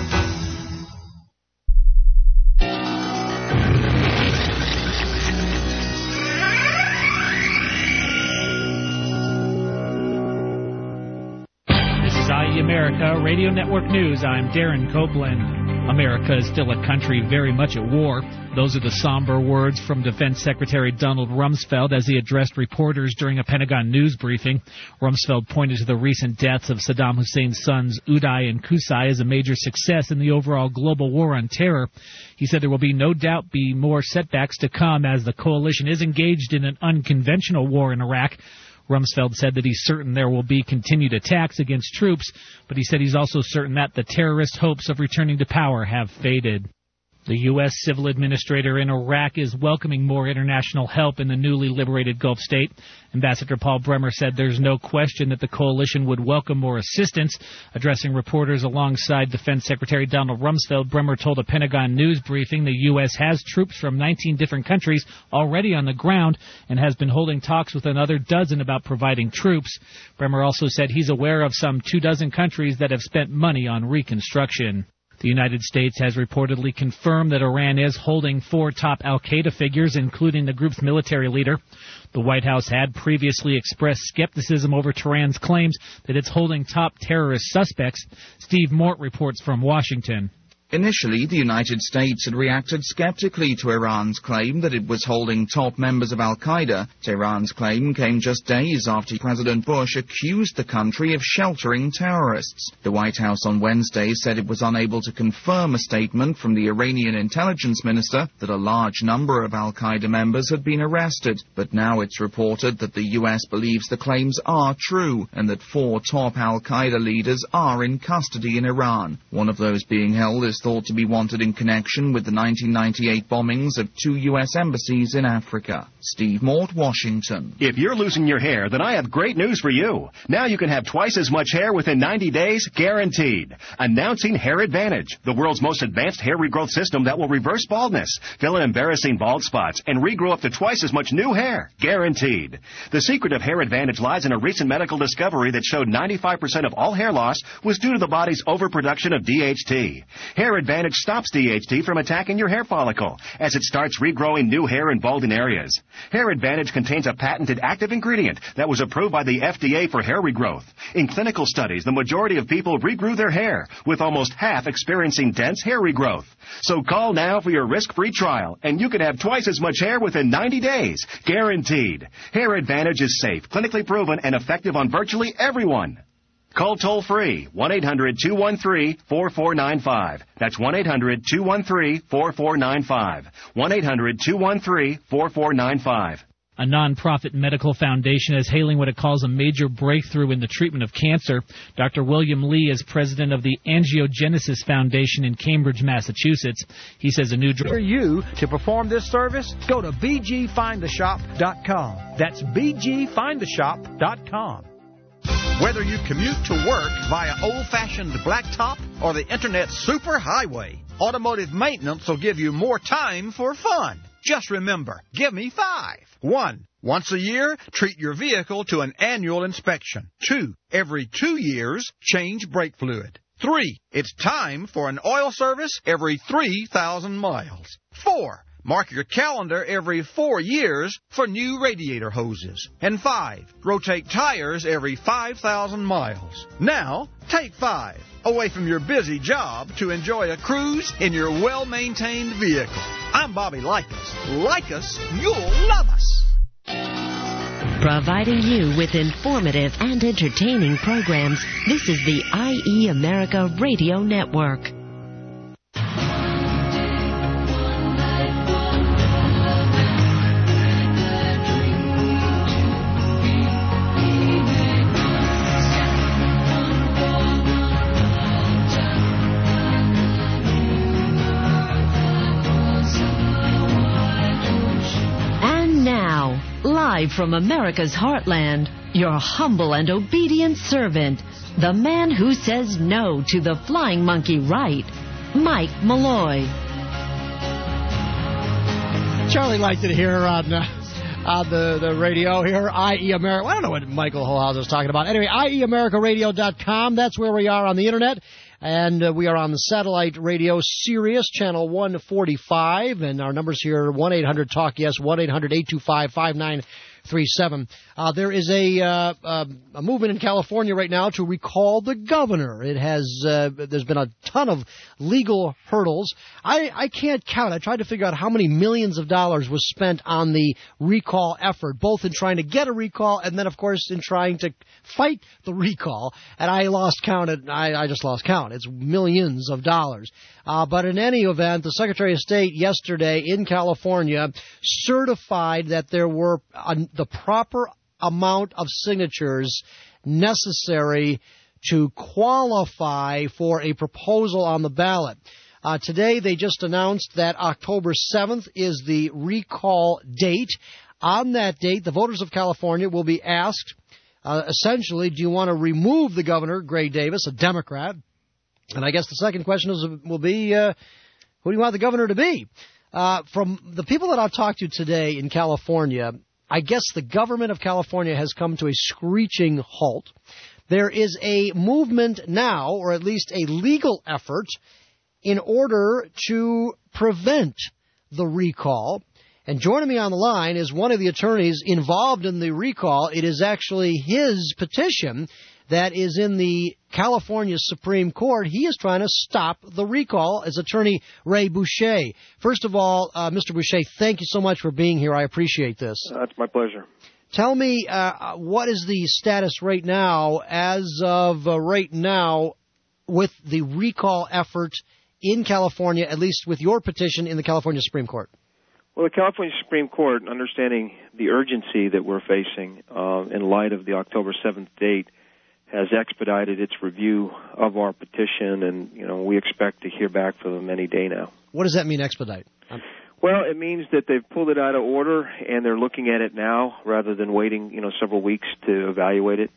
America Radio Network News. I'm Darren Copeland. America is still a country very much at war. Those are the somber words from Defense Secretary Donald Rumsfeld as he addressed reporters during a Pentagon news briefing. Rumsfeld pointed to the recent deaths of Saddam Hussein's sons Uday and Qusay as a major success in the overall global war on terror. He said there will be no doubt be more setbacks to come as the coalition is engaged in an unconventional war in Iraq. Rumsfeld said that he's certain there will be continued attacks against troops, but he said he's also certain that the terrorist hopes of returning to power have faded. The U S civil administrator in Iraq is welcoming more international help in the newly liberated Gulf state. Ambassador Paul Bremer said there's no question that the coalition would welcome more assistance. Addressing reporters alongside Defense Secretary Donald Rumsfeld, Bremer told a Pentagon news briefing the U S has troops from nineteen different countries already on the ground and has been holding talks with another dozen about providing troops. Bremer also said he's aware of some two dozen countries that have spent money on reconstruction. The United States has reportedly confirmed that Iran is holding four top al-Qaeda figures, including the group's military leader. The White House had previously expressed skepticism over Tehran's claims that it's holding top terrorist suspects. Steve Mort reports from Washington. Initially, the United States had reacted skeptically to Iran's claim that it was holding top members of al-Qaeda. Tehran's claim came just days after President Bush accused the country of sheltering terrorists. The White House on Wednesday said it was unable to confirm a statement from the Iranian intelligence minister that a large number of al-Qaeda members had been arrested. But now it's reported that the U S believes the claims are true and that four top al-Qaeda leaders are in custody in Iran. One of those being held is thought to be wanted in connection with the nineteen ninety-eight bombings of two U S embassies in Africa. Steve Mort, Washington. If you're losing your hair, then I have great news for you. Now you can have twice as much hair within ninety days, guaranteed. Announcing Hair Advantage, the world's most advanced hair regrowth system that will reverse baldness, fill in embarrassing bald spots, and regrow up to twice as much new hair, guaranteed. The secret of Hair Advantage lies in a recent medical discovery that showed ninety-five percent of all hair loss was due to the body's overproduction of D H T. Hair Advantage stops D H T from attacking your hair follicle as it starts regrowing new hair in balding areas. Hair Advantage contains a patented active ingredient that was approved by the F D A for hair regrowth. In clinical studies, the majority of people regrew their hair, with almost half experiencing dense hair regrowth. So call now for your risk-free trial, and you can have twice as much hair within ninety days, guaranteed. Hair Advantage is safe, clinically proven, and effective on virtually everyone. Call toll-free, one eight hundred two one three four four nine five. That's one eight hundred two one three four four nine five. one eight hundred two one three four four nine five. A non-profit medical foundation is hailing what it calls a major breakthrough in the treatment of cancer. Doctor William Lee is president of the Angiogenesis Foundation in Cambridge, Massachusetts. He says a new drug... For you to perform this service, go to b g find the shop dot com. That's b g find the shop dot com. Whether you commute to work via old-fashioned blacktop or the Internet superhighway, automotive maintenance will give you more time for fun. Just remember, give me five. One, once a year, treat your vehicle to an annual inspection. Two, every two years, change brake fluid. Three, it's time for an oil service every three thousand miles. Four, Mark your calendar every four years for new radiator hoses. And five, rotate tires every five thousand miles. Now, take five away from your busy job to enjoy a cruise in your well-maintained vehicle. I'm Bobby Likas. Like us, you'll love us. Providing you with informative and entertaining programs, this is the I E America Radio Network. Live from America's heartland, your humble and obedient servant, the man who says no to the flying monkey right, Mike Malloy. Charlie liked it here on, uh, on the, the radio here, I E America. I don't know what Michael Holhauser was talking about. Anyway, I E America Radio dot com, that's where we are on the Internet. And uh, we are on the satellite radio Sirius, channel one forty-five. And our numbers here, one eight hundred talk yes, one eight hundred eight two five five nine three seven. Uh, there is a, uh, uh, a movement in California right now to recall the governor. It has, uh, there's been a ton of legal hurdles. I, I can't count. I tried to figure out how many millions of dollars was spent on the recall effort, both in trying to get a recall and then, of course, in trying to fight the recall. And I lost count. I, I just lost count. It's millions of dollars. Uh, but in any event, the Secretary of State yesterday in California certified that there were uh, the proper amount of signatures necessary to qualify for a proposal on the ballot. Uh, today, they just announced that October seventh is the recall date. On that date, the voters of California will be asked, uh, essentially, do you want to remove the governor, Gray Davis, a Democrat? And I guess the second question is, will be, uh, who do you want the governor to be? Uh, from the people that I've talked to today in California, I guess the government of California has come to a screeching halt. There is a movement now, or at least a legal effort, in order to prevent the recall. And joining me on the line is one of the attorneys involved in the recall. It is actually his petition that is in the California Supreme Court. He is trying to stop the recall as attorney Ray Boucher. First of all, uh, Mister Boucher, thank you so much for being here. I appreciate this. That's my pleasure. Tell me, uh, what is the status right now, as of uh, right now, with the recall effort in California, at least with your petition in the California Supreme Court? Well, the California Supreme Court, understanding the urgency that we're facing uh, in light of the October seventh date, has expedited its review of our petition, and you know we expect to hear back from them any day now. What does that mean, expedite? I'm... Well, it means that they've pulled it out of order and they're looking at it now rather than waiting, you know, several weeks to evaluate it.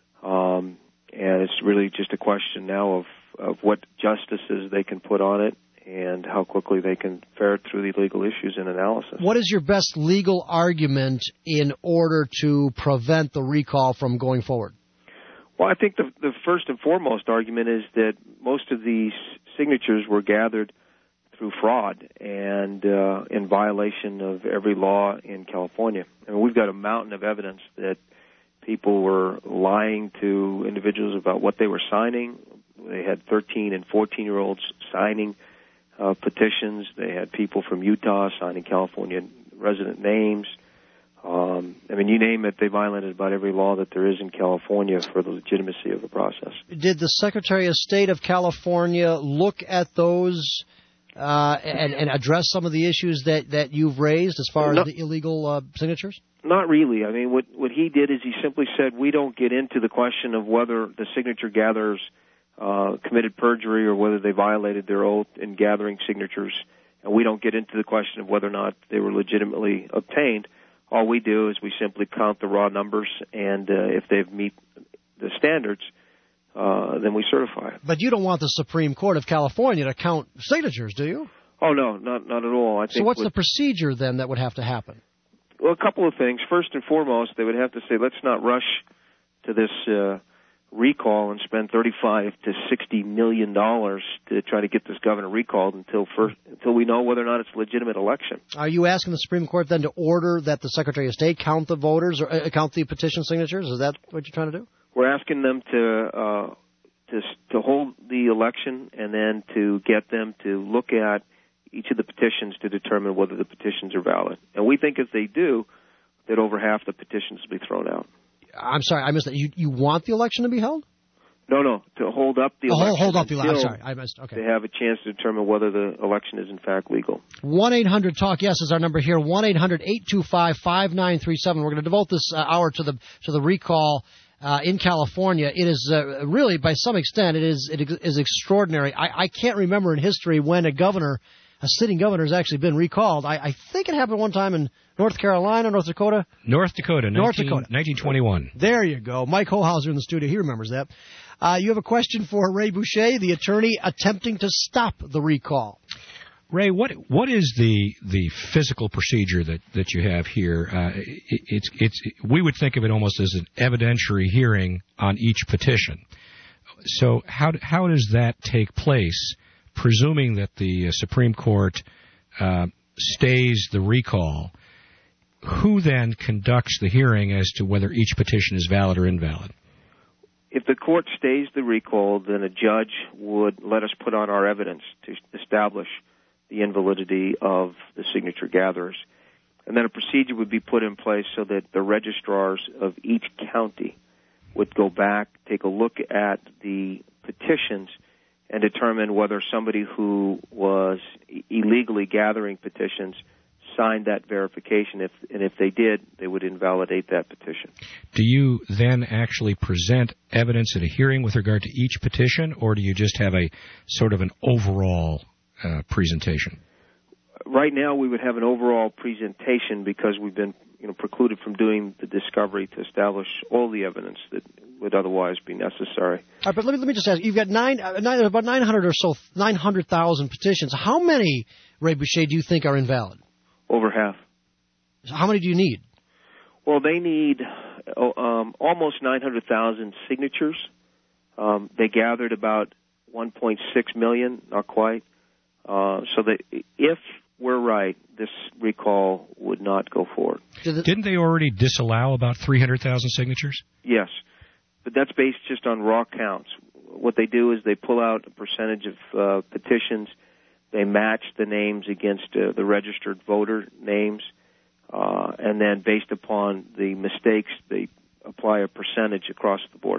Um, and it's really just a question now of, of what justices they can put on it and how quickly they can ferret through the legal issues and analysis. What is your best legal argument in order to prevent the recall from going forward? Well, I think the, the first and foremost argument is that most of these signatures were gathered through fraud and uh, in violation of every law in California. I mean, we've got a mountain of evidence that people were lying to individuals about what they were signing. They had thirteen and fourteen-year-olds signing uh, petitions. They had people from Utah signing California resident names. Um, I mean, you name it, they violated about every law that there is in California for the legitimacy of the process. Did the Secretary of State of California look at those uh, and, and address some of the issues that, that you've raised as far no, as the illegal uh, signatures? Not really. I mean, what, what he did is he simply said we don't get into the question of whether the signature gatherers uh, committed perjury or whether they violated their oath in gathering signatures, and we don't get into the question of whether or not they were legitimately obtained. All we do is we simply count the raw numbers, and uh, if they meet the standards, uh, then we certify it. But you don't want the Supreme Court of California to count signatures, do you? Oh, no, not not at all. I think so what's with, the procedure, then, that would have to happen? Well, a couple of things. First and foremost, they would have to say, let's not rush to this uh, recall and spend thirty-five to sixty million dollars to try to get this governor recalled until first, until we know whether or not it's a legitimate election. Are you asking the Supreme Court then to order that the Secretary of State count the voters or uh, count the petition signatures? Is that what you're trying to do? We're asking them to uh, to to hold the election and then to get them to look at each of the petitions to determine whether the petitions are valid. And we think if they do, that over half the petitions will be thrown out. I'm sorry, I missed that. You you want the election to be held? No, no, to hold up the oh, election. Hold up the election. I'm sorry, I missed. Okay. They have a chance to determine whether the election is in fact legal. one eight hundred talk yes is our number here. one eight hundred eight two five five nine three seven. We're going to devote this uh, hour to the to the recall uh, in California. It is uh, really, by some extent, it is it is extraordinary. I, I can't remember in history when a governor, a sitting governor, has actually been recalled. I, I think it happened one time in North Carolina, North Dakota. North Dakota, North nineteen, Dakota, nineteen twenty-one. There you go. Mike Hohauser in the studio. He remembers that. Uh, you have a question for Ray Boucher, the attorney attempting to stop the recall. Ray, what what is the the physical procedure that, that you have here? Uh, it, it's it's we would think of it almost as an evidentiary hearing on each petition. So how how does that take place? Presuming that the uh, Supreme Court uh, stays the recall, who then conducts the hearing as to whether each petition is valid or invalid? If the court stays the recall, then a judge would let us put on our evidence to establish the invalidity of the signature gatherers. And then a procedure would be put in place so that the registrars of each county would go back, take a look at the petitions, and determine whether somebody who was illegally gathering petitions signed that verification. If and if they did, they would invalidate that petition. Do you then actually present evidence at a hearing with regard to each petition, or do you just have a sort of an overall uh, presentation? Right now, we would have an overall presentation because we've been you know, precluded from doing the discovery to establish all the evidence that would otherwise be necessary. All right, but let me let me just ask. You've got nine, uh, nine about nine hundred or so, nine hundred thousand petitions. How many, Ray Boucher, do you think are invalid? Over half. So how many do you need? Well, they need um, almost nine hundred thousand signatures. Um, they gathered about one point six million, not quite. Uh, so that if we're right, this recall would not go forward. Didn't they already disallow about three hundred thousand signatures? Yes, but that's based just on raw counts. What they do is they pull out a percentage of uh, petitions. They match the names against uh, the registered voter names, uh, and then based upon the mistakes, they apply a percentage across the board.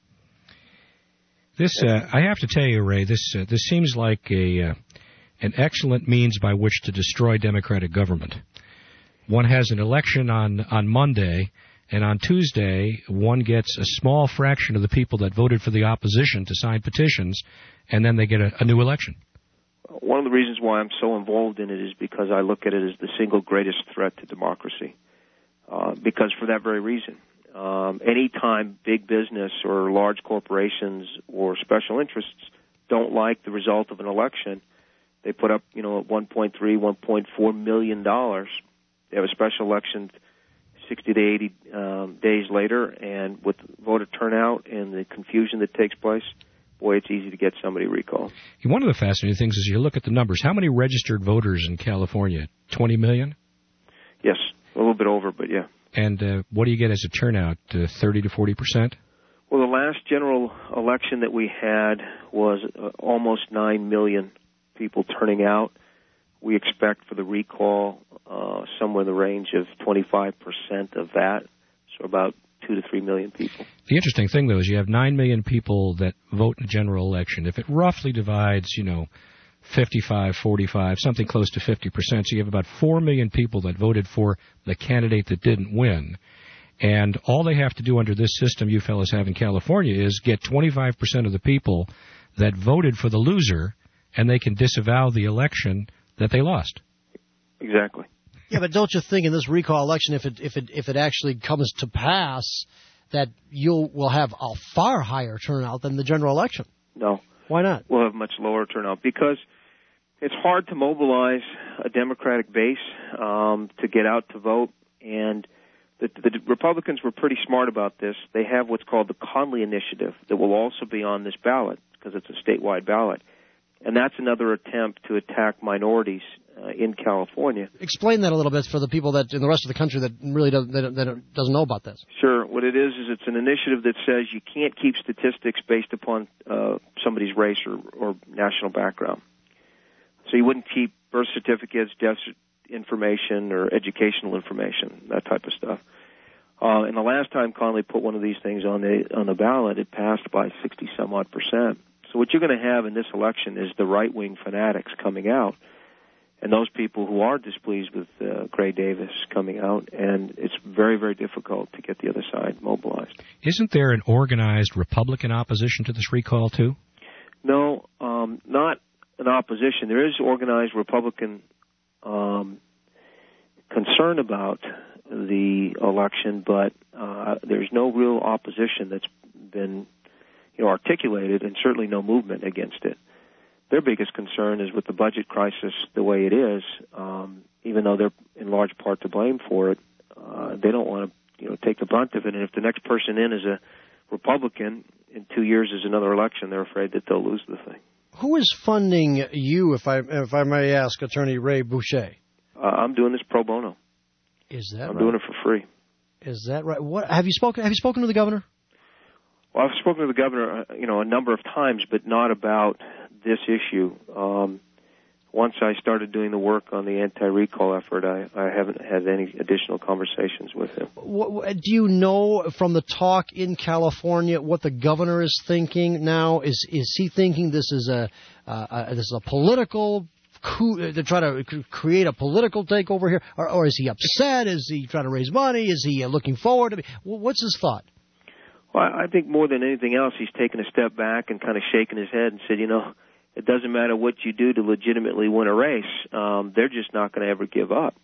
This, uh, I have to tell you, Ray, this uh, this seems like a uh, an excellent means by which to destroy democratic government. One has an election on, on Monday, and on Tuesday, one gets a small fraction of the people that voted for the opposition to sign petitions, and then they get a, a new election. One of the reasons why I'm so involved in it is because I look at it as the single greatest threat to democracy. Uh, because for that very reason, um, any time big business or large corporations or special interests don't like the result of an election, they put up, you know, one point three, one point four million dollars. They have a special election sixty to eighty um, days later, and with voter turnout and the confusion that takes place, boy, it's easy to get somebody recalled. One of the fascinating things is you look at the numbers. How many registered voters in California? twenty million? Yes, a little bit over, but yeah. And uh, what do you get as a turnout, uh, thirty to forty percent? Well, the last general election that we had was uh, almost nine million people turning out. We expect for the recall uh, somewhere in the range of twenty-five percent of that, so about two to three million people. The interesting thing, though, is you have nine million people that vote in a general election. If it roughly divides, you know, fifty-five, forty-five, something close to fifty percent, so you have about four million people that voted for the candidate that didn't win. And all they have to do under this system you fellas have in California is get twenty-five percent of the people that voted for the loser, and they can disavow the election that they lost. Exactly. Yeah, but don't you think in this recall election, if it if it if it actually comes to pass, that you will have a far higher turnout than the general election? No. Why not? We'll have much lower turnout because it's hard to mobilize a Democratic base um, to get out to vote, and the, the Republicans were pretty smart about this. They have what's called the Conley Initiative that will also be on this ballot because it's a statewide ballot. And that's another attempt to attack minorities uh, in California. Explain that a little bit for the people that in the rest of the country that really doesn't, that, that doesn't know about this. Sure. What it is is it's an initiative that says you can't keep statistics based upon uh, somebody's race or, or national background. So you wouldn't keep birth certificates, death information, or educational information, that type of stuff. Uh, and the last time Conley put one of these things on the on the ballot, it passed by sixty some odd percent. So what you're going to have in this election is the right-wing fanatics coming out, and those people who are displeased with uh, Gray Davis coming out, and it's very, very difficult to get the other side mobilized. Isn't there an organized Republican opposition to this recall, too? No, um, not an opposition. There is organized Republican um, concern about the election, but uh, there's no real opposition that's been you know, articulated, and certainly no movement against it. Their biggest concern is with the budget crisis the way it is, um, even though they're in large part to blame for it, uh, they don't want to you know, take the brunt of it. And if the next person in is a Republican, in two years is another election, they're afraid that they'll lose the thing. Who is funding you, if I if I may ask, Attorney Ray Boucher? Uh, I'm doing this pro bono. Is that I'm right? doing it for free. Is that right? What have you spoken? Have you spoken to the governor? Well, I've spoken to the governor, uh, you know, a number of times, but not about this issue. Um, once I started doing the work on the anti-recall effort, I, I haven't had any additional conversations with him. What, what, do you know from the talk in California what the governor is thinking now? Is is he thinking this is a uh, uh, this is a political coup? They're trying to create a political takeover here, or, or is he upset? Is he trying to raise money? Is he uh, looking forward? I mean, what's his thought? Well, I think more than anything else, he's taken a step back and kind of shaken his head and said, you know, it doesn't matter what you do to legitimately win a race. Um, they're just not going to ever give up.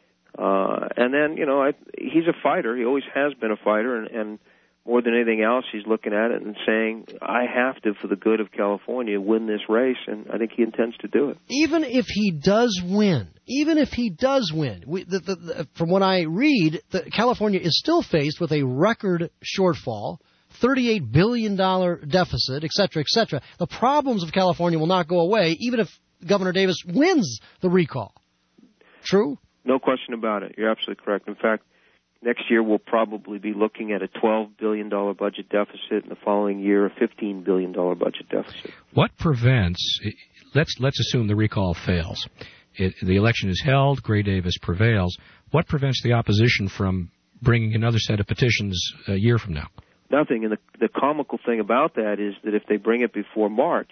Uh, and then, you know, I, he's a fighter. He always has been a fighter. And, and more than anything else, he's looking at it and saying, I have to, for the good of California, win this race. And I think he intends to do it. Even if he does win, even if he does win, we, the, the, the, from what I read, the, California is still faced with a record shortfall, thirty-eight billion dollars deficit, et cetera, et cetera. The problems of California will not go away, even if Governor Davis wins the recall. True? No question about it. You're absolutely correct. In fact, next year we'll probably be looking at a twelve billion dollars budget deficit, and the following year a fifteen billion dollars budget deficit. What prevents, let's, let's assume the recall fails. It, the election is held, Gray Davis prevails. What prevents the opposition from bringing another set of petitions a year from now? Nothing. And the, the comical thing about that is that if they bring it before March,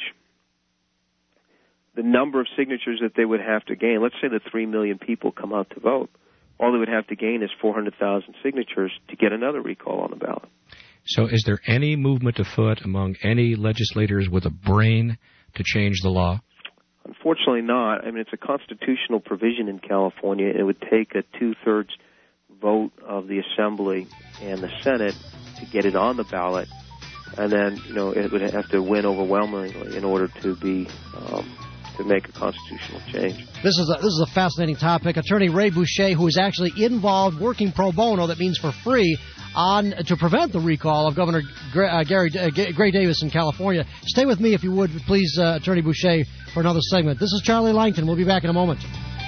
the number of signatures that they would have to gain, let's say that three million people come out to vote, all they would have to gain is four hundred thousand signatures to get another recall on the ballot. So is there any movement afoot among any legislators with a brain to change the law? Unfortunately not. I mean, it's a constitutional provision in California. It would take a two-thirds vote of the Assembly and the Senate to get it on the ballot, and then, you know, it would have to win overwhelmingly in order to be um, to make a constitutional change. This is a, this is a fascinating topic. Attorney Ray Boucher, who is actually involved working pro bono, that means for free, on to prevent the recall of Governor Gray, uh, Gary uh, Gray Davis in California. Stay with me, if you would, please, uh, Attorney Boucher, for another segment. This is Charlie Langton. We'll be back in a moment.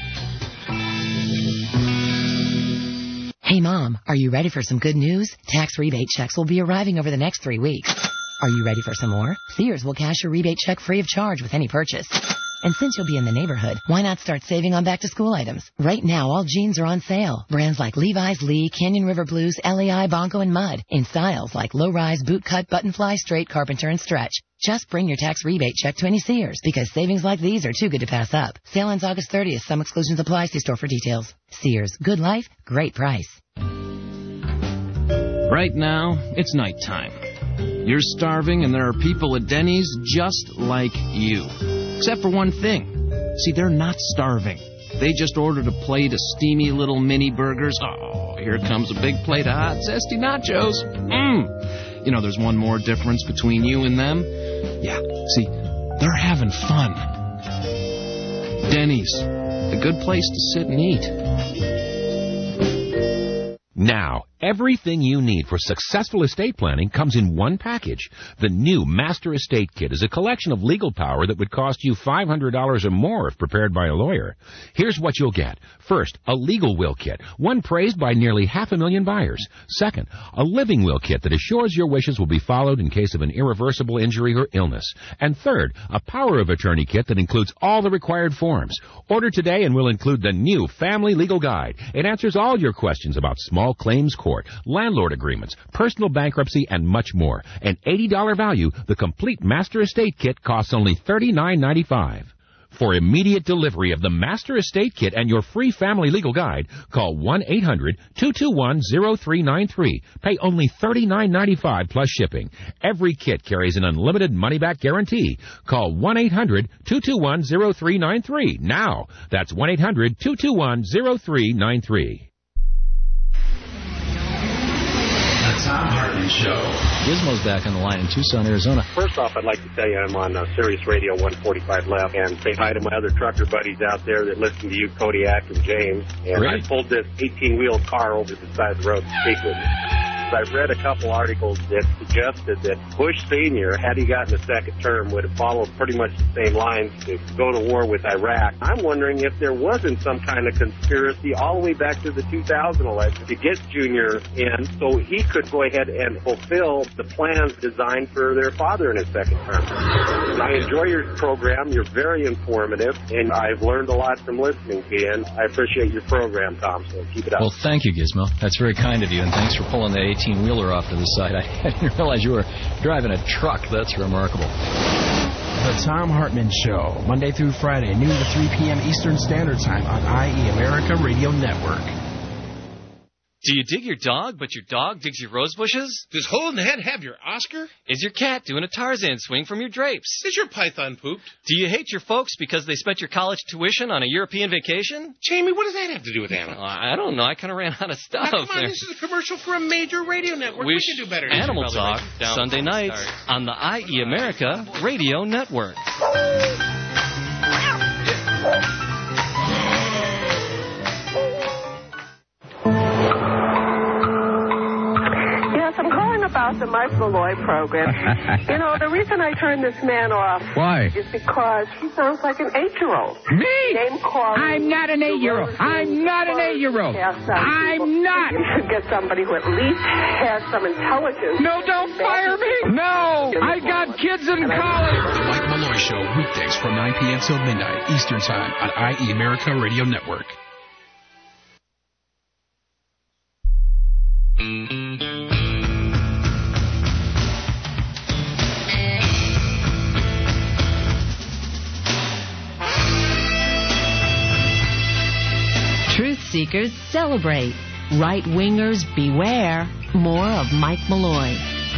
Hey, Mom, are you ready for some good news? Tax rebate checks will be arriving over the next three weeks. Are you ready for some more? Sears will cash your rebate check free of charge with any purchase. And since you'll be in the neighborhood, why not start saving on back-to-school items? Right now, all jeans are on sale. Brands like Levi's, Lee, Canyon River Blues, L A I, Bonko, and Mud. In styles like low-rise, boot-cut, button-fly, straight, carpenter, and stretch. Just bring your tax rebate check to any Sears, because savings like these are too good to pass up. Sale ends August thirtieth. Some exclusions apply. See store for details. Sears. Good life. Great price. Right now, it's nighttime. You're starving, and there are people at Denny's just like you. Except for one thing. See, they're not starving. They just ordered a plate of steamy little mini burgers. Oh, here comes a big plate of hot, zesty nachos. Mmm. You know, there's one more difference between you and them. Yeah, see, they're having fun. Denny's, a good place to sit and eat. Now, everything you need for successful estate planning comes in one package. The new Master Estate Kit is a collection of legal power that would cost you five hundred dollars or more if prepared by a lawyer. Here's what you'll get. First, a legal will kit, one praised by nearly half a million buyers. Second, a living will kit that assures your wishes will be followed in case of an irreversible injury or illness. And third, a power of attorney kit that includes all the required forms. Order today and we'll include the new Family Legal Guide. It answers all your questions about small claims court, landlord agreements, personal bankruptcy, and much more. An eighty dollars value, the complete Master Estate Kit costs only thirty-nine ninety-five. For immediate delivery of the Master Estate Kit and your free Family Legal Guide, call one eight hundred two two one zero three nine three. Pay only thirty-nine ninety-five plus shipping. Every kit carries an unlimited money-back guarantee. Call one eight hundred two two one zero three nine three now. That's one eight hundred two two one zero three nine three. Tom Hartman Show. Gizmo's back on the line in Tucson, Arizona. First off, I'd like to tell you I'm on uh, Sirius Radio one forty-five Left, and say hi to my other trucker buddies out there that listen to you, Kodiak and James. And Great. I pulled this eighteen-wheel car over to the side of the road to speak with you. I've read a couple articles that suggested that Bush Senior, had he gotten a second term, would have followed pretty much the same lines to go to war with Iraq. I'm wondering if there wasn't some kind of conspiracy all the way back to the two thousand election to get Junior in so he could go ahead and fulfill the plans designed for their father in his second term. I enjoy your program. You're very informative, and I've learned a lot from listening to you, and I appreciate your program, Tom, so keep it up. Well, thank you, Gizmo. That's very kind of you, and thanks for pulling that eighteen-wheeler off to the side. I didn't realize you were driving a truck. That's remarkable. The Tom Hartman Show, Monday through Friday, noon to three p.m. Eastern Standard Time on I E America Radio Network. Do you dig your dog, but your dog digs your rose bushes? Does Hole in the Head have your Oscar? Is your cat doing a Tarzan swing from your drapes? Is your python pooped? Do you hate your folks because they spent your college tuition on a European vacation? Jamie, what does that have to do with animals? Uh, I don't know. I kind of ran out of stuff. Now, come on, there. this is a commercial for a major radio network. We, we can do better. Animal Talk, Sunday nights on the I E America Radio Network. I'm calling about the Mike Malloy program. You know, the reason I turned this man off Why? is because he sounds like an eight-year-old. Me? Name calling. I'm not an eight-year-old. I'm not an eight-year-old. I'm not. You should get somebody who at least has some intelligence. No, don't fire me. No, I got kids in college. The Mike Malloy Show, weekdays from nine p.m. till midnight Eastern Time on I E America Radio Network. Truth seekers celebrate. Right-wingers beware. More of Mike Malloy.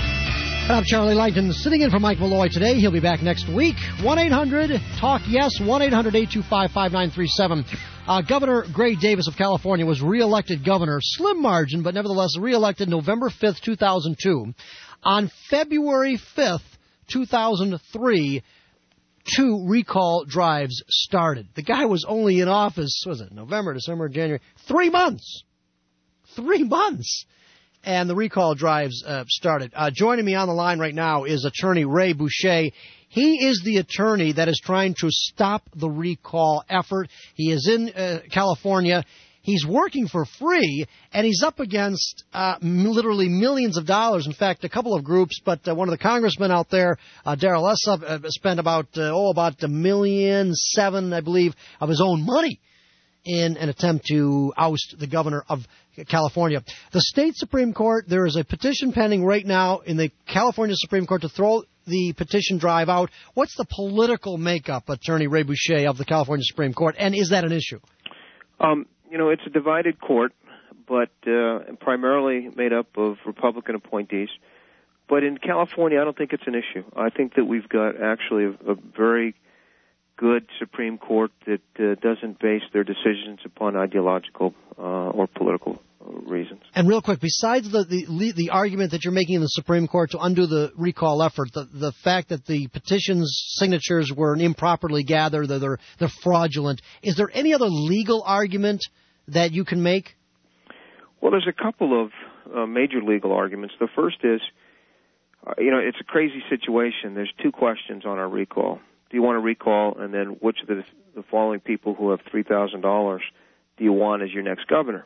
I'm Charlie Langton, sitting in for Mike Malloy today. He'll be back next week. one eight hundred talk yes, one eight hundred eight two five five nine three seven. Uh, Governor Gray Davis of California was reelected governor, slim margin, but nevertheless reelected November fifth, two thousand two. On February fifth, two thousand three, two recall drives started. The guy was only in office, what was it, November, December, January, three months. Three months. And the recall drives uh, started. Uh, joining me on the line right now is attorney Ray Boucher. He is the attorney that is trying to stop the recall effort. He is in uh, California. He's working for free, and he's up against uh, literally millions of dollars. In fact, a couple of groups, but uh, one of the congressmen out there, uh, Darrell Essa, uh, spent about, uh, oh, about a million seven, I believe, of his own money in an attempt to oust the governor of California. The state Supreme Court, there is a petition pending right now in the California Supreme Court to throw the petition drive out. What's the political makeup, Attorney Ray Boucher, of the California Supreme Court, and is that an issue? Um, you know, it's a divided court, but uh, primarily made up of Republican appointees. But in California, I don't think it's an issue. I think that we've got actually a, a very good Supreme Court that uh, doesn't base their decisions upon ideological uh, or political reasons. And real quick, besides the, the the argument that you're making in the Supreme Court to undo the recall effort, the the fact that the petition's signatures were improperly gathered, that they're they're fraudulent, is there any other legal argument that you can make? Well, there's a couple of uh, major legal arguments. The first is, uh, you know, it's a crazy situation. There's two questions on our recall. Do you want to recall, and then which of the, the following people who have three thousand dollars do you want as your next governor?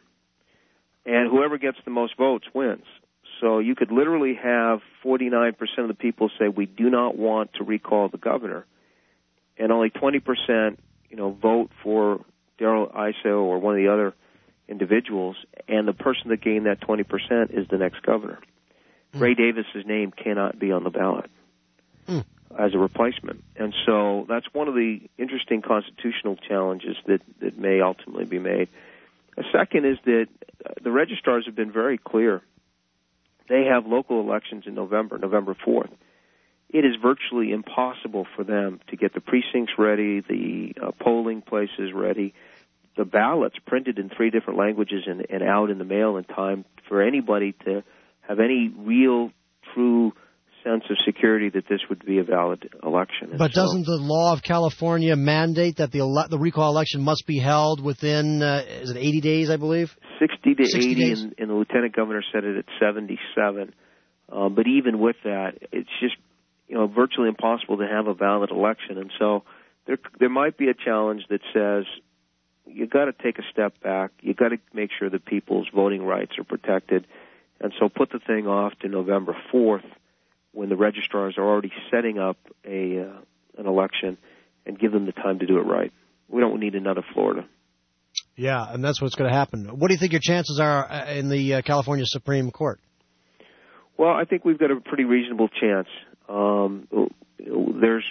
And whoever gets the most votes wins. So you could literally have forty-nine percent of the people say we do not want to recall the governor, and only twenty percent, you know, vote for Darrell Issa or one of the other individuals, and the person that gained that twenty percent is the next governor. Mm. Ray Davis's name cannot be on the ballot mm. as a replacement. And so that's one of the interesting constitutional challenges that, that may ultimately be made. A second is that the registrars have been very clear. They have local elections in November, November fourth. It is virtually impossible for them to get the precincts ready, the uh, polling places ready, the ballots printed in three different languages and, and out in the mail in time for anybody to have any real, true sense of security that this would be a valid election. And but so, doesn't the law of California mandate that the ele- the recall election must be held within, uh, is it eighty days, I believe? sixty to sixty eighty, days? and, and the lieutenant governor said it at seventy-seven. Um, but even with that, it's just, you know, virtually impossible to have a valid election. And so there there might be a challenge that says you got to take a step back. You got to make sure that people's voting rights are protected. And so put the thing off to November fourth, when the registrars are already setting up a uh, an election, and give them the time to do it right. We don't need another Florida. Yeah, and that's what's going to happen. What do you think your chances are in the uh, California Supreme Court? Well, I think we've got a pretty reasonable chance. Um, there's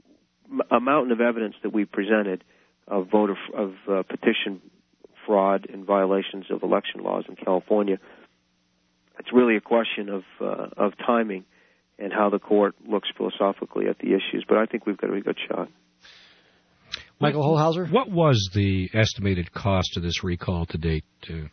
a mountain of evidence that we presented of voter of uh, petition fraud and violations of election laws in California. It's really a question of uh, of timing and how the court looks philosophically at the issues. But I think we've got a really good shot. Michael Holhauser? What was the estimated cost of this recall to date? To...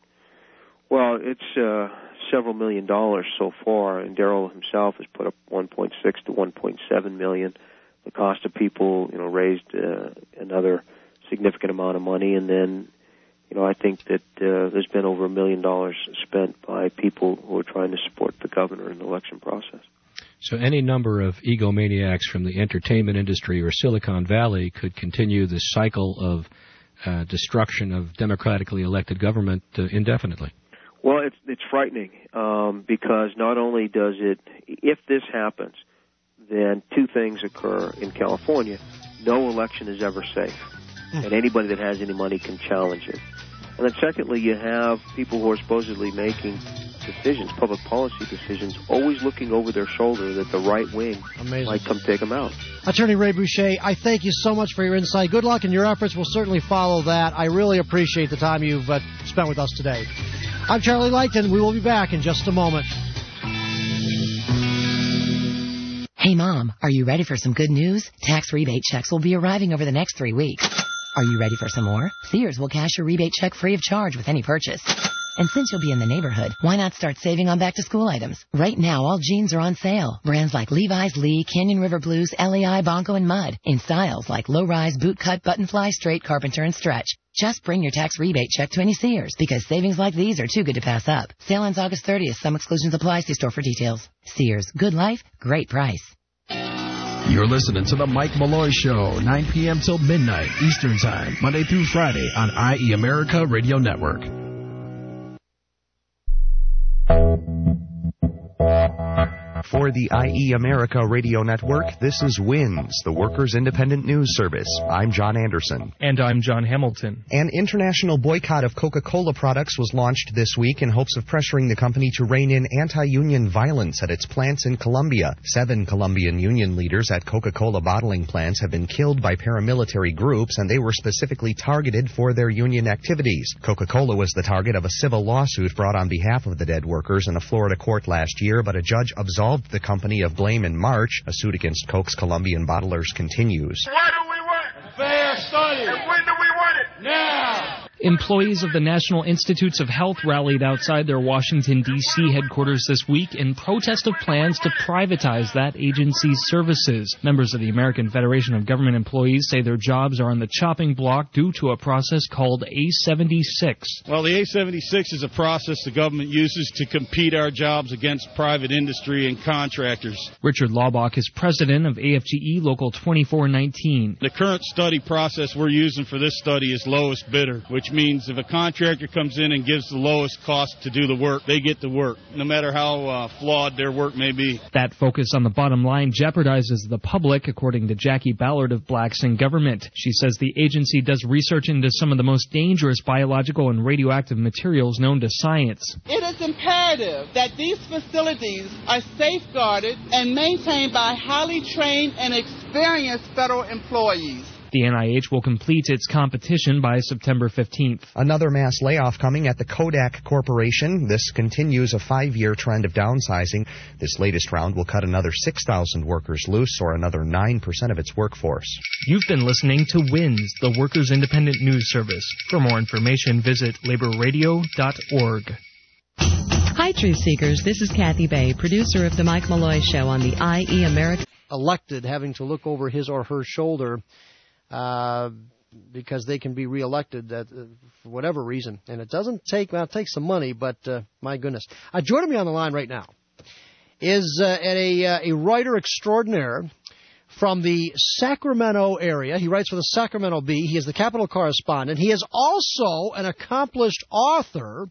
Well, it's uh, several million dollars so far, and Darrell himself has put up one point six to one point seven million. The cost of people, you know, raised uh, another significant amount of money, and then, you know, I think that uh, there's been over a million dollars spent by people who are trying to support the governor in the election process. So any number of egomaniacs from the entertainment industry or Silicon Valley could continue this cycle of uh, destruction of democratically elected government uh, indefinitely. Well, it's it's frightening um, because not only does it, if this happens, then two things occur in California. No election is ever safe, and anybody that has any money can challenge it. And then secondly, you have people who are supposedly making decisions, public policy decisions, always looking over their shoulder that the right wing Amazing. might come take them out. Attorney Ray Boucher, I thank you so much for your insight. Good luck in your efforts. We'll certainly follow that. I really appreciate the time you've uh, spent with us today. I'm Charlie Leighton. We will be back in just a moment. Hey, Mom, are you ready for some good news? Tax rebate checks will be arriving over the next three weeks. Are you ready for some more? Sears will cash your rebate check free of charge with any purchase. And since you'll be in the neighborhood, why not start saving on back-to-school items? Right now, all jeans are on sale. Brands like Levi's, Lee, Canyon River Blues, L E I, Bonko, and Mud. In styles like low-rise, boot-cut, button-fly, straight, carpenter, and stretch. Just bring your tax rebate check to any Sears, because savings like these are too good to pass up. Sale ends August thirtieth. Some exclusions apply. See store for details. Sears. Good life. Great price. You're listening to The Mike Malloy Show, nine p.m. till midnight Eastern Time, Monday through Friday on I E America Radio Network. For the I E America Radio Network, this is WINS, the Workers' Independent News Service. I'm John Anderson. And I'm John Hamilton. An international boycott of Coca-Cola products was launched this week in hopes of pressuring the company to rein in anti-union violence at its plants in Colombia. Seven Colombian union leaders at Coca-Cola bottling plants have been killed by paramilitary groups, and they were specifically targeted for their union activities. Coca-Cola was the target of a civil lawsuit brought on behalf of the dead workers in a Florida court last year, but a judge absolved the company of blame in March. A suit against Coke's Colombian bottlers continues. Why do we want it? Fair study. And when do we want it? Now. Employees of the National Institutes of Health rallied outside their Washington, D C headquarters this week in protest of plans to privatize that agency's services. Members of the American Federation of Government Employees say their jobs are on the chopping block due to a process called A seventy-six. Well, the A seventy-six is a process the government uses to compete our jobs against private industry and contractors. Richard Laubach is president of A F G E Local twenty-four nineteen. The current study process we're using for this study is lowest bidder, which means if a contractor comes in and gives the lowest cost to do the work, they get the work, no matter how uh, flawed their work may be. That focus on the bottom line jeopardizes the public, according to Jackie Ballard of Blacks in Government. She says the agency does research into some of the most dangerous biological and radioactive materials known to science. It is imperative that these facilities are safeguarded and maintained by highly trained and experienced federal employees. The N I H will complete its competition by September fifteenth. Another mass layoff coming at the Kodak Corporation. This continues a five-year trend of downsizing. This latest round will cut another six thousand workers loose, or another nine percent of its workforce. You've been listening to WINS, the Workers' Independent News Service. For more information, visit labor radio dot org. Hi, Truth Seekers. This is Kathy Bay, producer of The Mike Malloy Show on the I E America. Elected, having to look over his or her shoulder uh, because they can be reelected at, uh, for whatever reason. And it doesn't take, well, it takes some money, but uh, my goodness. Uh, joining me on the line right now is uh, at a, uh, a writer extraordinaire from the Sacramento area. He writes for the Sacramento Bee. He is the Capitol correspondent. He is also an accomplished author,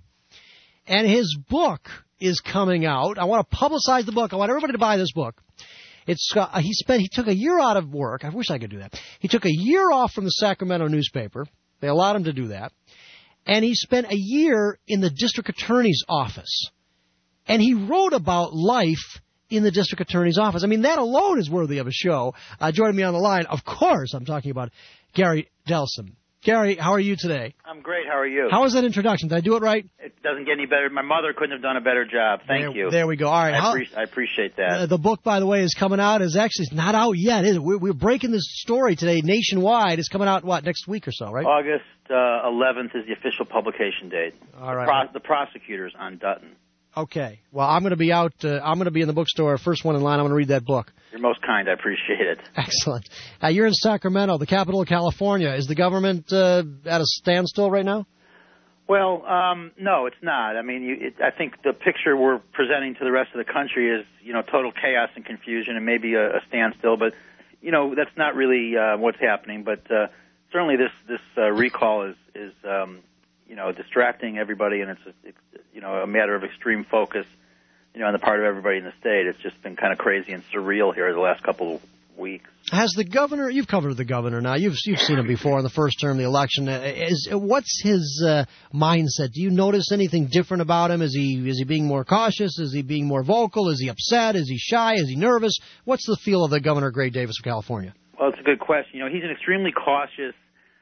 and his book is coming out. I want to publicize the book. I want everybody to buy this book. It's uh, he spent he took a year out of work. I wish I could do that. He took a year off from the Sacramento newspaper. They allowed him to do that. And he spent a year in the district attorney's office. And he wrote about life in the district attorney's office. I mean, that alone is worthy of a show. Uh, joining me on the line, of course, I'm talking about Gary Delson. Gary, how are you today? I'm great. How are you? How was that introduction? Did I do it right? It doesn't get any better. My mother couldn't have done a better job. Thank there, you. There we go. All right. I, how, appre- I appreciate that. Uh, the book, by the way, is coming out. Is actually it's not out yet, is it? We're, we're breaking this story today nationwide. It's coming out, what, next week or so, right? August uh, eleventh is the official publication date. All right. The, pro- the prosecutors on Dutton. Okay. Well, I'm going to be out. Uh, I'm going to be in the bookstore, first one in line. I'm going to read that book. You're most kind. I appreciate it. Excellent. Uh, you're in Sacramento, the capital of California. Is the government uh, at a standstill right now? Well, um, no, it's not. I mean, you, it, I think the picture we're presenting to the rest of the country is, you know, total chaos and confusion and maybe a, a standstill. But, you know, that's not really uh, what's happening. But uh, certainly this this uh, recall is is um, you know distracting everybody, and it's, it's you know a matter of extreme focus. You know, on the part of everybody in the state. It's just been kind of crazy and surreal here the last couple of weeks. Has the governor, you've covered the governor now, you've you've seen him before in the first term of the election. Is, what's his uh, mindset? Do you notice anything different about him? Is he is he being more cautious? Is he being more vocal? Is he upset? Is he shy? Is he nervous? What's the feel of the Governor Gray Davis of California? Well, it's a good question. You know, he's an extremely cautious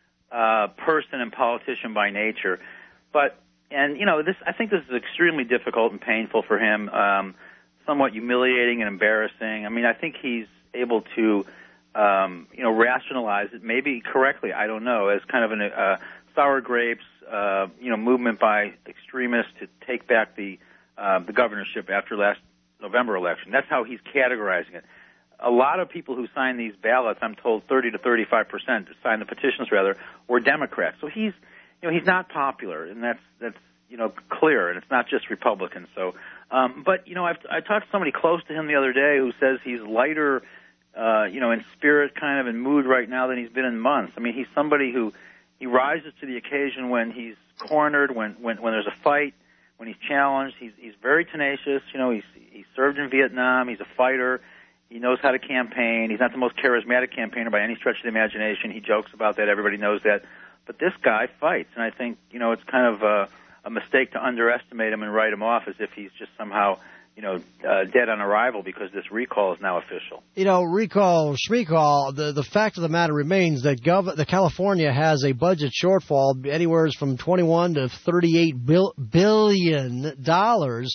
uh, person and politician by nature. But And, you know, this I think this is extremely difficult and painful for him, um, somewhat humiliating and embarrassing. I mean, I think he's able to, um, you know, rationalize it, maybe correctly, I don't know, as kind of an uh, sour grapes, uh, you know, movement by extremists to take back the uh, the governorship after last November election. That's how he's categorizing it. A lot of people who signed these ballots, I'm told thirty to thirty-five percent, signed the petitions, rather, were Democrats. So he's You know, he's not popular, and that's that's you know clear, and it's not just Republicans. So, um, but you know, I've I talked to somebody close to him the other day who says he's lighter, uh, you know, in spirit, kind of in mood right now than he's been in months. I mean, he's somebody who he rises to the occasion when he's cornered, when when when there's a fight, when he's challenged. He's he's very tenacious. You know, he's he served in Vietnam. He's a fighter. He knows how to campaign. He's not the most charismatic campaigner by any stretch of the imagination. He jokes about that. Everybody knows that. But this guy fights, and I think, you know, it's kind of a, a mistake to underestimate him and write him off as if he's just somehow, you know, uh, dead on arrival because this recall is now official. You know, recall, shrecall, the, the fact of the matter remains that Gov- the California has a budget shortfall anywhere from twenty-one to thirty-eight bil- billion dollars.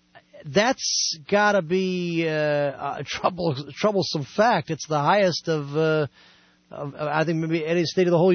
That's got to be uh, a trouble, troublesome fact. It's the highest of, uh, of, I think, maybe any state of the whole union.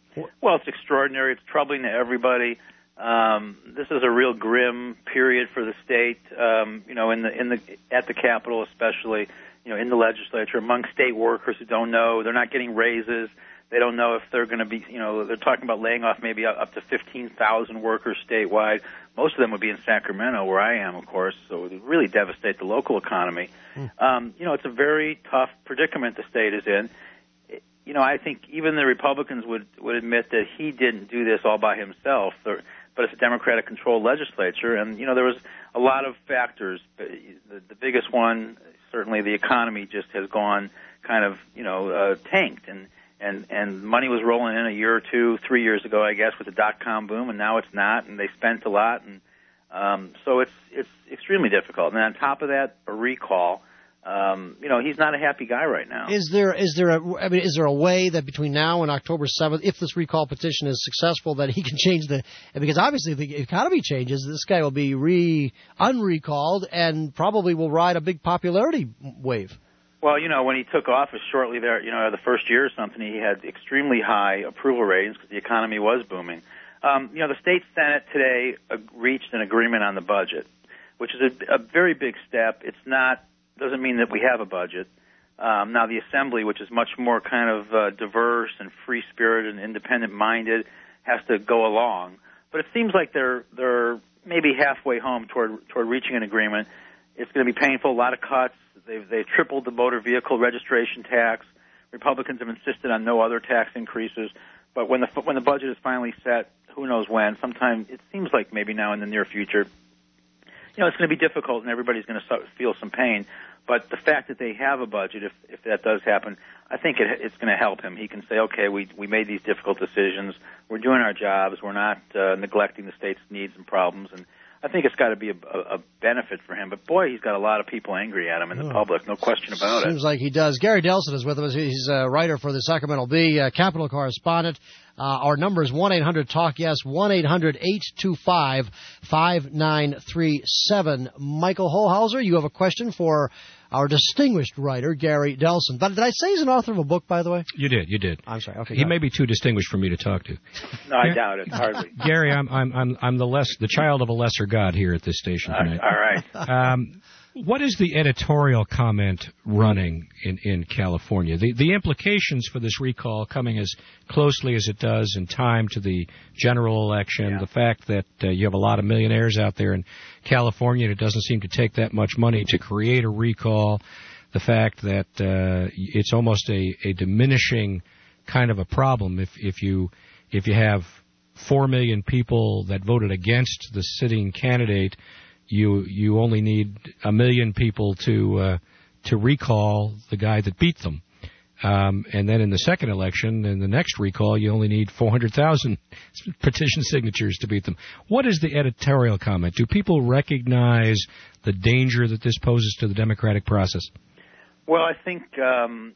Well, it's extraordinary. It's troubling to everybody. Um, this is a real grim period for the state. Um, you know, in the in the at the Capitol, especially. You know, in the legislature, among state workers who don't know, they're not getting raises. They don't know if they're going to be. You know, they're talking about laying off maybe up to fifteen thousand workers statewide. Most of them would be in Sacramento, where I am, of course. So it would really devastate the local economy. Mm. Um, you know, it's a very tough predicament the state is in. You know, I think even the Republicans would would admit that he didn't do this all by himself. But it's a Democratic-controlled legislature, and you know there was a lot of factors. The, the biggest one, certainly, the economy just has gone kind of you know uh, tanked, and and and money was rolling in a year or two, three years ago, I guess, with the dot-com boom, and now it's not, and they spent a lot, and um, so it's it's extremely difficult. And on top of that, a recall. Um, you know, he's not a happy guy right now. Is there is there a I mean, is there a way that between now and October seventh, if this recall petition is successful, that he can change the? Because obviously, if the economy changes, this guy will be re unrecalled and probably will ride a big popularity wave. Well, you know, when he took office shortly there, you know, the first year or something, he had extremely high approval ratings because the economy was booming. Um, you know, the state Senate today uh, reached an agreement on the budget, which is a, a very big step. It's not. Doesn't mean that we have a budget. Um, now, the Assembly, which is much more kind of uh, diverse and free-spirited and independent-minded, has to go along. But it seems like they're they're maybe halfway home toward toward reaching an agreement. It's going to be painful. A lot of cuts. They've they've tripled the motor vehicle registration tax. Republicans have insisted on no other tax increases. But when the when the budget is finally set, who knows when? Sometime it seems like maybe now in the near future. You know, it's going to be difficult, and everybody's going to feel some pain. But the fact that they have a budget, if if that does happen, I think it, it's going to help him. He can say, okay, we we made these difficult decisions. We're doing our jobs. We're not uh, neglecting the state's needs and problems. And I think it's got to be a, a, a benefit for him. But, boy, he's got a lot of people angry at him in the oh. public. No question about Seems it. Seems like he does. Gary Delson is with us. He's a writer for the Sacramento Bee, a Capitol correspondent. Uh, our number is one eight hundred talk yes, one eight hundred eight two five five nine three seven. Michael Holhauser, you have a question for our distinguished writer, Gary Delson. But did I say he's an author of a book, by the way? You did, you did. I'm sorry. Okay. He may be too distinguished for me to talk to. No, I doubt it. Hardly. Gary, I'm I'm I'm I'm the less the child of a lesser god here at this station tonight. Uh, all right. Um, what is the editorial comment running in, in California? The the implications for this recall coming as closely as it does in time to the general election, yeah. the fact that uh, you have a lot of millionaires out there in California and it doesn't seem to take that much money to create a recall, the fact that uh, it's almost a, a diminishing kind of a problem if, if you if you have four million people that voted against the sitting candidate. You you only need a million people to uh, to recall the guy that beat them, um, and then in the second election, in the next recall, you only need four hundred thousand petition signatures to beat them. What is the editorial comment? Do people recognize the danger that this poses to the democratic process? Well, I think um,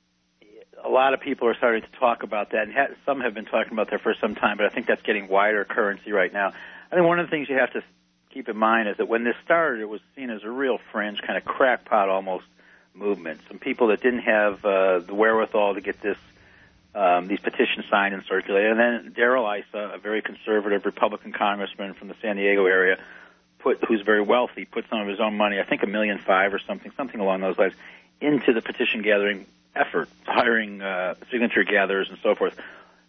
a lot of people are starting to talk about that, and ha- some have been talking about that for some time. But I think that's getting wider currency right now. I think one of the things you have to keep in mind is that when this started, it was seen as a real fringe, kind of crackpot almost movement. Some people that didn't have uh, the wherewithal to get this um, these petitions signed and circulated. And then Darrell Issa, a very conservative Republican congressman from the San Diego area, put who's very wealthy, put some of his own money, I think a million five or something, something along those lines, into the petition gathering effort, hiring uh, signature gatherers and so forth.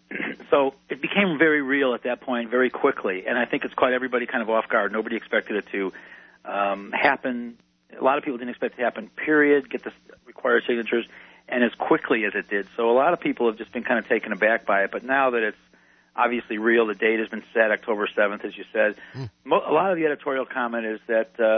So it became very real at that point very quickly, and I think it's caught everybody kind of off guard. Nobody expected it to um, happen. A lot of people didn't expect it to happen, period, get the required signatures, and as quickly as it did. So a lot of people have just been kind of taken aback by it, but now that it's obviously real, the date has been set, October seventh, as you said. Mm. A lot of the editorial comment is that, uh,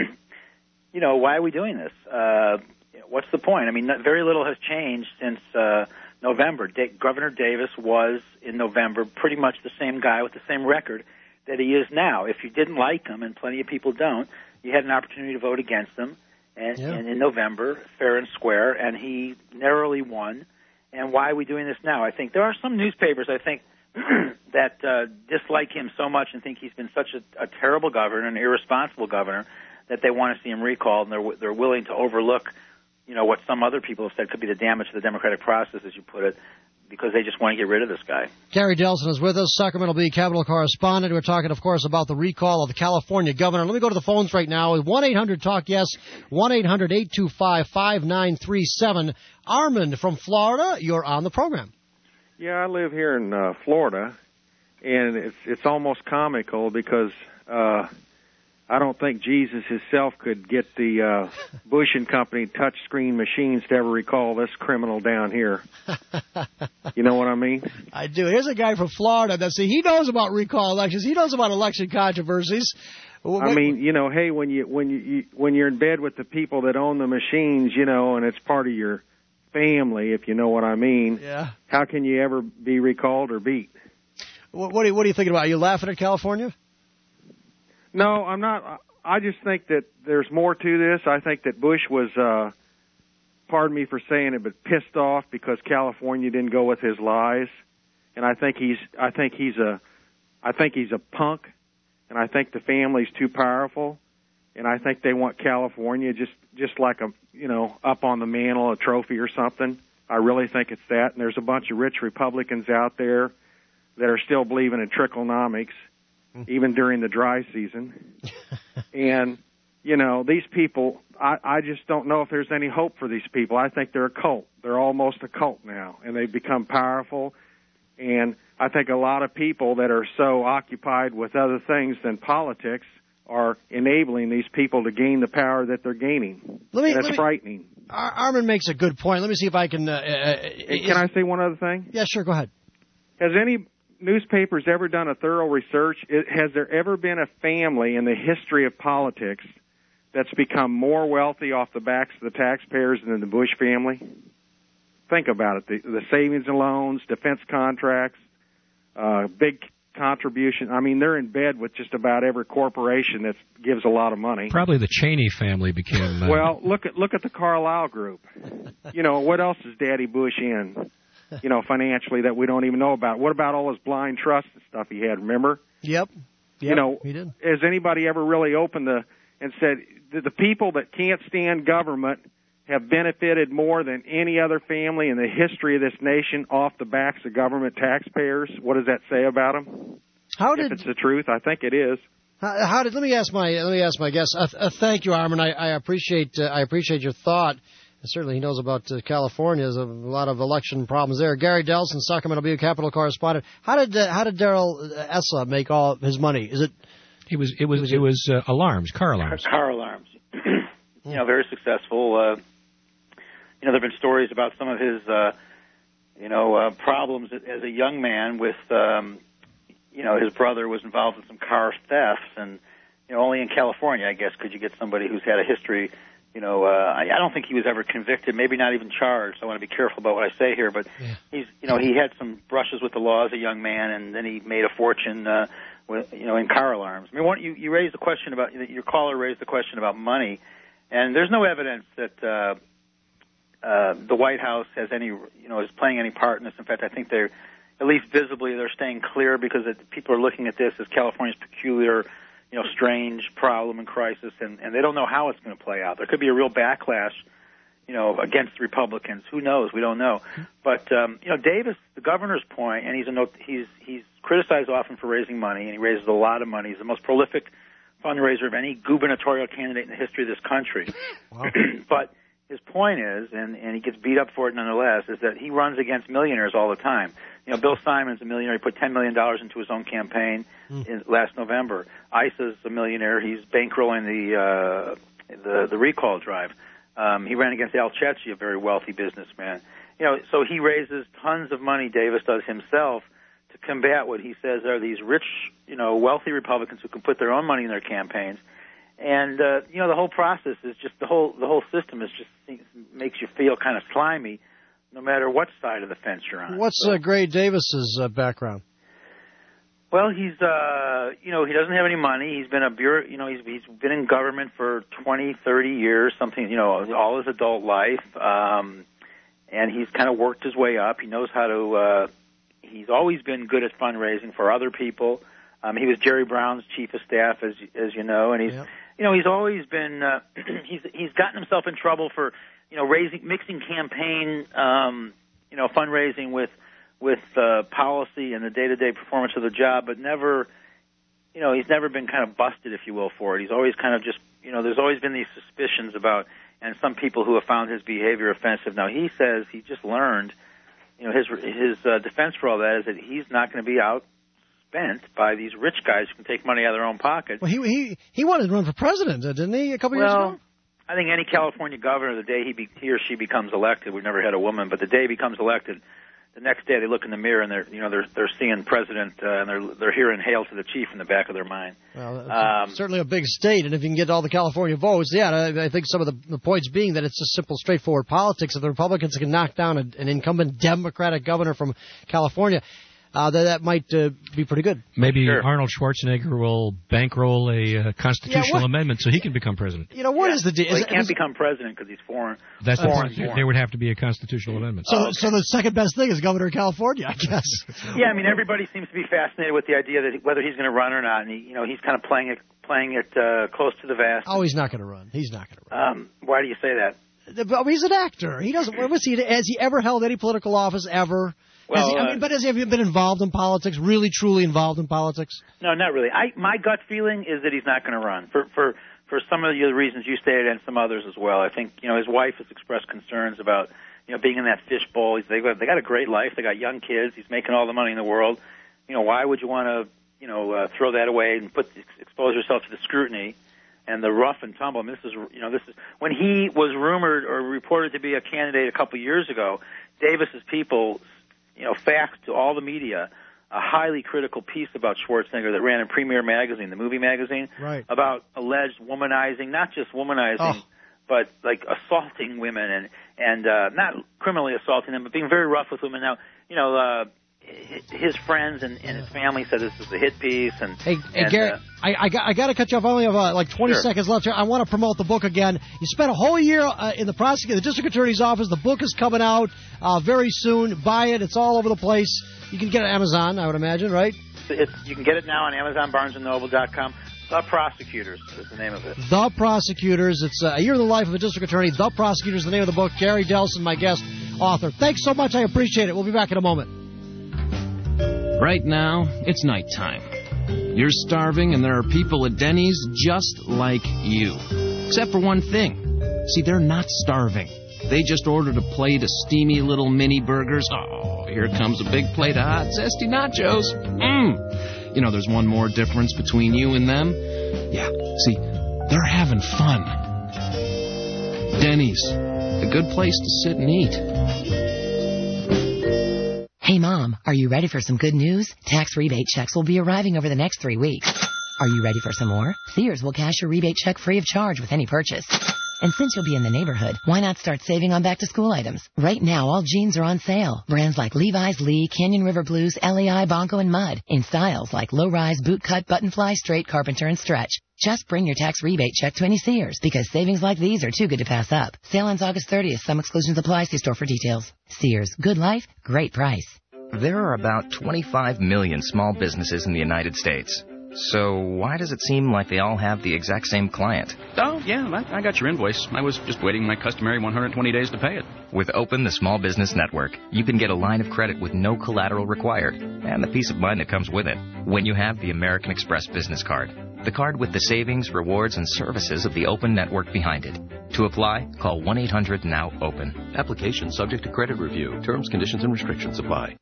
you know, why are we doing this? Uh, what's the point? I mean, very little has changed since uh, November. Da- Governor Davis was, in November, pretty much the same guy with the same record that he is now. If you didn't like him, and plenty of people don't, you had an opportunity to vote against him, and, yeah. and in November, fair and square, and he narrowly won. And why are we doing this now? I think there are some newspapers, I think, that uh, dislike him so much and think he's been such a, a terrible governor, an irresponsible governor, that they want to see him recalled, and they're, they're willing to overlook, you know, what some other people have said could be the damage to the democratic process, as you put it, because they just want to get rid of this guy. Gary Delson is with us, Sacramento Bee Capital correspondent. We're talking, of course, about the recall of the California governor. Let me go to the phones right now. one eight hundred talk yes, one eight hundred eight two five five nine three seven. Armand from Florida, you're on the program. Yeah, I live here in uh, Florida, and it's it's almost comical because uh, I don't think Jesus himself could get the uh, Bush and Company touchscreen machines to ever recall this criminal down here. You know what I mean? I do. Here's a guy from Florida that see he knows about recall elections. He knows about election controversies. I mean, you know, hey, when you when you, you when you're in bed with the people that own the machines, you know, and it's part of your family, if you know what I mean. Yeah. How can you ever be recalled or beat? What, what are you, what are you thinking about? Are you laughing at California? No, I'm not. I just think that there's more to this. I think that Bush was, uh, pardon me for saying it, but pissed off because California didn't go with his lies. And I think he's, I think he's a, I think he's a punk. And I think the family's too powerful. And I think they want California just, just like a, you know, up on the mantle, a trophy or something. I really think it's that. And there's a bunch of rich Republicans out there that are still believing in tricklenomics, even during the dry season. And, you know, these people, I, I just don't know if there's any hope for these people. I think they're a cult. They're almost a cult now, and they've become powerful. And I think a lot of people that are so occupied with other things than politics are enabling these people to gain the power that they're gaining. Let me, and it's let me, frightening. Ar- Armin makes a good point. Let me see if I can... Uh, uh, hey, can I say one other thing? Yeah, sure, go ahead. Has any newspapers ever done a thorough research? It, has there ever been a family in the history of politics that's become more wealthy off the backs of the taxpayers than the Bush family? Think about it. The, the savings and loans, defense contracts, uh, big contribution. I mean, they're in bed with just about every corporation that gives a lot of money. Probably the Cheney family became... Uh... Well, look at look at the Carlyle Group. You know, what else is Daddy Bush in? You know, financially that we don't even know about. What about all his blind trust and stuff he had, remember? Yep. yep you know, he did. Has anybody ever really opened the and said the, the people that can't stand government have benefited more than any other family in the history of this nation off the backs of government taxpayers? What does that say about them? How did, if it's the truth, I think it is. How, how did? Let me ask my let me ask my guest. Uh, uh, thank you, Armin. I, I appreciate uh, I appreciate your thought. Certainly, he knows about uh, California. There's a lot of election problems there. Gary Delson, Sacramento Bee Capital correspondent. How did uh, how did Darrell Essa make all his money? Is it? He was. It was. It was, it was uh, alarms, car alarms. Car alarms. You know, very successful. Uh, you know, there've been stories about some of his, uh, you know, uh, problems as a young man. With, um, you know, his brother was involved in some car thefts, and you know, only in California, I guess, could you get somebody who's had a history. You know, uh, I, I don't think he was ever convicted, maybe not even charged. I want to be careful about what I say here, but yeah. he's, you know, he had some brushes with the law as a young man, and then he made a fortune, uh, with, you know, in car alarms. I mean, what, you, you raised the question about, your caller raised the question about money, and there's no evidence that uh, uh, the White House has any, you know, is playing any part in this. In fact, I think they're, at least visibly, they're staying clear because it, people are looking at this as California's peculiar, you know, strange problem and crisis, and, and they don't know how it's going to play out. There could be a real backlash, you know, against the Republicans. Who knows? We don't know. But um, you know, Davis, the governor's point, and he's a no, he's he's criticized often for raising money, and he raises a lot of money. He's the most prolific fundraiser of any gubernatorial candidate in the history of this country. Wow. But his point is, and, and he gets beat up for it nonetheless, is that he runs against millionaires all the time. You know, Bill Simon's a millionaire. He put ten million dollars into his own campaign mm. in, last November. Isa's a millionaire. He's bankrolling the uh, the, the recall drive. Um, he ran against Al Cecchi, a very wealthy businessman. You know, so he raises tons of money, Davis does himself, to combat what he says are these rich, you know, wealthy Republicans who can put their own money in their campaigns. And, uh, you know, the whole process is just, the whole the whole system is just, makes you feel kind of slimy, no matter what side of the fence you're on. What's so, uh, Gray Davis's uh, background? Well, he's, uh, you know, he doesn't have any money. He's been a bureau, you know, he's he's been in government for twenty, thirty years, something, you know, all his adult life. Um, and he's kind of worked his way up. He knows how to, uh, he's always been good at fundraising for other people. Um, he was Jerry Brown's chief of staff, as as you know, and he's, yep. you know, he's always been, uh, he's he's gotten himself in trouble for, you know, raising, mixing campaign, um, you know, fundraising with with uh, policy and the day-to-day performance of the job, but never, you know, he's never been kind of busted, if you will, for it. He's always kind of just, you know, there's always been these suspicions about, and some people who have found his behavior offensive. Now, he says he just learned, you know, his his uh, defense for all that is that he's not going to be outspent by these rich guys who can take money out of their own pocket. Well, he he he wanted to run for president, didn't he, a couple well, years ago? I think any California governor, the day he, be, he or she becomes elected, we've never had a woman, but the day he becomes elected, the next day they look in the mirror and they're, you know, they're they're seeing president uh, and they're they're hearing "Hail to the Chief" in the back of their mind. Well, um, certainly a big state, and if you can get all the California votes, yeah, I, I think some of the, the points being that it's just simple, straightforward politics. If the Republicans can knock down a, an incumbent Democratic governor from California, uh, that that might uh, be pretty good. Maybe sure. Arnold Schwarzenegger will bankroll a uh, constitutional yeah, amendment so he can become president. You know, what yeah. is the deal? Well, he can't become president because he's foreign. That's foreign, the point. There would have to be a constitutional amendment. So, Oh, okay. so the second best thing is governor of California, I guess. Yeah, I mean, everybody seems to be fascinated with the idea that whether he's going to run or not, and he, you know, he's kind of playing it playing it uh, close to the vest. Oh, he's not going to run. He's not going to run. Um, why do you say that? But he's an actor. He doesn't. What was he? Has he ever held any political office ever? Well, has he, I uh, mean, but has he been involved in politics? Really, truly involved in politics? No, not really. I my gut feeling is that he's not going to run for for for some of the reasons you stated and some others as well. I think you know his wife has expressed concerns about you know being in that fishbowl. They got they got a great life. They got young kids. He's making all the money in the world. You know, why would you want to you know uh, throw that away and put expose yourself to the scrutiny and the rough and tumble? I mean, this is you know this is when he was rumored or reported to be a candidate a couple years ago. Davis's people, you know, faxed to all the media a highly critical piece about Schwarzenegger that ran in Premiere Magazine, the movie magazine, right. about alleged womanizing, not just womanizing, oh. but like assaulting women and and uh, not criminally assaulting them, but being very rough with women. Now, you know, uh, his friends and, and his family said this is a hit piece. And hey, hey and, Gary, uh, I, I got I got to cut you off. I only have uh, like twenty sure. seconds left here. I want to promote the book again. You spent a whole year uh, in the prosecutor, the district attorney's office. The book is coming out uh, very soon. Buy it. It's all over the place. You can get it on Amazon, I would imagine, right? It's, you can get it now on Amazon, Barnes and Noble dot com. The Prosecutors is the name of it. The Prosecutors. It's uh, a year in the life of a district attorney. The Prosecutors is the name of the book. Gary Delson, my guest author. Thanks so much. I appreciate it. We'll be back in a moment. Right now, it's nighttime. You're starving, and there are people at Denny's just like you. Except for one thing. See, they're not starving. They just ordered a plate of steamy little mini burgers. Oh, here comes a big plate of hot, zesty nachos. Mmm. You know, there's one more difference between you and them. Yeah, see, they're having fun. Denny's, a good place to sit and eat. Hey, Mom, are you ready for some good news? Tax rebate checks will be arriving over the next three weeks. Are you ready for some more? Sears will cash your rebate check free of charge with any purchase. And since you'll be in the neighborhood, why not start saving on back-to-school items? Right now, all jeans are on sale. Brands like Levi's, Lee, Canyon River Blues, L A I, Bonko, and Mud. In styles like low-rise, boot-cut, button-fly, straight, carpenter, and stretch. Just bring your tax rebate check to any Sears, because savings like these are too good to pass up. Sale ends August thirtieth. Some exclusions apply. See store for details. Sears. Good life. Great price. There are about twenty-five million small businesses in the United States. So why does it seem like they all have the exact same client? Oh, yeah, I, I got your invoice. I was just waiting my customary one hundred twenty days to pay it. With Open, the Small Business Network, you can get a line of credit with no collateral required, and the peace of mind that comes with it when you have the American Express business card. The card with the savings, rewards, and services of the Open network behind it. To apply, call one eight hundred now open. Application subject to credit review. Terms, conditions, and restrictions apply.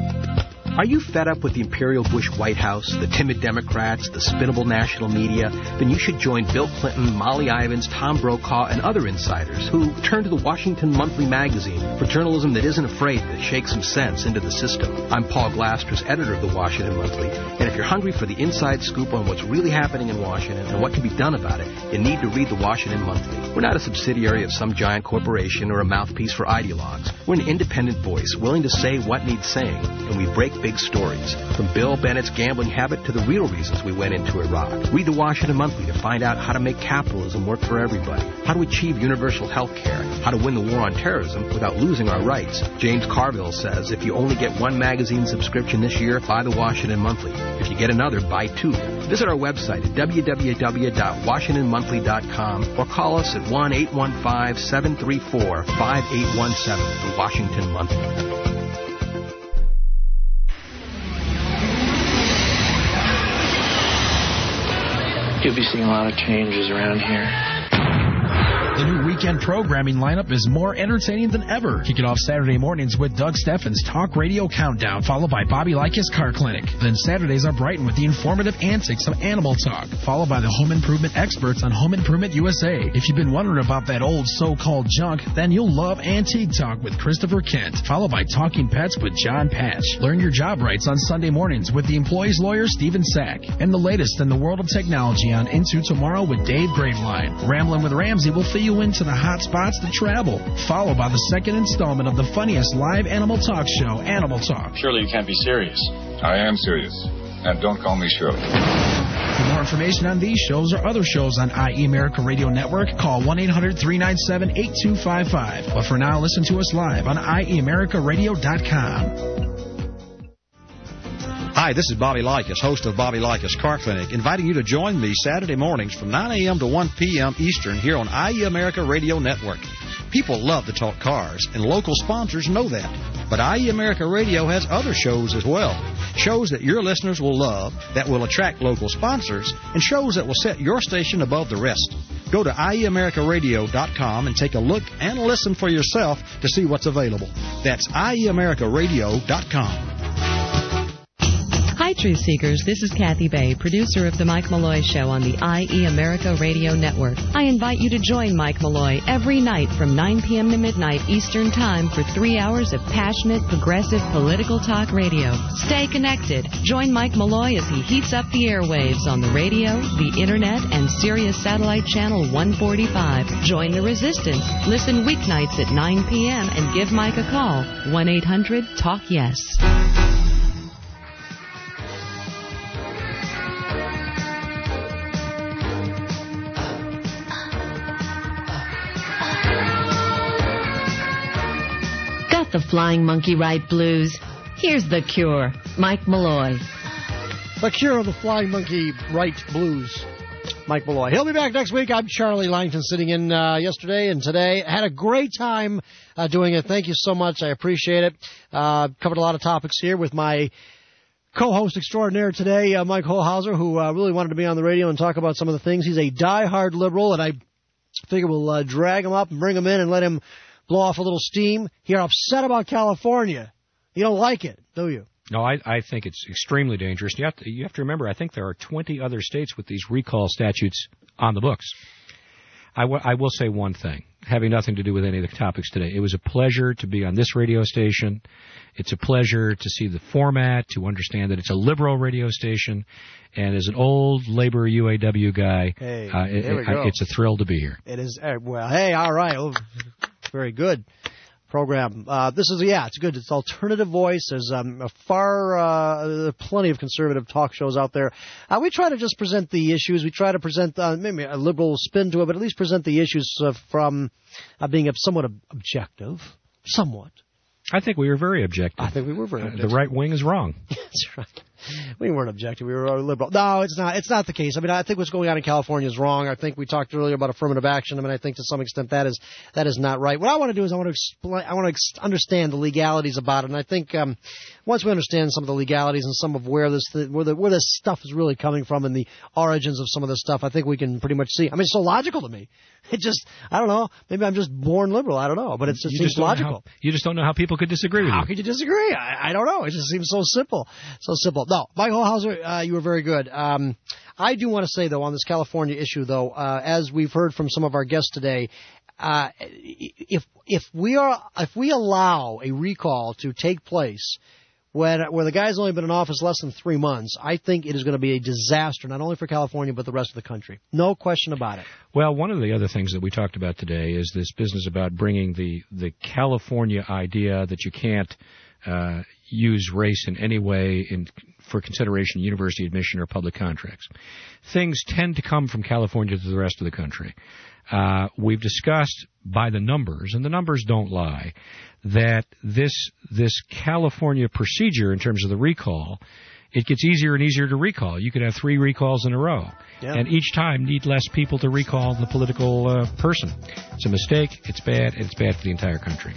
Are you fed up with the Imperial Bush White House, the timid Democrats, the spinnable national media? Then you should join Bill Clinton, Molly Ivins, Tom Brokaw, and other insiders who turn to the Washington Monthly magazine for journalism that isn't afraid to shake some sense into the system. I'm Paul Glasters, editor of the Washington Monthly, and if you're hungry for the inside scoop on what's really happening in Washington and what can be done about it, you need to read the Washington Monthly. We're not a subsidiary of some giant corporation or a mouthpiece for ideologues. We're an independent voice willing to say what needs saying, and we break big stories, from Bill Bennett's gambling habit to the real reasons we went into Iraq. Read the Washington Monthly to find out how to make capitalism work for everybody, how to achieve universal health care, how to win the war on terrorism without losing our rights. James Carville says if you only get one magazine subscription this year, buy the Washington Monthly. If you get another, buy two. Visit our website at w w w dot washington monthly dot com or call us at one eight one five, seven three four, five eight one seven, the Washington Monthly. you'll be seeing a lot of changes around here. The new weekend programming lineup is more entertaining than ever. Kick it off Saturday mornings with Doug Steffens' Talk Radio Countdown, followed by Bobby Likis' Car Clinic. Then Saturdays are brightened with the informative antics of Animal Talk, followed by the home improvement experts on Home Improvement U S A. If you've been wondering about that old so-called junk, then you'll love Antique Talk with Christopher Kent, followed by Talking Pets with John Patch. Learn your job rights on Sunday mornings with the employee's lawyer, Stephen Sack. And the latest in the world of technology on Into Tomorrow with Dave Graveline. Rambling with Ramsey will fill you into the hot spots to travel, followed by the second installment of the funniest live animal talk show, Animal Talk. Surely you can't be serious. I am serious. And don't call me Shirley. For more information on these shows or other shows on I E America Radio Network, call one eight hundred three nine seven eight two five five. But for now, listen to us live on I E America Radio dot com. Hi, this is Bobby Likis, host of Bobby Likis Car Clinic, inviting you to join me Saturday mornings from nine a.m. to one p.m. Eastern here on I E America Radio Network. People love to talk cars, and local sponsors know that. But I E America Radio has other shows as well. Shows that your listeners will love, that will attract local sponsors, and shows that will set your station above the rest. Go to I E America Radio dot com and take a look and listen for yourself to see what's available. That's I E America Radio dot com. Hi, Truth Seekers. This is Kathy Bay, producer of The Mike Malloy Show on the I E America Radio Network. I invite you to join Mike Malloy every night from nine p.m. to midnight Eastern Time for three hours of passionate, progressive, political talk radio. Stay connected. Join Mike Malloy as he heats up the airwaves on the radio, the Internet, and Sirius Satellite Channel one forty-five. Join the resistance. Listen weeknights at nine p.m. and give Mike a call. one eight hundred talk yes. The Flying Monkey Ride Blues. Here's The Cure, Mike Malloy. The Cure of the Flying Monkey Ride Blues, Mike Malloy. He'll be back next week. I'm Charlie Langton, sitting in uh, yesterday and today. Had a great time uh, doing it. Thank you so much. I appreciate it. Uh, covered a lot of topics here with my co-host extraordinaire today, uh, Mike Holhauser, who uh, really wanted to be on the radio and talk about some of the things. He's a diehard liberal, and I figure we'll uh, drag him up and bring him in and let him blow off a little steam. You're upset about California. You don't like it, do you? No, I, I think it's extremely dangerous. You have to, you have to remember, I think there are twenty other states with these recall statutes on the books. I, w- I will say one thing, having nothing to do with any of the topics today. It was a pleasure to be on this radio station. It's a pleasure to see the format, to understand that it's a liberal radio station. And as an old labor U A W guy, hey, uh, it, it, it's a thrill to be here. It is. Uh, well, hey, all right. Oh, very good program. Uh, this is, yeah, it's good. It's alternative voice. There's um, a far, uh, plenty of conservative talk shows out there. Uh, we try to just present the issues. We try to present uh, maybe a liberal spin to it, but at least present the issues uh, from uh, being somewhat objective, somewhat. I think we were very objective. I think we were very objective. Uh, the right wing is wrong. That's right. We weren't objective. We were liberal. No, it's not. It's not the case. I mean, I think what's going on in California is wrong. I think we talked earlier about affirmative action. I mean, I think to some extent that is that is not right. What I want to do is I want to explain. I want to ex- understand the legalities about it. And I think um, once we understand some of the legalities and some of where this th- where the where this stuff is really coming from and the origins of some of this stuff, I think we can pretty much see. I mean, it's so logical to me. It just, I don't know. Maybe I'm just born liberal. I don't know. But it just you seems just logical. How, you just don't know how people could disagree with how you. How could you disagree? I, I don't know. It just seems so simple. So simple. No, Mike Holhauser, uh, you were very good. Um, I do want to say, though, on this California issue, though, uh, as we've heard from some of our guests today, uh, if if we are if we allow a recall to take place when where the guy's only been in office less than three months, I think it is going to be a disaster, not only for California, but the rest of the country. No question about it. Well, one of the other things that we talked about today is this business about bringing the, the California idea that you can't uh, use race in any way in, for consideration university admission or public contracts. Things tend to come from California to the rest of the country. Uh, we've discussed by the numbers, and the numbers don't lie, that this this California procedure in terms of the recall, it gets easier and easier to recall. You could have three recalls in a row, yeah. and each time need less people to recall the political uh, person. It's a mistake, it's bad, and it's bad for the entire country.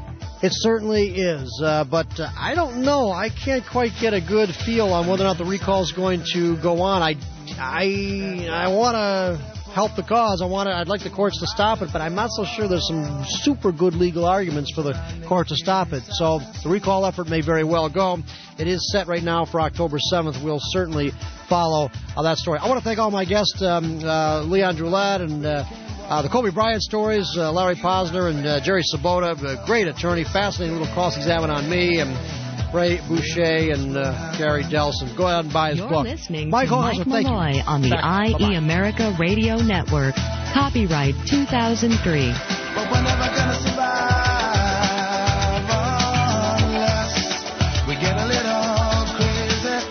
It certainly is, uh, but uh, I don't know. I can't quite get a good feel on whether or not the recall is going to go on. I, I I want to help the cause. I want to. I'd like the courts to stop it, but I'm not so sure there's some super good legal arguments for the court to stop it. So the recall effort may very well go. It is set right now for October seventh. We'll certainly follow uh, that story. I want to thank all my guests, um, uh, Leon Droulat and uh, uh, the Kobe Bryant stories, uh, Larry Posner and uh, Jerry Sabota, a great attorney, fascinating little cross-examine on me, and Ray Boucher and uh, Gary Delson. Go ahead and buy his You're book. listening Mike to Hauser, Mike thank Malloy you. on the Back. I E Bye-bye. America Radio Network. Copyright two thousand three. But we're never gonna survive unless we get a little crazy.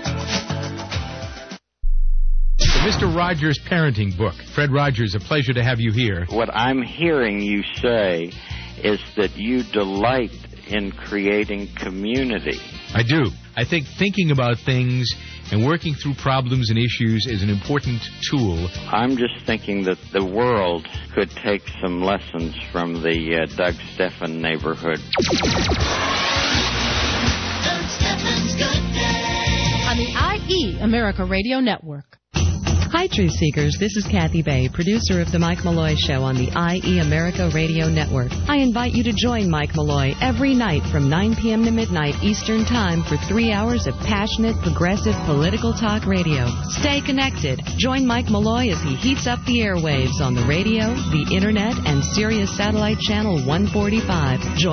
The Mister Rogers Parenting Book. Fred Rogers, a pleasure to have you here. What I'm hearing you say is that you delight in creating community. I do. I think thinking about things and working through problems and issues is an important tool. I'm just thinking that the world could take some lessons from the uh, Doug Stephan neighborhood. On the I E America Radio Network. Hi, Truth Seekers. This is Kathy Bay, producer of The Mike Malloy Show on the I E America Radio Network. I invite you to join Mike Malloy every night from nine p.m. to midnight Eastern Time for three hours of passionate, progressive, political talk radio. Stay connected. Join Mike Malloy as he heats up the airwaves on the radio, the Internet, and Sirius Satellite Channel one forty-five. Join